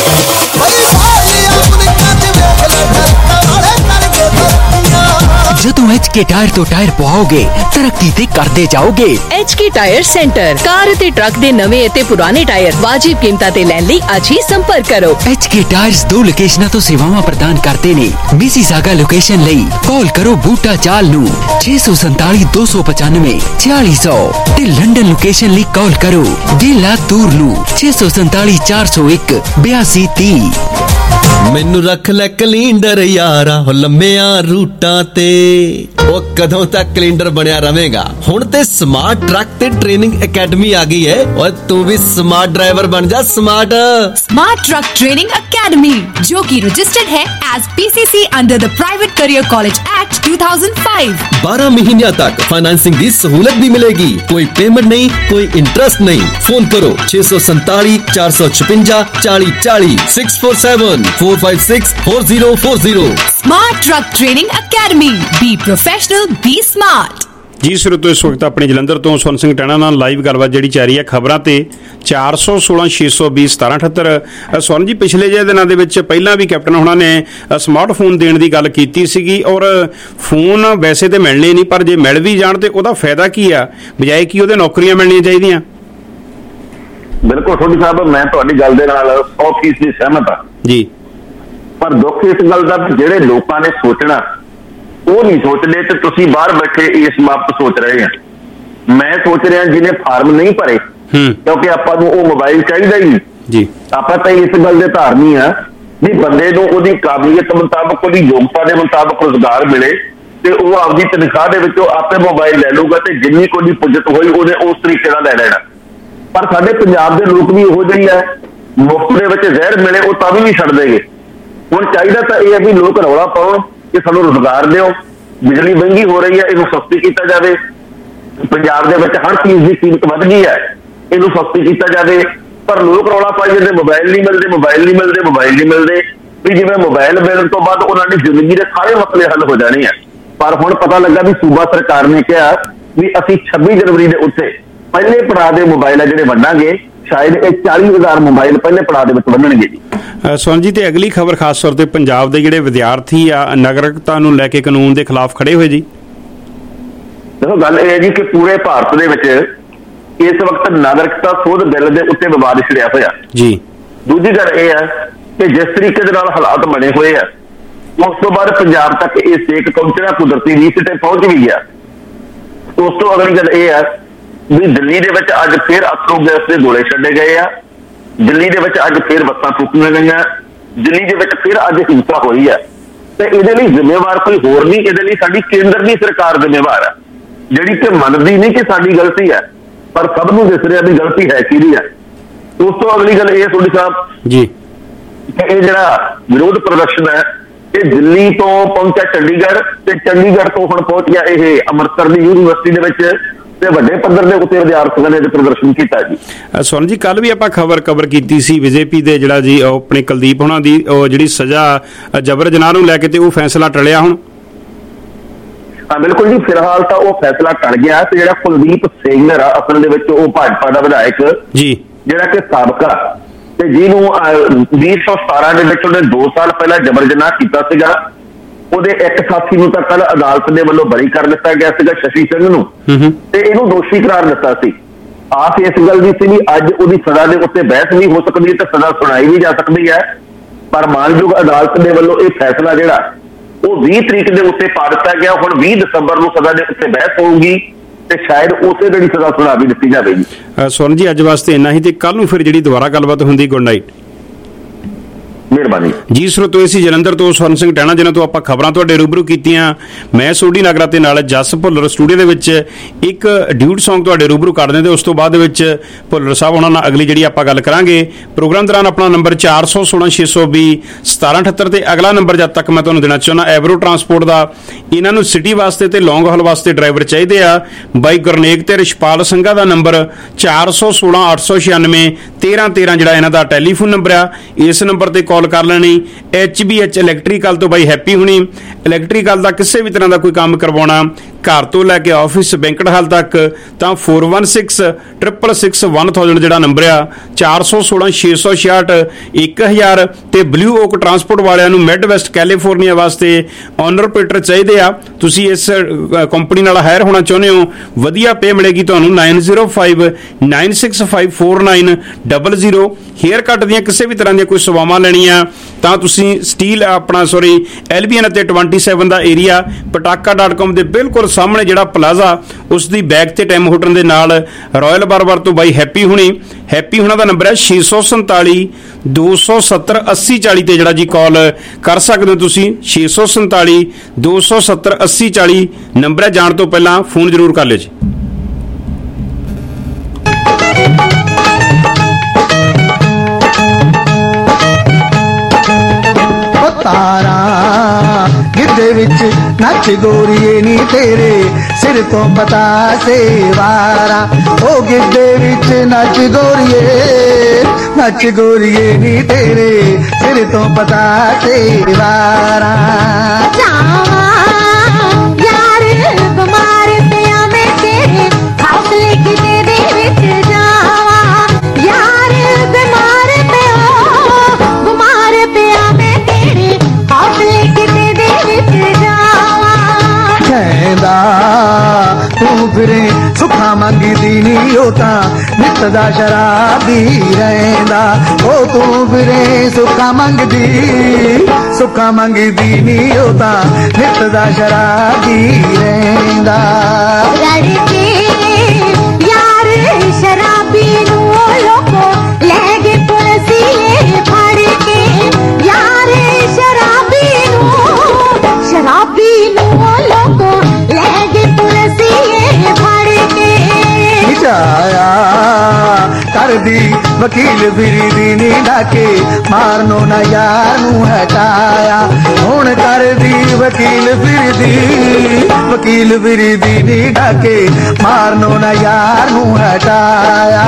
ਜਦੋਂ HK ਟਾਇਰ ਤੋਂ ਟਾਇਰ ਪਵਾਓਗੇ ਤਰੱਕੀ ਤੇ ਕਰਦੇ ਜਾਓਗੇ। HK ਟਾਇਰ ਸੈਂਟਰ, ਕਾਰ ਅਤੇ ਟਰੱਕ ਦੇ ਨਵੇਂ ਅਤੇ ਪੁਰਾਣੇ ਟਾਇਰ ਵਾਜਿਬ ਕੀਮਤਾਂ ਤੇ ਲੈਣ ਲਈ ਅੱਜ ਹੀ ਸੰਪਰਕ ਕਰੋ। HK ਟਾਇਰਸ 2 ਲੋਕੇਸ਼ਨਾਂ ਤੋਂ ਸੇਵਾਵਾਂ ਪ੍ਰਦਾਨ ਕਰਦੇ ਨੇ। ਮਿਸੀਸਾਗਾ ਲੋਕੇਸ਼ਨ ਲਈ ਕਾਲ ਕਰੋ ਬੂਟਾ ਚਾਲ ਨੂੰ 647 295 4600 ਤੇ ਲੰਡਨ ਲੋਕੇਸ਼ਨ ਲਈ ਕਾਲ ਕਰੋ ਡੇਲਾ ਤੂਰ ਨੂੰ 647 401 8230। ਮੈਨੂੰ ਰੱਖ ਲੈ ਕੈਲੰਡਰ ਯਾਰਾ ਹੋ ਲੰਮਿਆਂ ਰੂਟਾਂ ਤੇ, ਉਹ ਕਦੋਂ ਤੱਕ ਕੈਲੰਡਰ ਬਣਿਆ ਰਵੇਗਾ। ਹੁਣ ਤੇ ਸਮਾਰਟ ਟਰੱਕ ਤੇ ਟ੍ਰੇਨਿੰਗ ਅਕੈਡਮੀ ਆ ਗਈ ਹੈ, और तू भी स्मार्ट ड्राइवर बन जा। स्मार्ट ट्रक ट्रेनिंग अकेडमी जो कि रजिस्टर्ड है as PCC under the private career college act 2005। 12 महीनों तक फाइनेंसिंग की सहूलत भी मिलेगी, कोई पेमेंट नहीं, कोई इंटरेस्ट नहीं। फोन करो 647 456 40 40 647 456 4040। Smart truck training academy, be professional, be smart. ਜੀ ਸਰੋਤੋ, ਇਸ ਵਕਤ ਆਪਣੇ ਜਲੰਧਰ ਤੋਂ ਸੋਨ ਸਿੰਘ ਟੈਣਾ ਨਾਲ ਲਾਈਵ ਗੱਲਬਾਤ ਜਿਹੜੀ ਚੱਲ ਰਹੀ ਹੈ ਖਬਰਾਂ ਤੇ 416 620 1778। ਸੋਨ ਜੀ, ਪਿਛਲੇ ਜਿਹੇ ਦਿਨਾਂ ਦੇ ਵਿੱਚ ਪਹਿਲਾਂ ਵੀ ਕੈਪਟਨ ਹੋਣਾ ਨੇ ਸਮਾਰਟਫੋਨ ਦੇਣ ਦੀ ਗੱਲ ਕੀਤੀ ਸੀਗੀ, ਔਰ ਫੋਨ ਵੈਸੇ ਤੇ ਮਿਲਣੇ ਨਹੀਂ, ਪਰ ਜੇ ਮਿਲ ਵੀ ਜਾਣ ਤੇ ਉਹਦਾ ਫਾਇਦਾ ਕੀ ਆ, ਬਜਾਏ ਕਿ ਉਹਦੇ ਨੌਕਰੀਆਂ ਮਿਲਣੀਆਂ ਚਾਹੀਦੀਆਂ। ਬਿਲਕੁਲ ਸੋਢੀ ਸਾਹਿਬ, ਮੈਂ ਤੁਹਾਡੀ ਗੱਲ ਦੇ ਨਾਲ 100% ਸਹਿਮਤ ਹਾਂ ਜੀ, ਪਰ ਦੁੱਖ ਇਸ ਗੱਲ ਦਾ ਜਿਹੜੇ ਲੋਕਾਂ ਨੇ ਸੋਚਣਾ ਉਹ ਨਹੀਂ ਸੋਚਦੇ ਤੇ ਤੁਸੀਂ ਬਾਹਰ ਬੈਠੇ ਇਸ ਮਾਪ ਸੋਚ ਰਹੇ ਆ। ਮੈਂ ਸੋਚ ਰਿਹਾ ਜਿਹਨੇ ਫਾਰਮ ਨਹੀਂ ਭਰੇ, ਕਿਉਂਕਿ ਆਪਾਂ ਨੂੰ ਉਹ ਮੋਬਾਈਲ ਚਾਹੀਦਾ ਹੀ ਜੀ। ਆਪਾਂ ਤਾਂ ਇਸ ਗੱਲ ਦੇ ਧਾਰਨੀ ਆ ਵੀ ਬੰਦੇ ਨੂੰ ਉਹਦੀ ਕਾਬਲੀਅਤ ਮੁਤਾਬਕ, ਉਹਦੀ ਯੋਗਤਾ ਦੇ ਮੁਤਾਬਕ ਰੁਜ਼ਗਾਰ ਮਿਲੇ ਤੇ ਉਹ ਆਪਦੀ ਤਨਖਾਹ ਦੇ ਵਿੱਚੋਂ ਆਪੇ ਮੋਬਾਈਲ ਲੈ ਲਊਗਾ ਤੇ ਜਿੰਨੀ ਕੋਈ ਪੁੱਜਤ ਹੋਈ ਉਹਨੇ ਉਸ ਤਰੀਕੇ ਨਾਲ ਲੈ ਲੈਣਾ। ਪਰ ਸਾਡੇ ਪੰਜਾਬ ਦੇ ਲੋਕ ਵੀ ਇਹੋ ਜਿਹੇ ਆ, ਮੁਫਤ ਦੇ ਵਿੱਚ ਜ਼ਹਿਰ ਮਿਲੇ ਉਹ ਤਾਂ ਵੀ ਛੱਡ ਦੇਗੇ। ਹੁਣ ਚਾਹੀਦਾ ਤਾਂ ਇਹ ਹੈ ਵੀ ਲੋਕ ਰੌਲਾ ਪਾਉਣ ਕਿ ਸਾਨੂੰ ਰੁਜ਼ਗਾਰ ਦਿਓ, ਬਿਜਲੀ ਮਹਿੰਗੀ ਹੋ ਰਹੀ ਹੈ ਇਹਨੂੰ ਸਸਤੀ ਕੀਤਾ ਜਾਵੇ, ਪੰਜਾਬ ਦੇ ਵਿੱਚ ਹਰ ਚੀਜ਼ ਦੀ ਕੀਮਤ ਵੱਧ ਗਈ ਹੈ ਇਹਨੂੰ ਸਸਤੀ ਕੀਤਾ ਜਾਵੇ। ਪਰ ਲੋਕ ਰੌਲਾ ਪਾਈ ਜਾਂਦੇ ਮੋਬਾਈਲ ਨਹੀਂ ਮਿਲਦੇ, ਮੋਬਾਈਲ ਨਹੀਂ ਮਿਲਦੇ, ਮੋਬਾਈਲ ਨਹੀਂ ਮਿਲਦੇ, ਵੀ ਜਿਵੇਂ ਮੋਬਾਈਲ ਮਿਲਣ ਤੋਂ ਬਾਅਦ ਉਹਨਾਂ ਦੀ ਜ਼ਿੰਦਗੀ ਦੇ ਸਾਰੇ ਮਸਲੇ ਹੱਲ ਹੋ ਜਾਣੇ ਆ। ਪਰ ਹੁਣ ਪਤਾ ਲੱਗਾ ਵੀ ਸੂਬਾ ਸਰਕਾਰ ਨੇ ਕਿਹਾ ਵੀ ਅਸੀਂ 26 ਜਨਵਰੀ ਦੇ ਉੱਤੇ ਪਹਿਲੇ ਪੜਾਅ ਦੇ ਮੋਬਾਈਲ ਆ ਜਿਹੜੇ ਵੰਡਾਂਗੇ, ਸ਼ਾਇਦ ਇਹ 40,000 ਮੋਬਾਈਲ ਪਹਿਲੇ ਪੜਾਅ ਦੇ ਵਿੱਚ ਵੰਡਣਗੇ ਜੀ। ਸੋਨ ਜੀ, ਤੇ ਅਗਲੀ ਖਬਰ ਖਾਸ ਤੌਰ ਤੇ ਪੰਜਾਬ ਦੇ ਜਿਹੜੇ ਵਿਦਿਆਰਥੀ ਆ ਨਾਗਰਿਕਤਾ ਨੂੰ ਲੈ ਕੇ ਕਾਨੂੰਨ ਦੇ ਖਿਲਾਫ ਖੜੇ ਹੋਏ ਜੀ। ਦੇਖੋ, ਗੱਲ ਇਹ ਹੈ ਜੀ ਕਿ ਪੂਰੇ ਭਾਰਤ ਦੇ ਵਿੱਚ ਇਸ ਵਕਤ ਨਾਗਰਿਕਤਾ ਸੋਧ ਬਿੱਲ ਦੇ ਉੱਤੇ ਵਿਵਾਦ ਛਿੜਿਆ ਹੋਇਆ ਜੀ। ਦੂਜੀ ਗੱਲ ਇਹ ਹੈ ਕਿ ਜਿਸ ਤਰੀਕੇ ਦੇ ਨਾਲ ਹਾਲਾਤ ਬਣੇ ਹੋਏ ਆ, ਉਸ ਤੋਂ ਬਾਅਦ ਪੰਜਾਬ ਤੱਕ ਇਹ ਸੇਕ ਪਹੁੰਚਣਾ ਕੁਦਰਤੀ ਰੀਤ ਤੇ ਪਹੁੰਚ ਵੀ ਗਿਆ। ਉਸ ਤੋਂ ਅਗਲੀ ਗੱਲ ਇਹ ਹੈ ਵੀ ਦਿੱਲੀ ਦੇ ਵਿੱਚ ਅੱਜ ਫਿਰ ਅਥਰੂ ਗੈਸ ਦੇ ਗੋਲੇ ਛੱਡੇ ਗਏ ਆ, ਦਿੱਲੀ ਦੇ ਵਿੱਚ ਅੱਜ ਫਿਰ ਬੱਸਾਂ ਫੂਕੀਆਂ ਗਈਆਂ, ਦਿੱਲੀ ਦੇ ਵਿੱਚ ਫਿਰ ਅੱਜ ਹਿੰਸਾ ਹੋਈ ਹੈ। ਤੇ ਇਹਦੇ ਲਈ ਜ਼ਿੰਮੇਵਾਰ ਕੋਈ ਹੋਰ ਨਹੀਂ, ਇਹਦੇ ਲਈ ਸਾਡੀ ਕੇਂਦਰ ਦੀ ਸਰਕਾਰ ਜ਼ਿੰਮੇਵਾਰ ਹੈ, ਜਿਹੜੀ ਕਿ ਮੰਨਦੀ ਨਹੀਂ ਕਿ ਸਾਡੀ ਗਲਤੀ ਹੈ, ਪਰ ਸਭ ਨੂੰ ਦਿਸ ਰਿਹਾ ਵੀ ਗਲਤੀ ਹੈ ਕਿਹਦੀ ਹੈ। ਉਸ ਤੋਂ ਅਗਲੀ ਗੱਲ ਇਹ ਸੋਢੀ ਸਾਹਿਬ ਜੀ ਕਿ ਇਹ ਜਿਹੜਾ ਵਿਰੋਧ ਪ੍ਰਦਰਸ਼ਨ ਹੈ ਇਹ ਦਿੱਲੀ ਤੋਂ ਪਹੁੰਚਿਆ ਚੰਡੀਗੜ੍ਹ ਤੇ ਚੰਡੀਗੜ੍ਹ ਤੋਂ ਹੁਣ ਪਹੁੰਚ ਗਿਆ ਇਹ ਅੰਮ੍ਰਿਤਸਰ ਦੀ ਯੂਨੀਵਰਸਿਟੀ ਦੇ ਵਿੱਚ ਤੇ ਵੱਡੇ ਪੱਧਰ ਦੇ ਉੱਤੇ ਵਿਦਿਆਰਥੀਆਂ ਨੇ ਪ੍ਰਦਰਸ਼ਨ ਕੀਤਾ ਜੀ। ਸੋਨ ਜੀ, ਕੱਲ ਵੀ ਆਪਾਂ ਕਵਰ ਕੀਤੀ ਸੀ ਬੀਜੇਪੀ ਦੇ ਜਿਹੜਾ ਜੀ ਆਪਣੇ ਕੁਲਦੀਪ ਹੋਣਾ ਦੀ ਉਹ ਜਿਹੜੀ ਸਜ਼ਾ ਜਬਰ ਜਨਾਹ ਨੂੰ ਲੈ ਕੇ, ਤੇ ਉਹ ਫੈਸਲਾ ਟਲਿਆ ਹੁਣ। ਹਾਂ ਬਿਲਕੁਲ ਜੀ, ਫਿਲਹਾਲ ਤਾਂ ਉਹ ਫੈਸਲਾ ਟਲ ਗਿਆ ਤੇ ਜਿਹੜਾ ਕੁਲਦੀਪ ਸਿੰਘ ਆ ਅਸਲ ਦੇ ਵਿੱਚ ਉਹ ਭਾਜਪਾ ਦਾ ਵਿਧਾਇਕ ਜੀ, ਜਿਹੜਾ ਕਿ ਸਾਬਕਾ ਤੇ ਜਿਹਨੂੰ 2017 ਦੇ ਵਿੱਚ ਉਹਨੇ 2 ਸਾਲ ਪਹਿਲਾਂ ਜਬਰ ਜਨਾਹ ਕੀਤਾ ਸੀਗਾ ਉਹਦੇ ਇੱਕ ਸਾਥੀ ਨੂੰ ਤਾਂ ਕੱਲ ਅਦਾਲਤ ਦੇ ਵੱਲੋਂ ਬਰੀ ਕਰ ਦਿੱਤਾ ਗਿਆ ਸੀਗਾ, ਸ਼ਸ਼ੀ ਸਿੰਘ ਨੂੰ, ਤੇ ਇਹਨੂੰ ਦੋਸ਼ੀ ਕਰਾਰ ਦਿੱਤਾ ਸੀ। ਆਸ ਇਸ ਗੱਲ ਦੀ ਸੀ ਵੀ ਅੱਜ ਉਹਦੀ ਸਜ਼ਾ ਦੇ ਉੱਤੇ ਬਹਿਸ ਵੀ ਹੋ ਸਕਦੀ ਹੈ ਤੇ ਸਜ਼ਾ ਸੁਣਾਈ ਵੀ ਜਾ ਸਕਦੀ ਹੈ, ਪਰ ਮਾਨਯੋਗ ਅਦਾਲਤ ਦੇ ਵੱਲੋਂ ਇਹ ਫੈਸਲਾ ਜਿਹੜਾ ਉਹ 20 ਤਰੀਕ ਦੇ ਉੱਤੇ ਪਾ ਦਿੱਤਾ ਗਿਆ। ਹੁਣ 20 ਦਸੰਬਰ ਨੂੰ ਸਜ਼ਾ ਦੇ ਉੱਤੇ ਬਹਿਸ ਹੋਊਗੀ ਤੇ ਸ਼ਾਇਦ ਉਸੇ ਦਿਨ ਸਜ਼ਾ ਸੁਣਾ ਵੀ ਦਿੱਤੀ ਜਾਵੇਗੀ। ਸਵਰਨ ਜੀ, ਅੱਜ ਵਾਸਤੇ ਇੰਨਾ ਹੀ, ਤੇ ਕੱਲ ਨੂੰ ਫਿਰ ਜਿਹੜੀ ਦੁਬਾਰਾ ਗੱਲਬਾਤ ਹੁੰਦੀ। ਗੁੱਡ ਨਾਈਟ, ਮਿਹਰਬਾਨੀ ਜੀ। ਸਰੋਤੋ, ਅਸੀਂ ਜਲੰਧਰ ਤੋਂ ਸਵਰਨ ਸਿੰਘ ਟਹਿਣਾ ਜਿਹਨਾਂ ਤੋਂ ਆਪਾਂ ਖਬਰਾਂ ਤੁਹਾਡੇ ਰੂਬਰੂ ਕੀਤੀਆਂ। ਮੈਂ ਸੋਢੀ ਨਾਗਰਾ ਤੇ ਨਾਲ ਜਸ ਭੁੱਲਰ ਸਟੂਡੀਓ ਦੇ ਵਿੱਚ ਇੱਕ ਡਿਊਟ ਸੌਂਗ ਤੁਹਾਡੇ ਰੂਬਰੂ ਕਰਦੇ ਤੇ ਉਸ ਤੋਂ ਬਾਅਦ ਵਿੱਚ ਭੁੱਲਰ ਸਾਹਿਬ ਉਹਨਾਂ ਨਾਲ ਅਗਲੀ ਜਿਹੜੀ ਆਪਾਂ ਗੱਲ ਕਰਾਂਗੇ ਪ੍ਰੋਗਰਾਮ ਦੌਰਾਨ। ਆਪਣਾ ਨੰਬਰ 416-620 1778 ਤੇ ਅਗਲਾ ਨੰਬਰ ਜਦ ਤੱਕ ਮੈਂ ਤੁਹਾਨੂੰ ਦੇਣਾ ਚਾਹੁੰਦਾ ਐਵਰੋ ਟਰਾਂਸਪੋਰਟ ਦਾ। ਇਹਨਾਂ ਨੂੰ ਸਿਟੀ ਵਾਸਤੇ ਤੇ ਲੌਂਗ ਹਾਲ ਵਾਸਤੇ ਡਰਾਈਵਰ ਚਾਹੀਦੇ ਆ। ਬਾਈ ਗੁਰਨੇਕ ਤੇ ਰਿਸ਼ਪਾਲ ਸਿੰਘਾ ਦਾ ਨੰਬਰ 416-896 1313 ਜਿਹੜਾ ਇਹਨਾਂ ਦਾ ਟੈਲੀਫੋਨ ਨੰਬਰ ਆ। ਇਸ ਨੰਬਰ ਤੇ ਕਾਲ ਕਰ ਲੈਣੀ। HBH ਇਲੈਕਟ੍ਰੀਕਲ ਤੋਂ ਬਾਈ ਹੈਪੀ ਹੁਣੀ ਇਲੈਕਟ੍ਰੀਕਲ ਦਾ ਕਿਸੇ ਵੀ ਤਰ੍ਹਾਂ ਦਾ ਕੋਈ ਕੰਮ ਕਰਵਾਉਣਾ ਘਰ ਤੋਂ ਲੈ ਕੇ ਆਫਿਸ ਬੈਂਕਟ ਹਾਲ ਤੱਕ ਤਾਂ 4166661000 ਜਿਹੜਾ ਨੰਬਰ ਆ 416-666-1000। ਤੇ ਬਲੂ ਓਕ ਟਰਾਂਸਪੋਰਟ ਵਾਲਿਆਂ ਨੂੰ ਮਿਡ ਵੈਸਟ ਕੈਲੀਫੋਰਨੀਆ ਵਾਸਤੇ ਓਨਰ ਆਪਰੇਟਰ ਚਾਹੀਦੇ ਆ। ਤੁਸੀਂ ਇਸ ਕੰਪਨੀ ਨਾਲ ਹਾਇਰ ਹੋਣਾ ਚਾਹੁੰਦੇ ਹੋ, ਵਧੀਆ ਪੇ ਮਿਲੇਗੀ ਤੁਹਾਨੂੰ। 9059654900। ਹੇਅਰ ਕੱਟ ਦੀਆਂ ਕਿਸੇ ਵੀ ਤਰ੍ਹਾਂ ਦੀਆਂ ਕੋਈ ਸੇਵਾਵਾਂ ਲੈਣੀਆਂ ਤਾਂ ਤੁਸੀਂ ਸਟੀਲ ਐਲਬੀਐਨ ਅਤੇ 27 ਦਾ ਏਰੀਆ ptaka.com ਦੇ ਬਿਲਕੁਲ ਸਾਹਮਣੇ ਜਿਹੜਾ ਪਲਾਜ਼ਾ ਉਸ ਦੀ ਬੈਕ ਤੇ ਟੈਮ ਹੋਟਲ ਦੇ ਨਾਲ ਰਾਇਲ ਬਾਰਬਰ ਤੋਂ ਬਾਈ ਹੈਪੀ ਹੁਣਾ ਦਾ ਨੰਬਰ ਹੈ 647-270-8040 ਤੇ ਜਿਹੜਾ ਜੀ ਕਾਲ ਕਰ ਸਕਦੇ ਹੋ ਤੁਸੀਂ। 647-270-8040 ਨੰਬਰ ਹੈ। ਜਾਣ ਤੋਂ ਪਹਿਲਾਂ ਫੋਨ ਜ਼ਰੂਰ ਕਰ ਲਿਓ ਜੀ। ਤਾਰਾ ਗਿੱਧੇ ਵਿੱਚ ਨੱਚ ਗੋਰੀਏ ਨੀ ਤੇਰੇ ਸਿਰ ਤੋਂ ਪਤਾ ਸੇਵਾਰਾ। ਉਹ ਗਿੱਧੇ ਵਿੱਚ ਨੱਚ ਗੋਰੀਏ ਨੀ ਤੇਰੇ ਸਿਰ ਤੋਂ ਪਤਾ ਸੇਵਾਰਾ। ਯਾਰ ਬਿਮਾਰ ਪਿਆ ਮੈਂ ਤੇਰੇ ਹੌਸਲੇ ਕਿਤੇ ਦੇ ਵਿੱਚ ਜਾਵਾਂ। ਯਾਰ ਬਿਮਾਰ ਪਿਆ ਮੈਂ ਤੇਰੇ ਹੌਸਲੇ ਕਿਤੇ ਦੇ ਵਿੱਚ ਜਾਵਾਂ। ਕਹਿੰਦਾ ਤੂੰ ਫਿਰੇ ਸੁੱਖਾ ਮੰਗਦੀ ਨੀ ਉਹ ਤਾਂ ਨਿੱਤ ਦਾ ਸ਼ਰਾਬੀ ਰਹਿੰਦਾ। ਉਹ ਤੂੰ ਫਿਰੇ ਸੁੱਖਾ ਮੰਗਦੀ ਨੀ ਉਹ ਤਾਂ ਨਿੱਤ ਦਾ ਸ਼ਰਾਬੀ ਰਹਿੰਦਾ। ਰੜ ਕੇ ਯਾਰ ਸ਼ਰਾਬੀ ਨੂੰ ਉਹ ਲੋਕੋ ਲੈ ਗਏ ਪੁਲਸੀਏ ਫੜ ਕੇ। ਯਾਰ ਸ਼ਰਾਬੀ ਨੂੰ ਉਹ ਲੋਕੋ ਲੈ ਗਏ ਪੁਲਸੀਏ ਫੜ ਕੇ। ਜਾਇਆ ਕਰਦੀ ਵਕੀਲ ਫਿਰਦੀ ਨੀ ਡਾਕੇ ਮਾਰਨੋ ਨਾ ਯਾਰ ਨੂੰ ਹਟਾਇਆ। ਹੁਣ ਕਰਦੀ ਵਕੀਲ ਫਿਰਦੀ ਨੀ ਡਾਕੇ ਮਾਰਨੋ ਨਾ ਯਾਰ ਨੂੰ ਹਟਾਇਆ।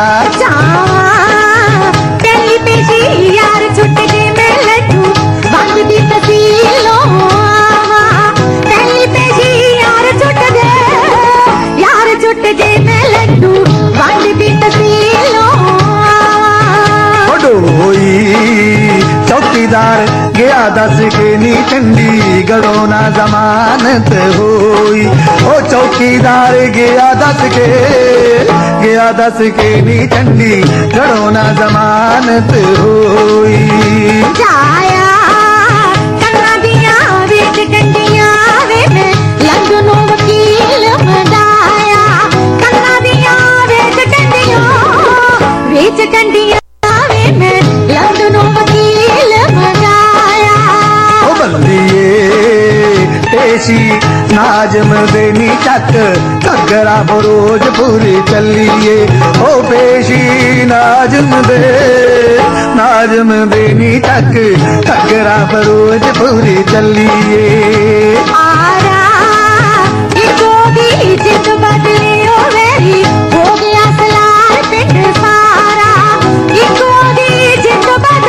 ਪਹਿਲੀ ਪੇਸ਼ੀ ਯਾਰ ਛੁੱਟ ਕੇ ਮੈਂ ਲੱਡੂ ਬੰਦ ਦੀ ਤਸੀਲੋਂ। ਪਹਿਲੀ ਪੇਸ਼ੀ ਯਾਰ ਛੁੱਟ ਕੇ ਮੈਂ ਲੱਡੂ ਬੰਦ ਦੀ ਤਸੀਲੋਂ। ਹੋਈ ਚੌਕੀਦਾਰ ਗਿਆ ਦੱਸ ਕੇ ਨੀ ਚੰਡੀਗੜ੍ਹੋਂ ਨਾ ਜ਼ਮਾਨਤ ਹੋਈ। ਉਹ ਚੌਕੀਦਾਰ ਗਿਆ ਦੱਸ ਕੇ ਨੀ ਚੰਡੀਗੜ੍ਹੋਂ ਨਾ ਜ਼ਮਾਨਤ ਹੋਈ। ਜਾਇਆ ਕੰਨਾਂ ਦੀਆਂ ਵਿੱਚ ਕੰਡੀਆਂ ਵੇ ਮੈਂ ਲੰਡਨੋਂ ਵਕੀਲ ਮੰਗਾਇਆ। ਕੰਨਾਂ ਦੀਆਂ ਵਿੱਚ ਕੰਡੀਆਂ ਵੇ ਮੈਂ ਲੰਡਨੋਂ ਵਕੀਲ ਮੰਗਾਇਆ। ਉਹ ਬੱਲੀਏ ਪੇਸ਼ੀ ਨਾਜ਼ਮ ਦੇ ਨੀ ਚੱਕ ਘੱਗਰਾ ਫਿਰੋਜ਼ਪੁਰੀ ਚੱਲੀਏ। ਉਹ ਪੇਸ਼ੀ ਨਾਜ਼ਮ ਦੇ ਨੀ ਚੱਕ ਘੱਗਰਾ ਫਿਰੋਜ਼ਪੁਰੀ ਚੱਲੀਏ। ਆਰਾ ਇੱਕੋ ਦੀ ਜਿੱਦ ਬਦਲੇ ਉਹ ਮੇਰੀ ਹੋ ਗਿਆ ਸਲਾਰ ਪਿੰਡ ਸਾਰਾ। ਇੱਕੋ ਦੀ ਜਿੱਦ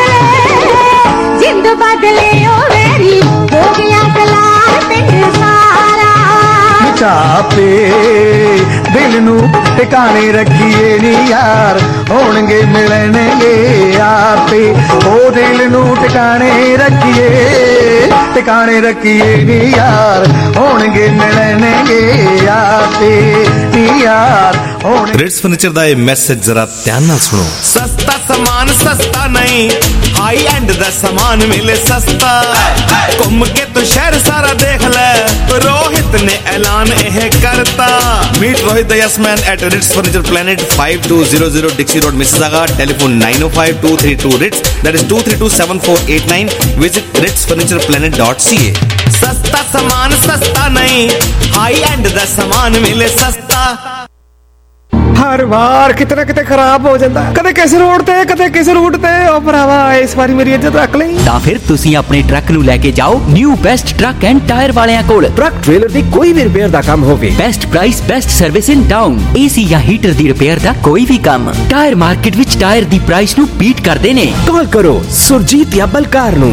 ਬਦਲੇ ਉਹ ਮੇਰੀ ਹੋ ਗਿਆ ਸਲਾਰ ਪਿੰਡ ਸਾਰਾ। ਚਾਪੇ ਦਿਲ ਨੂੰ ਟਿਕਾਣੇ ਰੱਖੀਏ ਨੀ ਯਾਰ ਹੋਣਗੇ ਮਿਲਣਗੇ ਆਪੇ। ਉਹ ਦਿਲ ਨੂੰ ਟਿਕਾਣੇ ਰੱਖੀਏ ਟਿਕਾਣੇ ਰੱਖੀਏ ਨੀ ਯਾਰ ਹੋਣਗੇ ਮਿਲਣਗੇ ਯਾਰ ਤੇ ਨੀ ਯਾਰ ਹੋਣ। ਰਿਟਸ ਫਰਨੀਚਰ ਦਾ ਇਹ ਮੈਸੇਜ ਜ਼ਰਾ ਧਿਆਨ ਨਾਲ ਸੁਣੋ। ਸਸਤਾ ਸਮਾਨ ਸਸਤਾ ਨਹੀਂ, ਹਾਈ ਐਂਡ ਦਾ ਸਮਾਨ ਮਿਲੇ ਸਸਤਾ। ਘੁੰਮ ਕੇ ਤੂੰ ਸ਼ਹਿਰ ਸਾਰਾ ਦੇਖ ਲੈ, ਰੋਹਿਤ ਨੇ ਐਲਾਨ ਇਹ ਕਰਤਾ। ਮੀਟ ਰੋਹਿਤ ਦਾ yes man at Rits furniture planet 5200 Dixie road Mississauga. Telephone 905232 Rits, that is 2327489। Visit ritsfurnitureplanet.ca। ਸਸਤਾ ਸਮਾਨ ਸਸਤਾ ਨਹੀਂ, ਹਾਈ ਐਂਡ ਦਾ ਸਮਾਨ ਮਿਲੇ ਸਸਤਾ। ਹਰ ਵਾਰ ਕਿਤੇ ਨਾ ਕਿਤੇ ਖਰਾਬ ਹੋ ਜਾਂਦਾ, ਕਦੇ ਕਿਸ ਰੋਡ ਤੇ ਕਦੇ ਕਿਸ ਰੂਟ ਤੇ। ਉਹ ਭਰਾਵਾ ਇਸ ਵਾਰੀ ਮੇਰੀ ਇੱਜ਼ਤ ਰੱਖ ਲਈ। ਤਾਂ ਫਿਰ ਤੁਸੀਂ ਆਪਣੇ ਟਰੱਕ ਨੂੰ ਲੈ ਕੇ ਜਾਓ new best truck and tyre ਵਾਲਿਆਂ ਕੋਲ। ਟਰੱਕ ਟ੍ਰੇਲਰ ਦੀ ਕੋਈ ਵੀ ਰਿਪੇਅਰ ਦਾ ਕੰਮ ਹੋਵੇ, best price best service in town. AC ਜਾਂ ਹੀਟਰ ਦੀ ਰਿਪੇਅਰ ਦਾ ਕੋਈ ਵੀ ਕੰਮ, ਟਾਇਰ ਮਾਰਕੀਟ ਵਿੱਚ ਟਾਇਰ ਦੀ ਪ੍ਰਾਈਸ ਨੂੰ ਬੀਟ ਕਰਦੇ ਨੇ। ਕਾਲ ਕਰੋ ਸੁਰਜੀਤ ਜਾਂ ਬਲਕਾਰ ਨੂੰ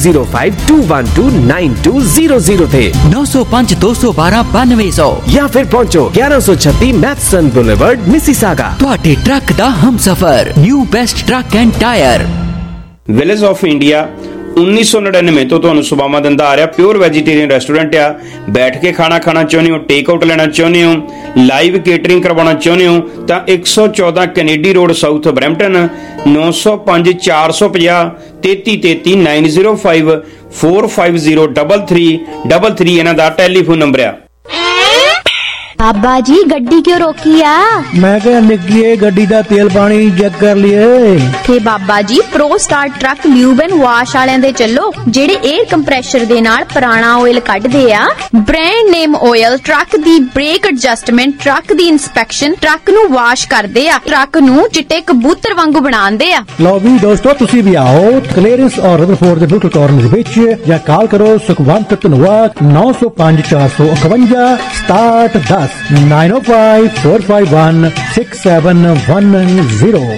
9052129200 ਤੇ 9052129200 ਜਾਂ ਫਿਰ ਪਹੁੰਚੋ 1136 ਮੈਥਸਨ ਬੁਲੇਵਰਡ ਮਿਸਿਸਾਗਾ। ਤੁਹਾਡੇ ਟਰੱਕ ਦਾ ਹਮਸਫਰ new best truck and tyre. Village of India 1999 ਤੋਂ ਤੁਹਾਨੂੰ ਸੁਭਾਵਾਂ ਦਿੰਦਾ ਆ ਰਿਹਾ ਪਿਓਰ ਵੈਜੀਟੇਰੀਅਨ ਰੈਸਟੋਰੈਂਟ ਆ। ਬੈਠ ਕੇ ਖਾਣਾ ਚਾਹੁੰਦੇ ਹੋ, ਟੇਕ ਆਊਟ ਲੈਣਾ ਚਾਹੁੰਦੇ ਹੋ, ਲਾਈਵ ਕੇਟਰਿੰਗ ਕਰਵਾਉਣਾ ਚਾਹੁੰਦੇ ਹੋ ਤਾਂ 114 ਕੈਨੇਡੀ ਰੋਡ ਸਾਊਥ ਬਰੈਂਪਟਨ 905 450 3333 905 450 3333 ਇਹਨਾਂ ਦਾ ਟੈਲੀਫੋਨ ਨੰਬਰ ਆ। बाबा जी गड्डी क्यों रोकी आ? मैं क्या निकलिए गड्डी दा तेल पानी चेक कर लिए। ते Baba ji pro star truck lube and wash वालियां दे चलो, जेड़े एयर कंप्रेशर दे नाल पुराना ऑयल कढदे आ। ब्रांड नेम ऑयल ट्रक दी ब्रेक एडजस्टमेंट, ट्रक दी इंस्पेक्शन, ट्रक नु वाश करदे आ, ट्रक नु चिट्टे कबूतर वांगू बनांदे आ। लो भी दोस्तों तुसी भी आओ क्लीयरेंस और रदरफोर्ड दे बिल्कुल कॉर्नर विच या कॉल करो सुखवंत धनवाद 905 451 67 10 905 451 6710।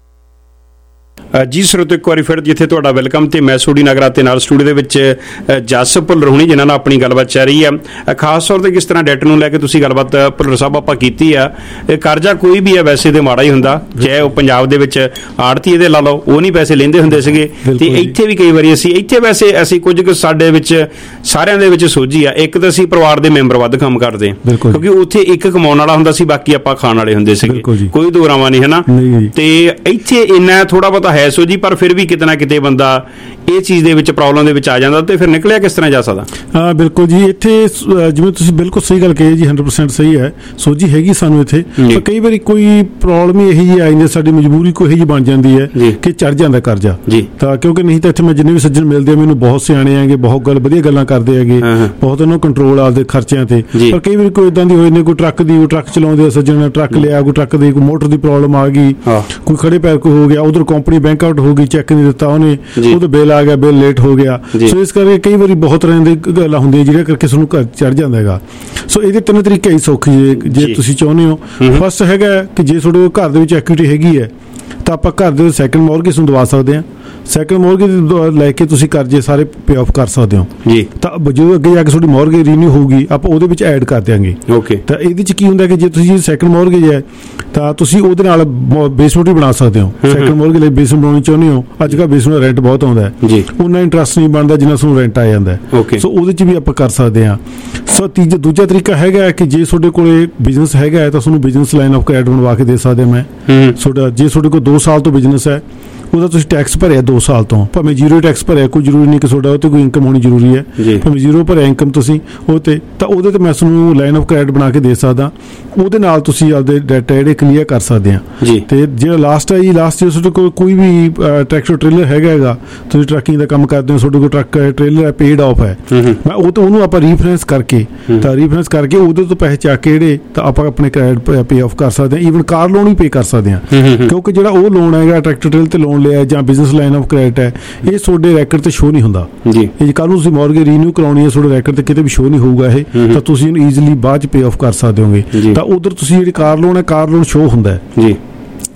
ਜੀ ਸਰੋਤੋ ਇੱਕ ਵਾਰੀ ਫਿਰ ਜਿੱਥੇ ਤੁਹਾਡਾ ਵੈਲਕਮ ਤੇ ਮੈਂ ਸੋਢੀ ਨਗਰਾ ਤੇ ਨਾਲ ਸਟੂਡੀਓ ਦੇ ਵਿੱਚ ਜਸ ਭੁੱਲਰ ਹੋਣੀ ਜਿਨ੍ਹਾਂ ਨਾਲ ਆਪਣੀ ਗੱਲਬਾਤ ਚੱਲ ਰਹੀ ਆ। ਖਾਸ ਤੌਰ ਤੇ ਕਿਸ ਤਰ੍ਹਾਂ ਡੈਟ ਨੂੰ ਲੈ ਕੇ ਤੁਸੀਂ ਗੱਲਬਾਤ ਭੁੱਲਰ ਸਾਹਿਬ ਆਪਾਂ ਕੀਤੀ ਆ। ਇਹ ਕਰਜ਼ਾ ਕੋਈ ਵੀ ਆ ਵੈਸੇ ਤੇ ਮਾੜਾ ਹੀ ਹੁੰਦਾ, ਚਾਹੇ ਉਹ ਪੰਜਾਬ ਦੇ ਵਿੱਚ ਆੜਤੀ ਇਹਦੇ ਲਾ ਲਓ ਉਹ ਨਹੀਂ ਪੈਸੇ ਲੈਂਦੇ ਹੁੰਦੇ ਸੀਗੇ ਤੇ ਇੱਥੇ ਵੀ ਕਈ ਵਾਰੀ ਇੱਥੇ ਵੈਸੇ ਅਸੀਂ ਕੁਝ ਕੁ ਸਾਡੇ ਵਿੱਚ ਸਾਰਿਆਂ ਦੇ ਵਿੱਚ ਸੋਝੀ ਆ। ਇੱਕ ਤਾਂ ਅਸੀਂ ਪਰਿਵਾਰ ਦੇ ਮੈਂਬਰ ਵੱਧ ਕੰਮ ਕਰਦੇ ਕਿਉਂਕਿ ਉੱਥੇ ਇੱਕ ਕਮਾਉਣ ਵਾਲਾ ਹੁੰਦਾ ਸੀ, ਬਾਕੀ ਆਪਾਂ ਖਾਣ ਵਾਲੇ ਹੁੰਦੇ ਸੀਗੇ, ਕੋਈ ਦੋ ਰਾਵਾਂ ਨਹੀਂ ਹਨਾ। ਤੇ ਇੱਥੇ ਇੰਨਾ ਥੋੜਾ ਬਹੁਤਾ ਸੋ ਜੀ ਪਰ ਫਿਰ ਵੀ ਕਿਤੇ ਨਾ ਕਿਤੇ ਬੰਦਾ ਇਹ ਚੀਜ਼ ਦੇ ਵਿੱਚ ਪ੍ਰੋਬਲਮ ਦੇ ਵਿੱਚ ਆ ਜਾਂਦਾ ਤੇ ਫਿਰ ਨਿਕਲਿਆ ਕਿਸ ਤਰ੍ਹਾਂ ਜਾ ਸਕਦਾ? ਹਾਂ ਬਿਲਕੁਲ ਜੀ, ਇੱਥੇ ਜਿਵੇਂ ਤੁਸੀਂ ਬਿਲਕੁਲ ਸਹੀ ਗੱਲ ਕਹੀ ਜੀ 100% ਸਹੀ ਹੈ। ਸੋਝੀ ਹੈਗੀ ਸਾਨੂੰ ਇੱਥੇ, ਪਰ ਕਈ ਵਾਰੀ ਕੋਈ ਪ੍ਰੋਬਲਮ ਹੀ ਇਹੀ ਜਿਹੀ ਆ ਜਾਂਦੀ, ਸਾਡੀ ਮਜਬੂਰੀ ਕੋਈ ਇਹੀ ਜਿਹੀ ਬਣ ਜਾਂਦੀ ਹੈ ਕਿ ਚੜ ਜਾਂਦਾ ਕਰਜ਼ਾ। ਤਾਂ ਕਿਉਂਕਿ ਨਹੀਂ ਤਾਂ ਇੱਥੇ ਮੈਂ ਜਿੰਨੇ ਵੀ ਸੱਜਣ ਮਿਲਦੇ ਆ ਮੈਨੂੰ ਬਹੁਤ ਸਿਆਣੇ ਆਂਗੇ, ਬਹੁਤ ਵਧੀਆ ਗੱਲਾਂ ਕਰਦੇ ਹੈਗੇ, ਬਹੁਤ ਉਹਨਾਂ ਨੂੰ ਕੰਟਰੋਲ ਆਪਦੇ ਖਰਚਿਆਂ ਤੇ। ਪਰ ਕਈ ਵਾਰੀ ਕੋਈ ਇਦਾਂ ਦੀ ਹੋਈ ਨੇ, ਕੋਈ ਟਰੱਕ ਚਲਾਉਂਦੇ ਸੱਜਣ, ਟਰੱਕ ਲਿਆ, ਕੋਈ ਟਰੱਕ ਦੀ ਕੋਈ ਮੋਟਰ ਦੀ ਪ੍ਰੋਬਲਮ ਆ ਗਈ, ਕੋਈ ਖੜੇ ਪੈਰ ਕੋਈ ਹੋ ਗਿਆ, ਉਧਰ ਕੰਪਨੀ ਬੈਂਕ ਆਊਟ ਹੋ ਗਈ, ਚੈੱਕ ਨਹੀਂ ਦਿੱਤਾ ਉਹਨੇ, ਉਹਦਾ ਬਿੱਲ ਆ ਗਿਆ, ਬਿੱਲ ਲੇਟ ਹੋ ਗਿਆ। ਸੋ ਇਸ ਕਰਕੇ ਕਈ ਵਾਰੀ ਬਹੁਤ ਤਰ੍ਹਾਂ ਦੀ ਗੱਲਾਂ ਹੁੰਦੀਆਂ ਜਿਹੜੀਆਂ ਕਰਕੇ ਸਾਨੂੰ ਘਰ ਚੜ ਜਾਂਦਾ ਹੈਗਾ। ਸੋ ਇਹਦੇ ਤਿੰਨ ਤਰੀਕੇ ਹੀ ਸੌਖੇ ਜੇ ਤੁਸੀਂ ਚਾਹੁੰਦੇ ਹੋ। ਫਸਟ ਹੈਗਾ ਕਿ ਜੇ ਤੁਹਾਡੇ ਘਰ ਦੇ ਵਿੱਚ ਐਕੁਇਟੀ ਹੈਗੀ ਹੈ ਤਾਂ ਆਪਾਂ ਘਰ ਦੇ ਸੈਕੰਡ ਮੌਰਗੇਜ ਨੂੰ ਦਵਾ ਸਕਦੇ ਹਾਂ। ਸੈਕੰਡ ਮੌਰਗੇਜ ਲੈ ਕੇ ਤੁਸੀਂ ਕਰਜ਼ੇ ਸਾਰੇ ਪੇ ਆਫ ਕਰ ਸਕਦੇ ਹੋ। ਤਾਂ ਜਦੋਂ ਅੱਗੇ ਜਾ ਕੇ ਤੁਹਾਡੀ ਮੌਰਗੇਜ ਰੀਨਿਊ ਹੋਊਗੀ ਆਪਾਂ ਉਹਦੇ ਵਿੱਚ ਐਡ ਕਰ ਦਿਆਂਗੇ। ਤਾਂ ਇਹਦੇ ਚ ਕੀ ਹੁੰਦਾ ਕਿ ਜੇ ਤੁਸੀਂ ਸੈਕੰਡ ਮੌਰਗੇਜ ਹੈ ਤਾਂ ਤੁਸੀਂ ਉਹਦੇ ਨਾਲ ਬੇਸਮੈਂਟ ਵੀ ਬਣਾ ਸਕਦੇ ਹੋ। ਸੈਕੰਡ ਮੌਰਗੇਜ ਲਈ ਬੇਸਮੈਂਟ ਬਣਾਉਣੀ ਚਾਹੁੰਦੇ ਹੋ, ਅੱਜ ਕੱਲ੍ਹ ਬੇਸਮੈਂਟ ਰੈਂਟ ਬਹੁਤ ਆਉਂਦਾ ਹੈ, ਉਹਨਾਂ ਇੰਟਰਸਟ ਨਹੀਂ ਬਣਦਾ ਜਿੰਨਾ ਤੁਹਾਨੂੰ ਰੈਂਟ ਆ ਜਾਂਦਾ। ਸੋ ਉਹਦੇ ਚ ਵੀ ਆਪਾਂ ਕਰ ਸਕਦੇ ਹਾਂ। ਸੋ ਦੂਜਾ ਤਰੀਕਾ ਹੈਗਾ ਕਿ ਜੇ ਤੁਹਾਡੇ ਕੋਲੇ ਬਿਜ਼ਨਸ ਹੈਗਾ ਤਾਂ ਤੁਹਾਨੂੰ ਬਿਜ਼ਨਸ ਲਾਈਨ ਆਫ ਕ੍ਰੈਡਿਟ ਬਣਵਾ ਕੇ ਦੇ ਸਕਦੇ ਮੈਂ। ਜੇ ਤੁਹਾਡੇ ਕੋਲ 2 ਸਾਲ ਤੋਂ ਬਿਜ਼ਨਸ ਹੈ ਉਹਦਾ ਤੁਸੀਂ ਟੈਕਸ ਭਰਿਆ 2 ਸਾਲ ਤੋਂ, ਭਾਵੇਂ ਜ਼ੀਰੋ ਟੈਕਸ ਭਰਿਆ, ਕੋਈ ਜ਼ਰੂਰੀ ਨਹੀਂ ਕਿ ਤੁਹਾਡਾ ਉਹ 'ਤੇ ਕੋਈ ਇਨਕਮ ਹੋਣੀ ਜ਼ਰੂਰੀ ਹੈ, ਭਾਵੇਂ ਜ਼ੀਰੋ ਭਰਿਆ ਇਨਕਮ ਤੁਸੀਂ ਉਹ 'ਤੇ, ਤਾਂ ਉਹਦੇ 'ਤੇ ਮੈਂ ਤੁਹਾਨੂੰ ਲਾਈਨ ਆਫ ਕ੍ਰੈਡਿਟ ਬਣਾ ਕੇ ਦੇ ਸਕਦਾ। ਉਹਦੇ ਨਾਲ ਤੁਸੀਂ ਆਪਦੇ ਡੈਟ ਜਿਹੜੇ ਕਲੀਅਰ ਕਰ ਸਕਦੇ ਆ। ਤੇ ਜਿਹੜਾ ਲਾਸਟ ਹੈ ਜੀ, ਲਾਸਟ ਤੁਹਾਡੇ ਕੋਲ ਕੋਈ ਵੀ ਟਰੈਕਟਰ ਟ੍ਰੇਲਰ ਹੈਗਾ, ਤੁਸੀਂ ਟਰੱਕਿੰਗ ਦਾ ਕੰਮ ਕਰਦੇ ਹੋ, ਤੁਹਾਡੇ ਕੋਲ ਟਰੱਕ ਹੈ, ਟ੍ਰੇਲਰ ਹੈ, ਪੇਡ ਆਫ ਹੈ, ਮੈਂ ਉਹ ਤਾਂ ਉਹਨੂੰ ਆਪਾਂ ਰੀਫਾਈਨੈਂਸ ਕਰਕੇ ਉਹਦੇ ਤੋਂ ਪੈਸੇ ਚੱਕ ਕੇ ਜਿਹੜੇ ਤਾਂ ਆਪਾਂ ਆਪਣੇ ਕ੍ਰੈਡਿਟ ਪੇ ਆਫ ਕਰ ਸਕਦੇ ਹਾਂ। ਈਵਨ ਕਾਰ ਲੋਨ ਵੀ ਪੇ ਕਰ ਸਕਦੇ ਹਾਂ, ਕਿਉਂਕਿ ਜਿਹੜਾ ਉਹ ਲੋਨ ਹੈਗਾ ਟਰੈਕਟਰ ਟ੍ਰੇਲਰ ਤੇ ਲੋਨ ਲਿਆ ਜਾਂ ਬਿਜ਼ਨਸ ਲਾਈਨ ਆਫ ਕ੍ਰੈਡਿਟ ਹੈ, ਇਹ ਤੁਹਾਡੇ ਰੈਕਡ ਤੇ ਸ਼ੋ ਨਹੀਂ ਹੁੰਦਾ। ਇਹ ਕੱਲ ਨੂੰ ਤੁਸੀਂ ਮੌਰਗੇਜ ਰੀਨਿਊ ਕਰਾਉਣੀ ਹੈ, ਤੁਹਾਡੇ ਰੈਕਡ ਤੇ ਕਿਤੇ ਵੀ ਸ਼ੋ ਨਹੀਂ ਹੋਊਗਾ ਇਹ, ਤਾਂ ਤੁਸੀਂ ਇਹਨੂੰ ਈਜ਼ੀਲੀ ਬਾਅਦ ਚ ਪੇ ਆਫ ਕਰ ਸਕਦੇ ਹੋਗੇ। ਤਾਂ ਉਧਰ ਤੁਸੀਂ ਜਿਹੜੀ ਕਾਰ ਲੋਨ ਹੈ, ਕਾਰ ਲੋਨ ਸ਼ੋ ਹੁੰਦਾ ਹੈ।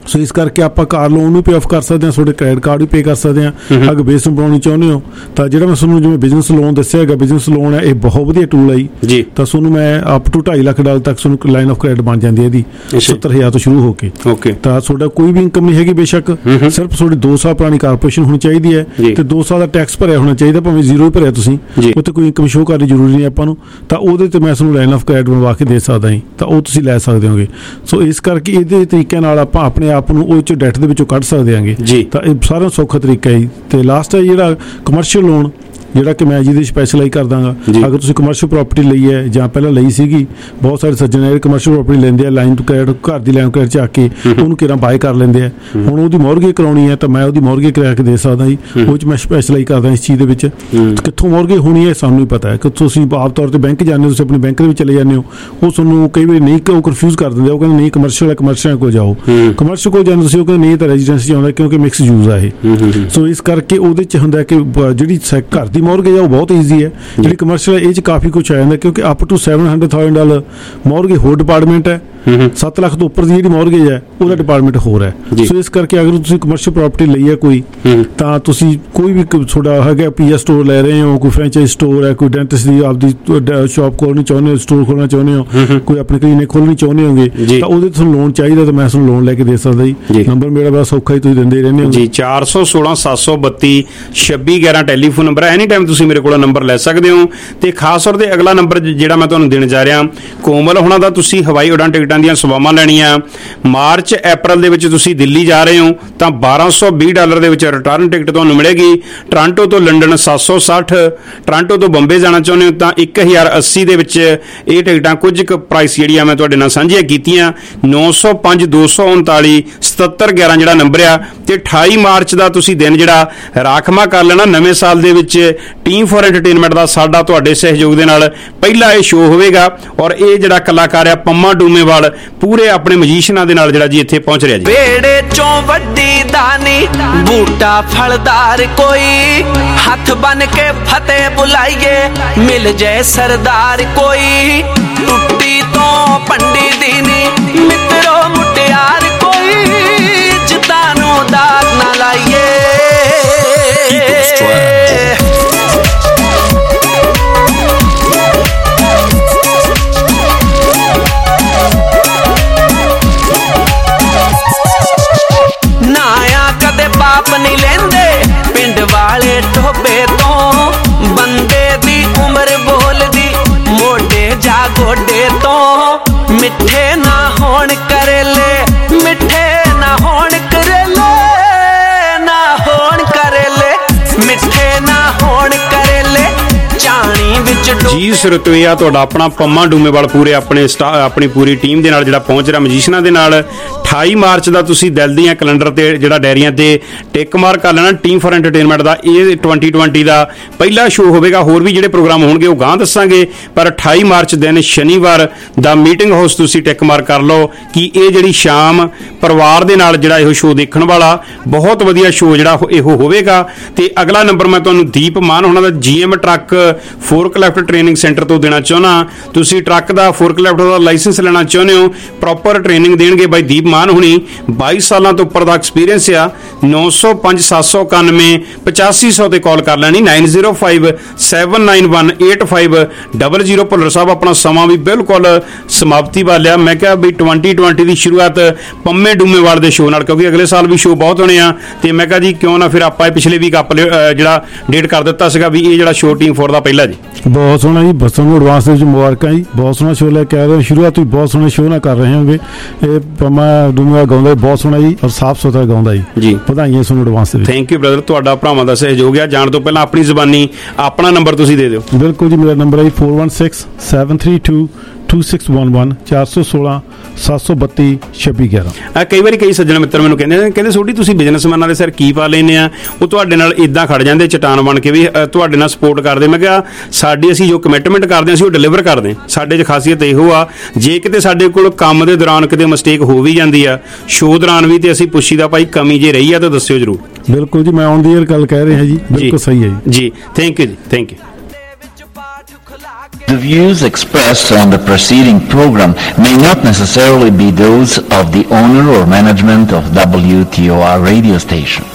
ਸੋ ਇਸ ਕਰਕੇ ਆਪਾਂ ਕਾਰ ਲੋਨ ਨੂੰ ਪੇ ਆਫ ਕਰ ਸਕਦੇ ਹਾਂ, ਤੁਹਾਡੇ ਕ੍ਰੈਡਿਟ ਕਾਰਡ ਵੀ ਪੇ ਕਰ ਸਕਦੇ ਹਾਂ। ਅਗਰ ਬੇਸ ਨੂੰ ਬਣਾਉਣੀ ਚਾਹੁੰਦੇ ਹੋ ਤਾਂ ਜਿਹੜਾ ਮੈਂ ਤੁਹਾਨੂੰ ਜਿਵੇਂ ਬਿਜ਼ਨਸ ਲੋਨ ਦੱਸਿਆ ਹੈਗਾ, ਬਿਜ਼ਨਸ ਲੋਨ ਹੈ, ਇਹ ਬਹੁਤ ਵਧੀਆ ਟੂਲ ਹੈ ਜੀ। ਤਾਂ ਤੁਹਾਨੂੰ ਮੈਂ ਅਪ ਟੂ $2.5 ਲੱਖ ਤੱਕ ਤੁਹਾਨੂੰ ਲਾਈਨ ਆਫ ਕ੍ਰੈਡਿਟ ਬਣ ਜਾਂਦੀ ਹੈ ਇਹਦੀ 70,000 ਤੋਂ ਸ਼ੁਰੂ ਹੋ ਕੇ। ਤਾਂ ਤੁਹਾਡਾ ਕੋਈ ਵੀ ਇਨਕਮ ਨਹੀਂ ਹੈਗੀ ਬੇਸ਼ੱਕ, ਸਿਰਫ ਤੁਹਾਡੀ 2 ਸਾਲ ਪੁਰਾਣੀ ਕਾਰਪੋਰੇਸ਼ਨ ਹੋਣੀ ਚਾਹੀਦੀ ਹੈ ਤੇ 2 ਸਾਲ ਦਾ ਟੈਕਸ ਭਰਿਆ ਹੋਣਾ ਚਾਹੀਦਾ, ਭਾਵੇਂ ਜ਼ੀਰੋ ਹੀ ਭਰਿਆ ਤੁਸੀਂ, ਉੱਥੇ ਕੋਈ ਇਨਕਮ ਸ਼ੋਅ ਕਰਨੀ ਜ਼ਰੂਰੀ ਨਹੀਂ ਆਪਾਂ ਨੂੰ। ਤਾਂ ਉਹਦੇ ਤੇ ਮੈਂ ਤੁਹਾਨੂੰ ਲਾਈਨ ਆਫ ਕ੍ਰੈਡਿਟ ਬਣਵਾ ਕੇ ਦੇ ਸਕਦਾ ਹਾਂ, ਤਾਂ ਉਹ ਤੁਸੀਂ ਲੈ ਸਕਦੇ ਹੋਗੇ। ਸੋ ਇਸ ਕਰਕੇ ਇਹਦੇ ਤਰੀਕੇ ਨਾਲ ਆਪਾਂ ਆਪਣੇ ਆਪ ਨੂੰ ਉਹ 'ਚ ਡੈਟ ਦੇ ਵਿੱਚੋਂ ਕੱਢ ਸਕਦੇ ਹਾਂਗੇ। ਤਾਂ ਇਹ ਸਾਰਿਆਂ ਨੂੰ ਸੌਖਾ ਤਰੀਕਾ ਹੈ। ਤੇ ਲਾਸਟ ਹੈ ਜਿਹੜਾ ਕਮਰਸ਼ੀਅਲ ਲੋਨ, ਜਿਹੜਾ ਕਿ ਮੈਂ ਜਿਹਦੇ ਸਪੈਸ਼ਲਾਈਜ਼ ਕਰ ਦਾਂਗਾ। ਅਗਰ ਤੁਸੀਂ ਕਮਰਸ਼ੀਅਲ ਪ੍ਰਾਪਰਟੀ ਲਈ ਹੈ ਜਾਂ ਪਹਿਲਾਂ ਲਈ ਸੀਗੀ, ਬਹੁਤ ਸਾਰੇ ਸੱਜਣ ਜਿਹੜੇ ਕਮਰਸ਼ੀਅਲ ਪ੍ਰਾਪਰਟੀ ਲੈਂਦੇ ਆ, ਲਾਈਨ ਤੋਂ ਕ੍ਰੈਡਿਟ ਘਰ ਦੀ ਲਾਈਨ ਕ੍ਰੈਡਿਟ 'ਚ ਆ ਕੇ ਉਹਨੂੰ ਕਿਹੜਾ ਬਾਏ ਕਰ ਲੈਂਦੇ ਆ। ਹੁਣ ਉਹਦੀ ਮੌਰਗੇਜ ਕਰਾਉਣੀ ਹੈ ਤਾਂ ਮੈਂ ਉਹਦੀ ਮੌਰਗੇਜ ਕਰਾ ਕੇ ਦੇ ਸਕਦਾ ਜੀ, ਉਹ 'ਚ ਮੈਂ ਸਪੈਸ਼ਲਾਈਜ਼ ਕਰਦਾ ਇਸ ਚੀਜ਼ ਦੇ ਵਿੱਚ। ਕਿੱਥੋਂ ਮੌਰਗੇਜ ਹੋਣੀ ਹੈ ਸਾਨੂੰ ਹੀ ਪਤਾ ਹੈ, ਕਿ ਤੁਸੀਂ ਆਪ ਤੌਰ ਤੇ ਬੈਂਕ ਜਾਂਦੇ ਹੋ, ਤੁਸੀਂ ਆਪਣੇ ਬੈਂਕ ਦੇ ਵਿੱਚ ਚਲੇ ਜਾਂਦੇ ਹੋ, ਉਹ ਤੁਹਾਨੂੰ ਕਈ ਵਾਰੀ ਨਹੀਂ, ਉਹ ਕਨਫਿਊਜ਼ ਕਰ ਦਿੰਦੇ, ਉਹ ਕਹਿੰਦੇ ਨਹੀਂ ਕਮਰਸ਼ੀਅਲ ਹੈ, ਕਮਰਸ਼ੀਅਲ ਕੋਲ ਜਾਓ। ਕਮਰਸ਼ੀਅਲ ਕੋਲ ਜਾਂਦੇ ਤੁਸੀਂ, ਉਹ ਕਹਿੰਦੇ ਨਹੀਂ ਤਾਂ ਰੈਜ਼ੀਡੈਂਸੀ ਆਉਂਦਾ, ਕਿਉਂਕਿ ਮਿਕਸ ਯੂਜ਼ ਆ ਇਹ। ਸੋ ਇਸ ਕਰਕੇ ਉਹਦੇ 'ਚ ਹੁੰਦਾ ਕਿ ਜਿਹੜੀ ਘਰ ਦੀ ਮੌਰਗੇਜ ਆ ਉਹ ਬਹੁਤ ਈਜ਼ੀ ਹੈ, ਜਿਹੜੀ ਕਮਰਸ਼ੀਅਲ ਇਹ 'ਚ ਕਾਫੀ ਕੁਛ ਆ ਜਾਂਦਾ, ਕਿਉਂਕਿ ਅਪ ਟੂ $700,000 ਮੌਰਗੇਜ ਹੋਰ ਡਿਪਾਰਟਮੈਂਟ ਹੈ, 7 ਲੱਖ ਤੋਂ ਉੱਪਰ ਦੀ ਜਿਹੜੀ ਮੌਰਗੇਜ ਹੈ ਉਹਦਾ ਡਿਪਾਰਟਮੈਂਟ ਹੋਰ ਹੈ। ਸੋ ਇਸ ਕਰਕੇ ਅਗਰ ਤੁਸੀਂ ਕਮਰਸ਼ੀਅਲ ਪ੍ਰਾਪਰਟੀ ਲਈ ਹੈ ਕੋਈ, ਤਾਂ ਤੁਸੀਂ ਕੋਈ ਵੀ ਤੁਹਾਡਾ ਹੈਗਾ ਪੀਆ ਸਟੋਰ ਲੈ ਰਹੇ ਹੋ, ਕੋਈ ਫਰੈਂਚਾਈਜ਼ ਸਟੋਰ ਹੈ, ਕੋਈ ਡੈਂਟਿਸਟ ਦੀ ਆਪਦੀ ਸ਼ਾਪ ਖੋਲਣੀ ਚਾਹੁੰਦੇ ਹੋ, ਸਟੋਰ ਖੋਲਣਾ ਚਾਹੁੰਦੇ ਹੋ, ਕੋਈ ਆਪਣੀ ਕਲੀਨਿਕ ਖੋਲਣੀ ਚਾਹੁੰਦੇ ਹੋਗੇ, ਤਾਂ ਉਹਦੇ ਤੁਹਾਨੂੰ ਲੋਨ ਚਾਹੀਦਾ ਤਾਂ ਮੈਂ ਤੁਹਾਨੂੰ ਲੋਨ ਲੈ ਕੇ ਦੇ ਸਕਦਾ ਜੀ। ਨੰਬਰ ਮੇਰਾ ਬੜਾ ਸੌਖਾ ਹੀ, ਤੁਸੀਂ ਦਿੰਦੇ ਰਹਿੰਦੇ ਹੋ ਜੀ। 416 732 2611 ਟੈਲੀਫੋਨ ਨੰਬਰ ਹੈ। ਐਨੀ ਟਾਈਮ ਤੁਸੀਂ ਮੇਰੇ ਕੋਲ ਨੰਬਰ ਲੈ ਸਕਦੇ ਹੋ। ਤੇ ਖਾਸ ਤੌਰ ਤੇ ਅਗਲਾ ਨੰਬਰ ਜਿਹੜਾ ਮੈਂ ਤੁਹਾਨੂੰ ਦੇਣ ਜਾ ਰਿਹਾ, ਕੋਮਲ ਹੋਣਾ ਦਾ ਤੁਸੀਂ ਹਵਾਈ ਉਡਾਨ ਟਿਕਟਾਂ ਦੀਆਂ ਸੇਵਾਵਾਂ ਲੈਣੀਆਂ। ਮਾਰਚ ਅਪ੍ਰੈਲ ਦੇ ਵਿੱਚ ਤੁਸੀਂ ਦਿੱਲੀ ਜਾ ਰਹੇ ਹੋ ਤਾਂ $1220 ਦੇ ਵਿੱਚ ਰਿਟਰਨ ਟਿਕਟ ਤੁਹਾਨੂੰ ਮਿਲੇਗੀ। ਟੋਰਾਂਟੋ ਤੋਂ ਲੰਡਨ 760, ਟੋਰਾਂਟੋ ਤੋਂ ਬੰਬੇ ਜਾਣਾ ਚਾਹੁੰਦੇ ਹੋ ਤਾਂ 1080 ਦੇ ਵਿੱਚ ਇਹ ਟਿਕਟਾਂ। ਕੁਝ ਕੁ ਪ੍ਰਾਈਸ ਜਿਹੜੀਆਂ ਮੈਂ ਤੁਹਾਡੇ ਨਾਲ ਸਾਂਝੀਆਂ ਕੀਤੀਆਂ। 905 239 7711 ਜਿਹੜਾ ਨੰਬਰ ਆ। ਤੇ 28 ਮਾਰਚ ਦਾ ਤੁਸੀਂ ਦਿਨ ਜਿਹੜਾ ਰਾਖਵਾਂ ਕਰ ਲੈਣਾ ਨਵੇਂ ਸਾਲ ਦੇ ਵਿੱਚ। ਟੀਮ ਫॉर ਐਂਟਰਟੇਨਮੈਂਟ ਦਾ ਸਾਡਾ ਤੁਹਾਡੇ ਸਹਿਯੋਗ ਦੇ ਨਾਲ ਪਹਿਲਾ ਇਹ ਸ਼ੋਅ ਹੋਵੇਗਾ, ਔਰ ਇਹ ਜਿਹੜਾ ਕਲਾਕਾਰ ਆ ਪੰਮਾ ਡੂਮੇਵਾਲ ਪੂਰੇ ਆਪਣੇ ਮਜੀਸ਼ੀਅਨਾਂ ਦੇ ਨਾਲ ਜਿਹੜਾ ਜੀ ਇੱਥੇ ਪਹੁੰਚ ਰਿਹਾ ਜੀ। ਵੇੜੇ ਚੋਂ ਵੱਡੀ ਦਾਨੀ ਬੂਟਾ ਫਲਦਾਰ ਕੋਈ, ਹੱਥ ਬਨ ਕੇ ਫਤਿਹ ਬੁਲਾਈਏ ਮਿਲ ਜਾਏ ਸਰਦਾਰ ਕੋਈ। ਟੁੱਟੀ ਤੋਂ ਪੰਡੀ ਦੀਨੀ ਮਿੱਤਰੋ ਮੁਟਿਆਰ ਕੋਈ, ਜਿੱਦਾਂ ਨੂੰ ਦਾਗ ਨਾ ਲਾਈਏ। ਬਾਪ ਨਹੀਂ ਲੈਂਦੇ ਪਿੰਡ ਵਾਲੇ ਟੋਬੇ ਤੋਂ, ਬੰਦੇ ਦੀ ਉਮਰ ਬੋਲਦੀ ਮੋਢੇ ਜਾ ਗੋਡੇ ਤੋਂ। ਮਿੱਠੇ ਨਾ ਹੋਣ ਕਰੇਲੇ, ਮਿੱਠੇ ਨਾ ਹੋਣ ਕਰੇਲੇ, ਨਾ ਹੋਣ ਕਰੇਲੇ, ਮਿੱਠੇ ਨਾ ਹੋਣ ਕਰੇਲੇ, ਚਾਣੀ ਵਿੱਚ ਜੀ ਸਰਤੋਇਆ ਤੁਹਾਡਾ ਆਪਣਾ ਪੰਮਾ ਡੂਮੇਵਾਲ ਪੂਰੇ ਆਪਣੀ ਪੂਰੀ ਟੀਮ ਦੇ ਨਾਲ ਜਿਹੜਾ ਪਹੁੰਚ ਰਿਹਾ ਮਜੀਸ਼ੀਅਨਾਂ ਦੇ ਨਾਲ। 28 ਮਾਰਚ ਦਾ ਤੁਸੀਂ ਦਿਲ ਦੀਆਂ ਕੈਲੰਡਰ ਤੇ ਜਿਹੜਾ ਡਾਇਰੀਆਂ ਤੇ ਟਿਕ ਮਾਰ ਕਰ ਲੈਣਾ। ਟੀਮ ਫॉर ਐਂਟਰਟੇਨਮੈਂਟ ਦਾ ਇਹ 2020 ਦਾ ਪਹਿਲਾ ਸ਼ੋਅ ਹੋਵੇਗਾ। ਹੋਰ ਵੀ ਜਿਹੜੇ ਪ੍ਰੋਗਰਾਮ ਹੋਣਗੇ ਉਹ ਗਾਂ ਦੱਸਾਂਗੇ, ਪਰ 28 ਮਾਰਚ ਦਿਨ ਸ਼ਨੀਵਾਰ ਦਾ ਮੀਟਿੰਗ ਹਾਊਸ ਤੁਸੀਂ ਟਿਕ ਮਾਰ ਕਰ ਲਓ ਕਿ ਇਹ ਜਿਹੜੀ ਸ਼ਾਮ ਪਰਿਵਾਰ ਦੇ ਨਾਲ ਜਿਹੜਾ ਇਹ ਸ਼ੋਅ ਦੇਖਣ ਵਾਲਾ ਬਹੁਤ ਵਧੀਆ ਸ਼ੋਅ ਜਿਹੜਾ ਇਹੋ ਹੋਵੇਗਾ। ਤੇ ਅਗਲਾ ਨੰਬਰ ਮੈਂ ਤੁਹਾਨੂੰ ਦੀਪ ਮਾਨ ਹੋਣਾ ਦਾ GM truck forklift training centre ਤੋਂ ਦੇਣਾ ਚਾਹੁੰਦਾ। ਤੁਸੀਂ ਟਰੱਕ ਦਾ ਫੋਰਕਲਿਫਟ ਦਾ ਲਾਇਸੈਂਸ ਲੈਣਾ ਚਾਹੁੰਦੇ ਹੋ, ਪ੍ਰੋਪਰ ਟ੍ਰੇਨਿੰਗ ਦੇਣਗੇ ਬਾਈ ਦੀਪ ਮਾਨ ਹੁਣੀ। 22 ਸਾਲਾਂ ਤੋਂ ਉੱਪਰ ਦਾ ਐਕਸਪੀਰੀਅੰਸ ਆ। 905 791 8500 ਤੇ ਕਾਲ ਕਰ ਲੈਣੀ। 905 791 8500। ਭੁੱਲਰ ਸਾਹਿਬ ਆਪਣਾ ਸਮਾਂ ਵੀ ਬਿਲਕੁਲ ਸਮਾਪਤੀ ਵਾਲਿਆ। ਮੈਂ ਕਿਹਾ ਵੀ 2020 ਦੀ ਸ਼ੁਰੂਆਤ ਪੰਮੇ ਡੂਮੇਵਾਲ ਦੇ ਸ਼ੋਅ ਨਾਲ, ਕਿਉਂਕਿ ਅਗਲੇ ਸਾਲ ਵੀ ਸ਼ੋਅ ਬਹੁਤ ਹੋਣੇ ਆ। ਤੇ ਮੈਂ ਕਿਹਾ ਜੀ ਕਿਉਂ ਨਾ ਫਿਰ ਆਪਾਂ ਪਿਛਲੇ ਵੀਕ ਜਿਹੜਾ ਡੇਟ ਕਰ ਦਿੱਤਾ ਸੀਗਾ ਵੀ ਇਹ ਜਿਹੜਾ ਸ਼ੋਅ ਟੀਮ 4 ਦਾ ਪਹਿਲਾ ਜੀ। ਬਹੁਤ ਸੋਹਣਾ ਜੀ, ਬੱਸਾਂ ਨੂੰ ਐਡਵਾਂਸ ਦੇ ਵਿੱਚ ਮੁਬਾਰਕਾਂ ਜੀ। ਬਹੁਤ ਸੋਹਣਾ ਸ਼ੋਅ ਲੈ ਕੇ ਆਏ ਹੋ, ਸ਼ੁਰੂਆਤ ਵੀ ਬਹੁਤ ਸੋਹਣੇ ਸ਼ੋਅ ਨਾਲ ਕਰ ਰਹੇ ਹੋਗੇ। ਇਹ ਪੰਮਾ ਡੂਮੇਵਾਲ ਗਾਉਂਦਾ ਬਹੁਤ ਸੋਹਣਾ ਜੀ, ਔਰ ਸਾਫ਼ ਸੁਥਰਾ ਗਾਉਂਦਾ ਜੀ। ਵਧਾਈਆਂ ਤੁਹਾਨੂੰ ਐਡਵਾਂਸ ਦੇ ਵਿੱਚ। ਥੈਂਕ ਯੂ ਬ੍ਰਦਰ, ਤੁਹਾਡਾ ਭਰਾਵਾਂ ਦਾ ਸਹਿਯੋਗ ਆ। ਜਾਣ ਤੋਂ ਪਹਿਲਾਂ ਆਪਣੀ ਜ਼ਬਾਨੀ ਆਪਣਾ ਨੰਬਰ ਤੁਸੀਂ ਦੇ ਦਿਓ। ਬਿਲਕੁਲ ਜੀ, ਮੇਰਾ ਨੰਬਰ ਹੈ 416 732 2611 416 732 2611। ਕਈ ਵਾਰੀ ਕਈ ਸੱਜਣ ਮਿੱਤਰ ਮੈਨੂੰ ਕਹਿੰਦੇ ਸੋਢੀ ਤੁਸੀਂ ਬਿਜ਼ਨਸਮੈਨਾਂ ਦੇ ਸਿਰ ਕੀ ਪਾ ਲੈਂਦੇ ਆ, ਉਹ ਤੁਹਾਡੇ ਨਾਲ ਇਦਾਂ ਖੜ ਜਾਂਦੇ ਚਟਾਨ ਬਣ ਕੇ ਵੀ ਤੁਹਾਡੇ ਨਾਲ ਸਪੋਰਟ ਕਰਦੇ। ਮੈਂ ਕਿਹਾ ਸਾਡੀ ਅਸੀਂ ਜੋ ਕਮਿਟਮੈਂਟ ਕਰਦੇ ਅਸੀਂ ਉਹ ਡਿਲੀਵਰ ਕਰਦੇ। ਸਾਡੇ 'ਚ ਖਾਸੀਅਤ ਇਹੋ ਆ, ਜੇ ਕਿਤੇ ਸਾਡੇ ਕੋਲ ਕੰਮ ਦੇ ਦੌਰਾਨ ਕਿਤੇ ਮਿਸਟੇਕ ਹੋ ਵੀ ਜਾਂਦੀ ਆ, ਸ਼ੋਅ ਦੌਰਾਨ ਵੀ, ਤੇ ਅਸੀਂ ਪੁੱਛੀ ਦਾ ਭਾਈ ਕਮੀ ਜੇ ਰਹੀ ਆ ਤਾਂ ਦੱਸਿਓ ਜ਼ਰੂਰ। ਬਿਲਕੁਲ ਜੀ, ਮੈਂ ਔਨ ਦੀ ਏਅਰ ਗੱਲ ਕਹਿ ਰਿਹਾ ਜੀ, ਬਿਲਕੁਲ ਸਹੀ ਹੈ ਜੀ। ਥੈਂਕ ਯੂ ਜੀ, thank you. The views expressed on the preceding program may not necessarily be those of the owner or management of WTOR radio station.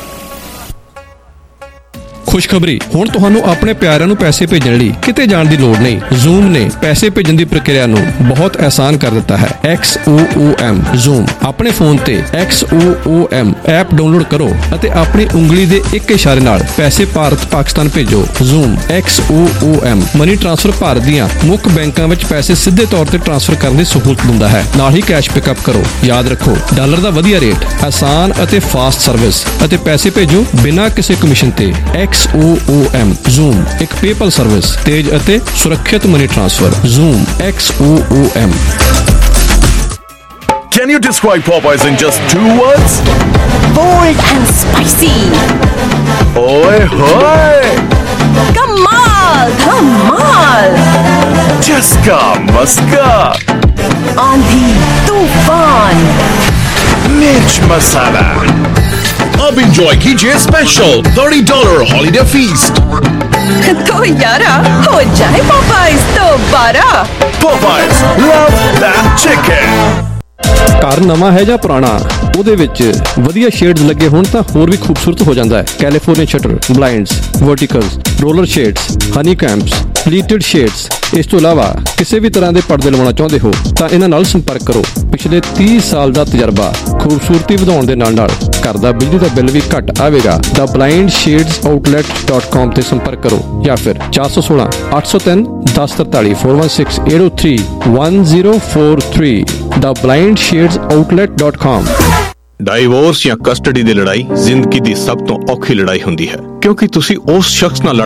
ਖੁਸ਼ਖਬਰੀ, ਹੁਣ ਤੁਹਾਨੂੰ ਆਪਣੇ ਪਿਆਰਿਆਂ ਨੂੰ ਪੈਸੇ ਭੇਜਣ ਲਈ ਕਿਤੇ ਜਾਣ ਦੀ ਲੋੜ ਨਹੀਂ। ਜ਼ੂਮ ਨੇ ਪੈਸੇ ਭੇਜਣ ਦੀ ਪ੍ਰਕਿਰਿਆ ਨੂੰ ਬਹੁਤ ਆਸਾਨ ਕਰ ਦਿੱਤਾ ਹੈ। XOOM ਜ਼ੂਮ ਆਪਣੇ ਫੋਨ ਤੇ XOOM ਐਪ ਡਾਊਨਲੋਡ ਕਰੋ ਅਤੇ ਆਪਣੀ ਉਂਗਲੀ ਦੇ ਇੱਕ ਇਸ਼ਾਰੇ ਨਾਲ ਪੈਸੇ ਭਾਰਤ ਪਾਕਿਸਤਾਨ ਭੇਜੋ। Xoom XOOM money transfer Bharat ਦੀਆਂ ਮੁੱਖ ਬੈਂਕਾਂ ਵਿੱਚ ਪੈਸੇ ਸਿੱਧੇ ਤੌਰ ਤੇ ਟ੍ਰਾਂਸਫਰ ਕਰਨ ਦੀ ਸਹੂਲਤ ਦਿੰਦਾ ਹੈ। ਨਾਲ ਹੀ ਕੈਸ਼ ਪਿਕਅਪ ਕਰੋ। ਯਾਦ ਰੱਖੋ, ਡਾਲਰ ਦਾ ਵਧੀਆ ਰੇਟ, ਆਸਾਨ ਅਤੇ ਫਾਸਟ ਸਰਵਿਸ ਅਤੇ ਪੈਸੇ ਭੇਜੋ ਬਿਨਾਂ ਕਿਸੇ ਕਮਿਸ਼ਨ ਤੇ। XOOM ਜ਼ੂਮ ਇੱਕ ਪੇਪਲ ਸਰਵਿਸ, ਤੇਜ਼ ਅਤੇ ਸੁਰੱਖਿਅਤ money transfer. Xoom XOOM। Can you describe Popeyes in just 2 words? Bold and spicy. Oi hoy! Kamal Dhamal. Chaska Maska. Aandhi Tufan. Mirch Masala. अब enjoy कीजिए स्पेशल $30 holiday feast। तो यारा हो जाए Popeyes दोबारा। Popeyes, love that chicken। ਘਰ ਨਵਾਂ ਹੈ ਜਾਂ ਪੁਰਾਣਾ, ਉਹਦੇ ਵਿੱਚ ਵਧੀਆ ਸ਼ੇਡਸ ਲੱਗੇ ਹੋਣ ਤਾਂ ਹੋਰ ਵੀ ਖੂਬਸੂਰਤ ਹੋ ਜਾਂਦਾ ਹੈ। California shutter, blinds, verticals, roller shades, honey combs, pleated shades. ਇਸ ਤੋਂ ਇਲਾਵਾ ਕਿਸੇ ਵੀ ਤਰ੍ਹਾਂ ਦੇ ਪਰਦੇ ਲਵਾਉਣਾ ਚਾਹੁੰਦੇ ਹੋ ਤਾਂ ਇਹਨਾਂ ਨਾਲ ਸੰਪਰਕ ਕਰੋ। ਪਿਛਲੇ 30 ਸਾਲ ਦਾ ਤਜਰਬਾ, ਖੂਬਸੂਰਤੀ ਵਧਾਉਣ ਦੇ ਨਾਲ ਨਾਲ ਘਰ ਦਾ ਬਿਜਲੀ ਦਾ ਬਿੱਲ ਵੀ ਘੱਟ ਆਵੇਗਾ। ਦਾ blindshadesOutlet.com ਤੇ ਸੰਪਰਕ ਕਰੋ ਜਾਂ ਫਿਰ 416 803 1043 416 803 1043। ਦਾ blindshadesOutlet.com। ਡਾਈਵੋਰਸ ਜਾਂ ਕਸਟਡੀ ਦੀ ਲੜਾਈ ਜ਼ਿੰਦਗੀ ਦੀ ਸਭ ਤੋਂ ਔਖੀ ਲੜਾਈ ਹੁੰਦੀ ਹੈ, ਕਿਉਂਕਿ ਤੁਸੀਂ ਉਸ ਸ਼ਖਸ ਨਾਲ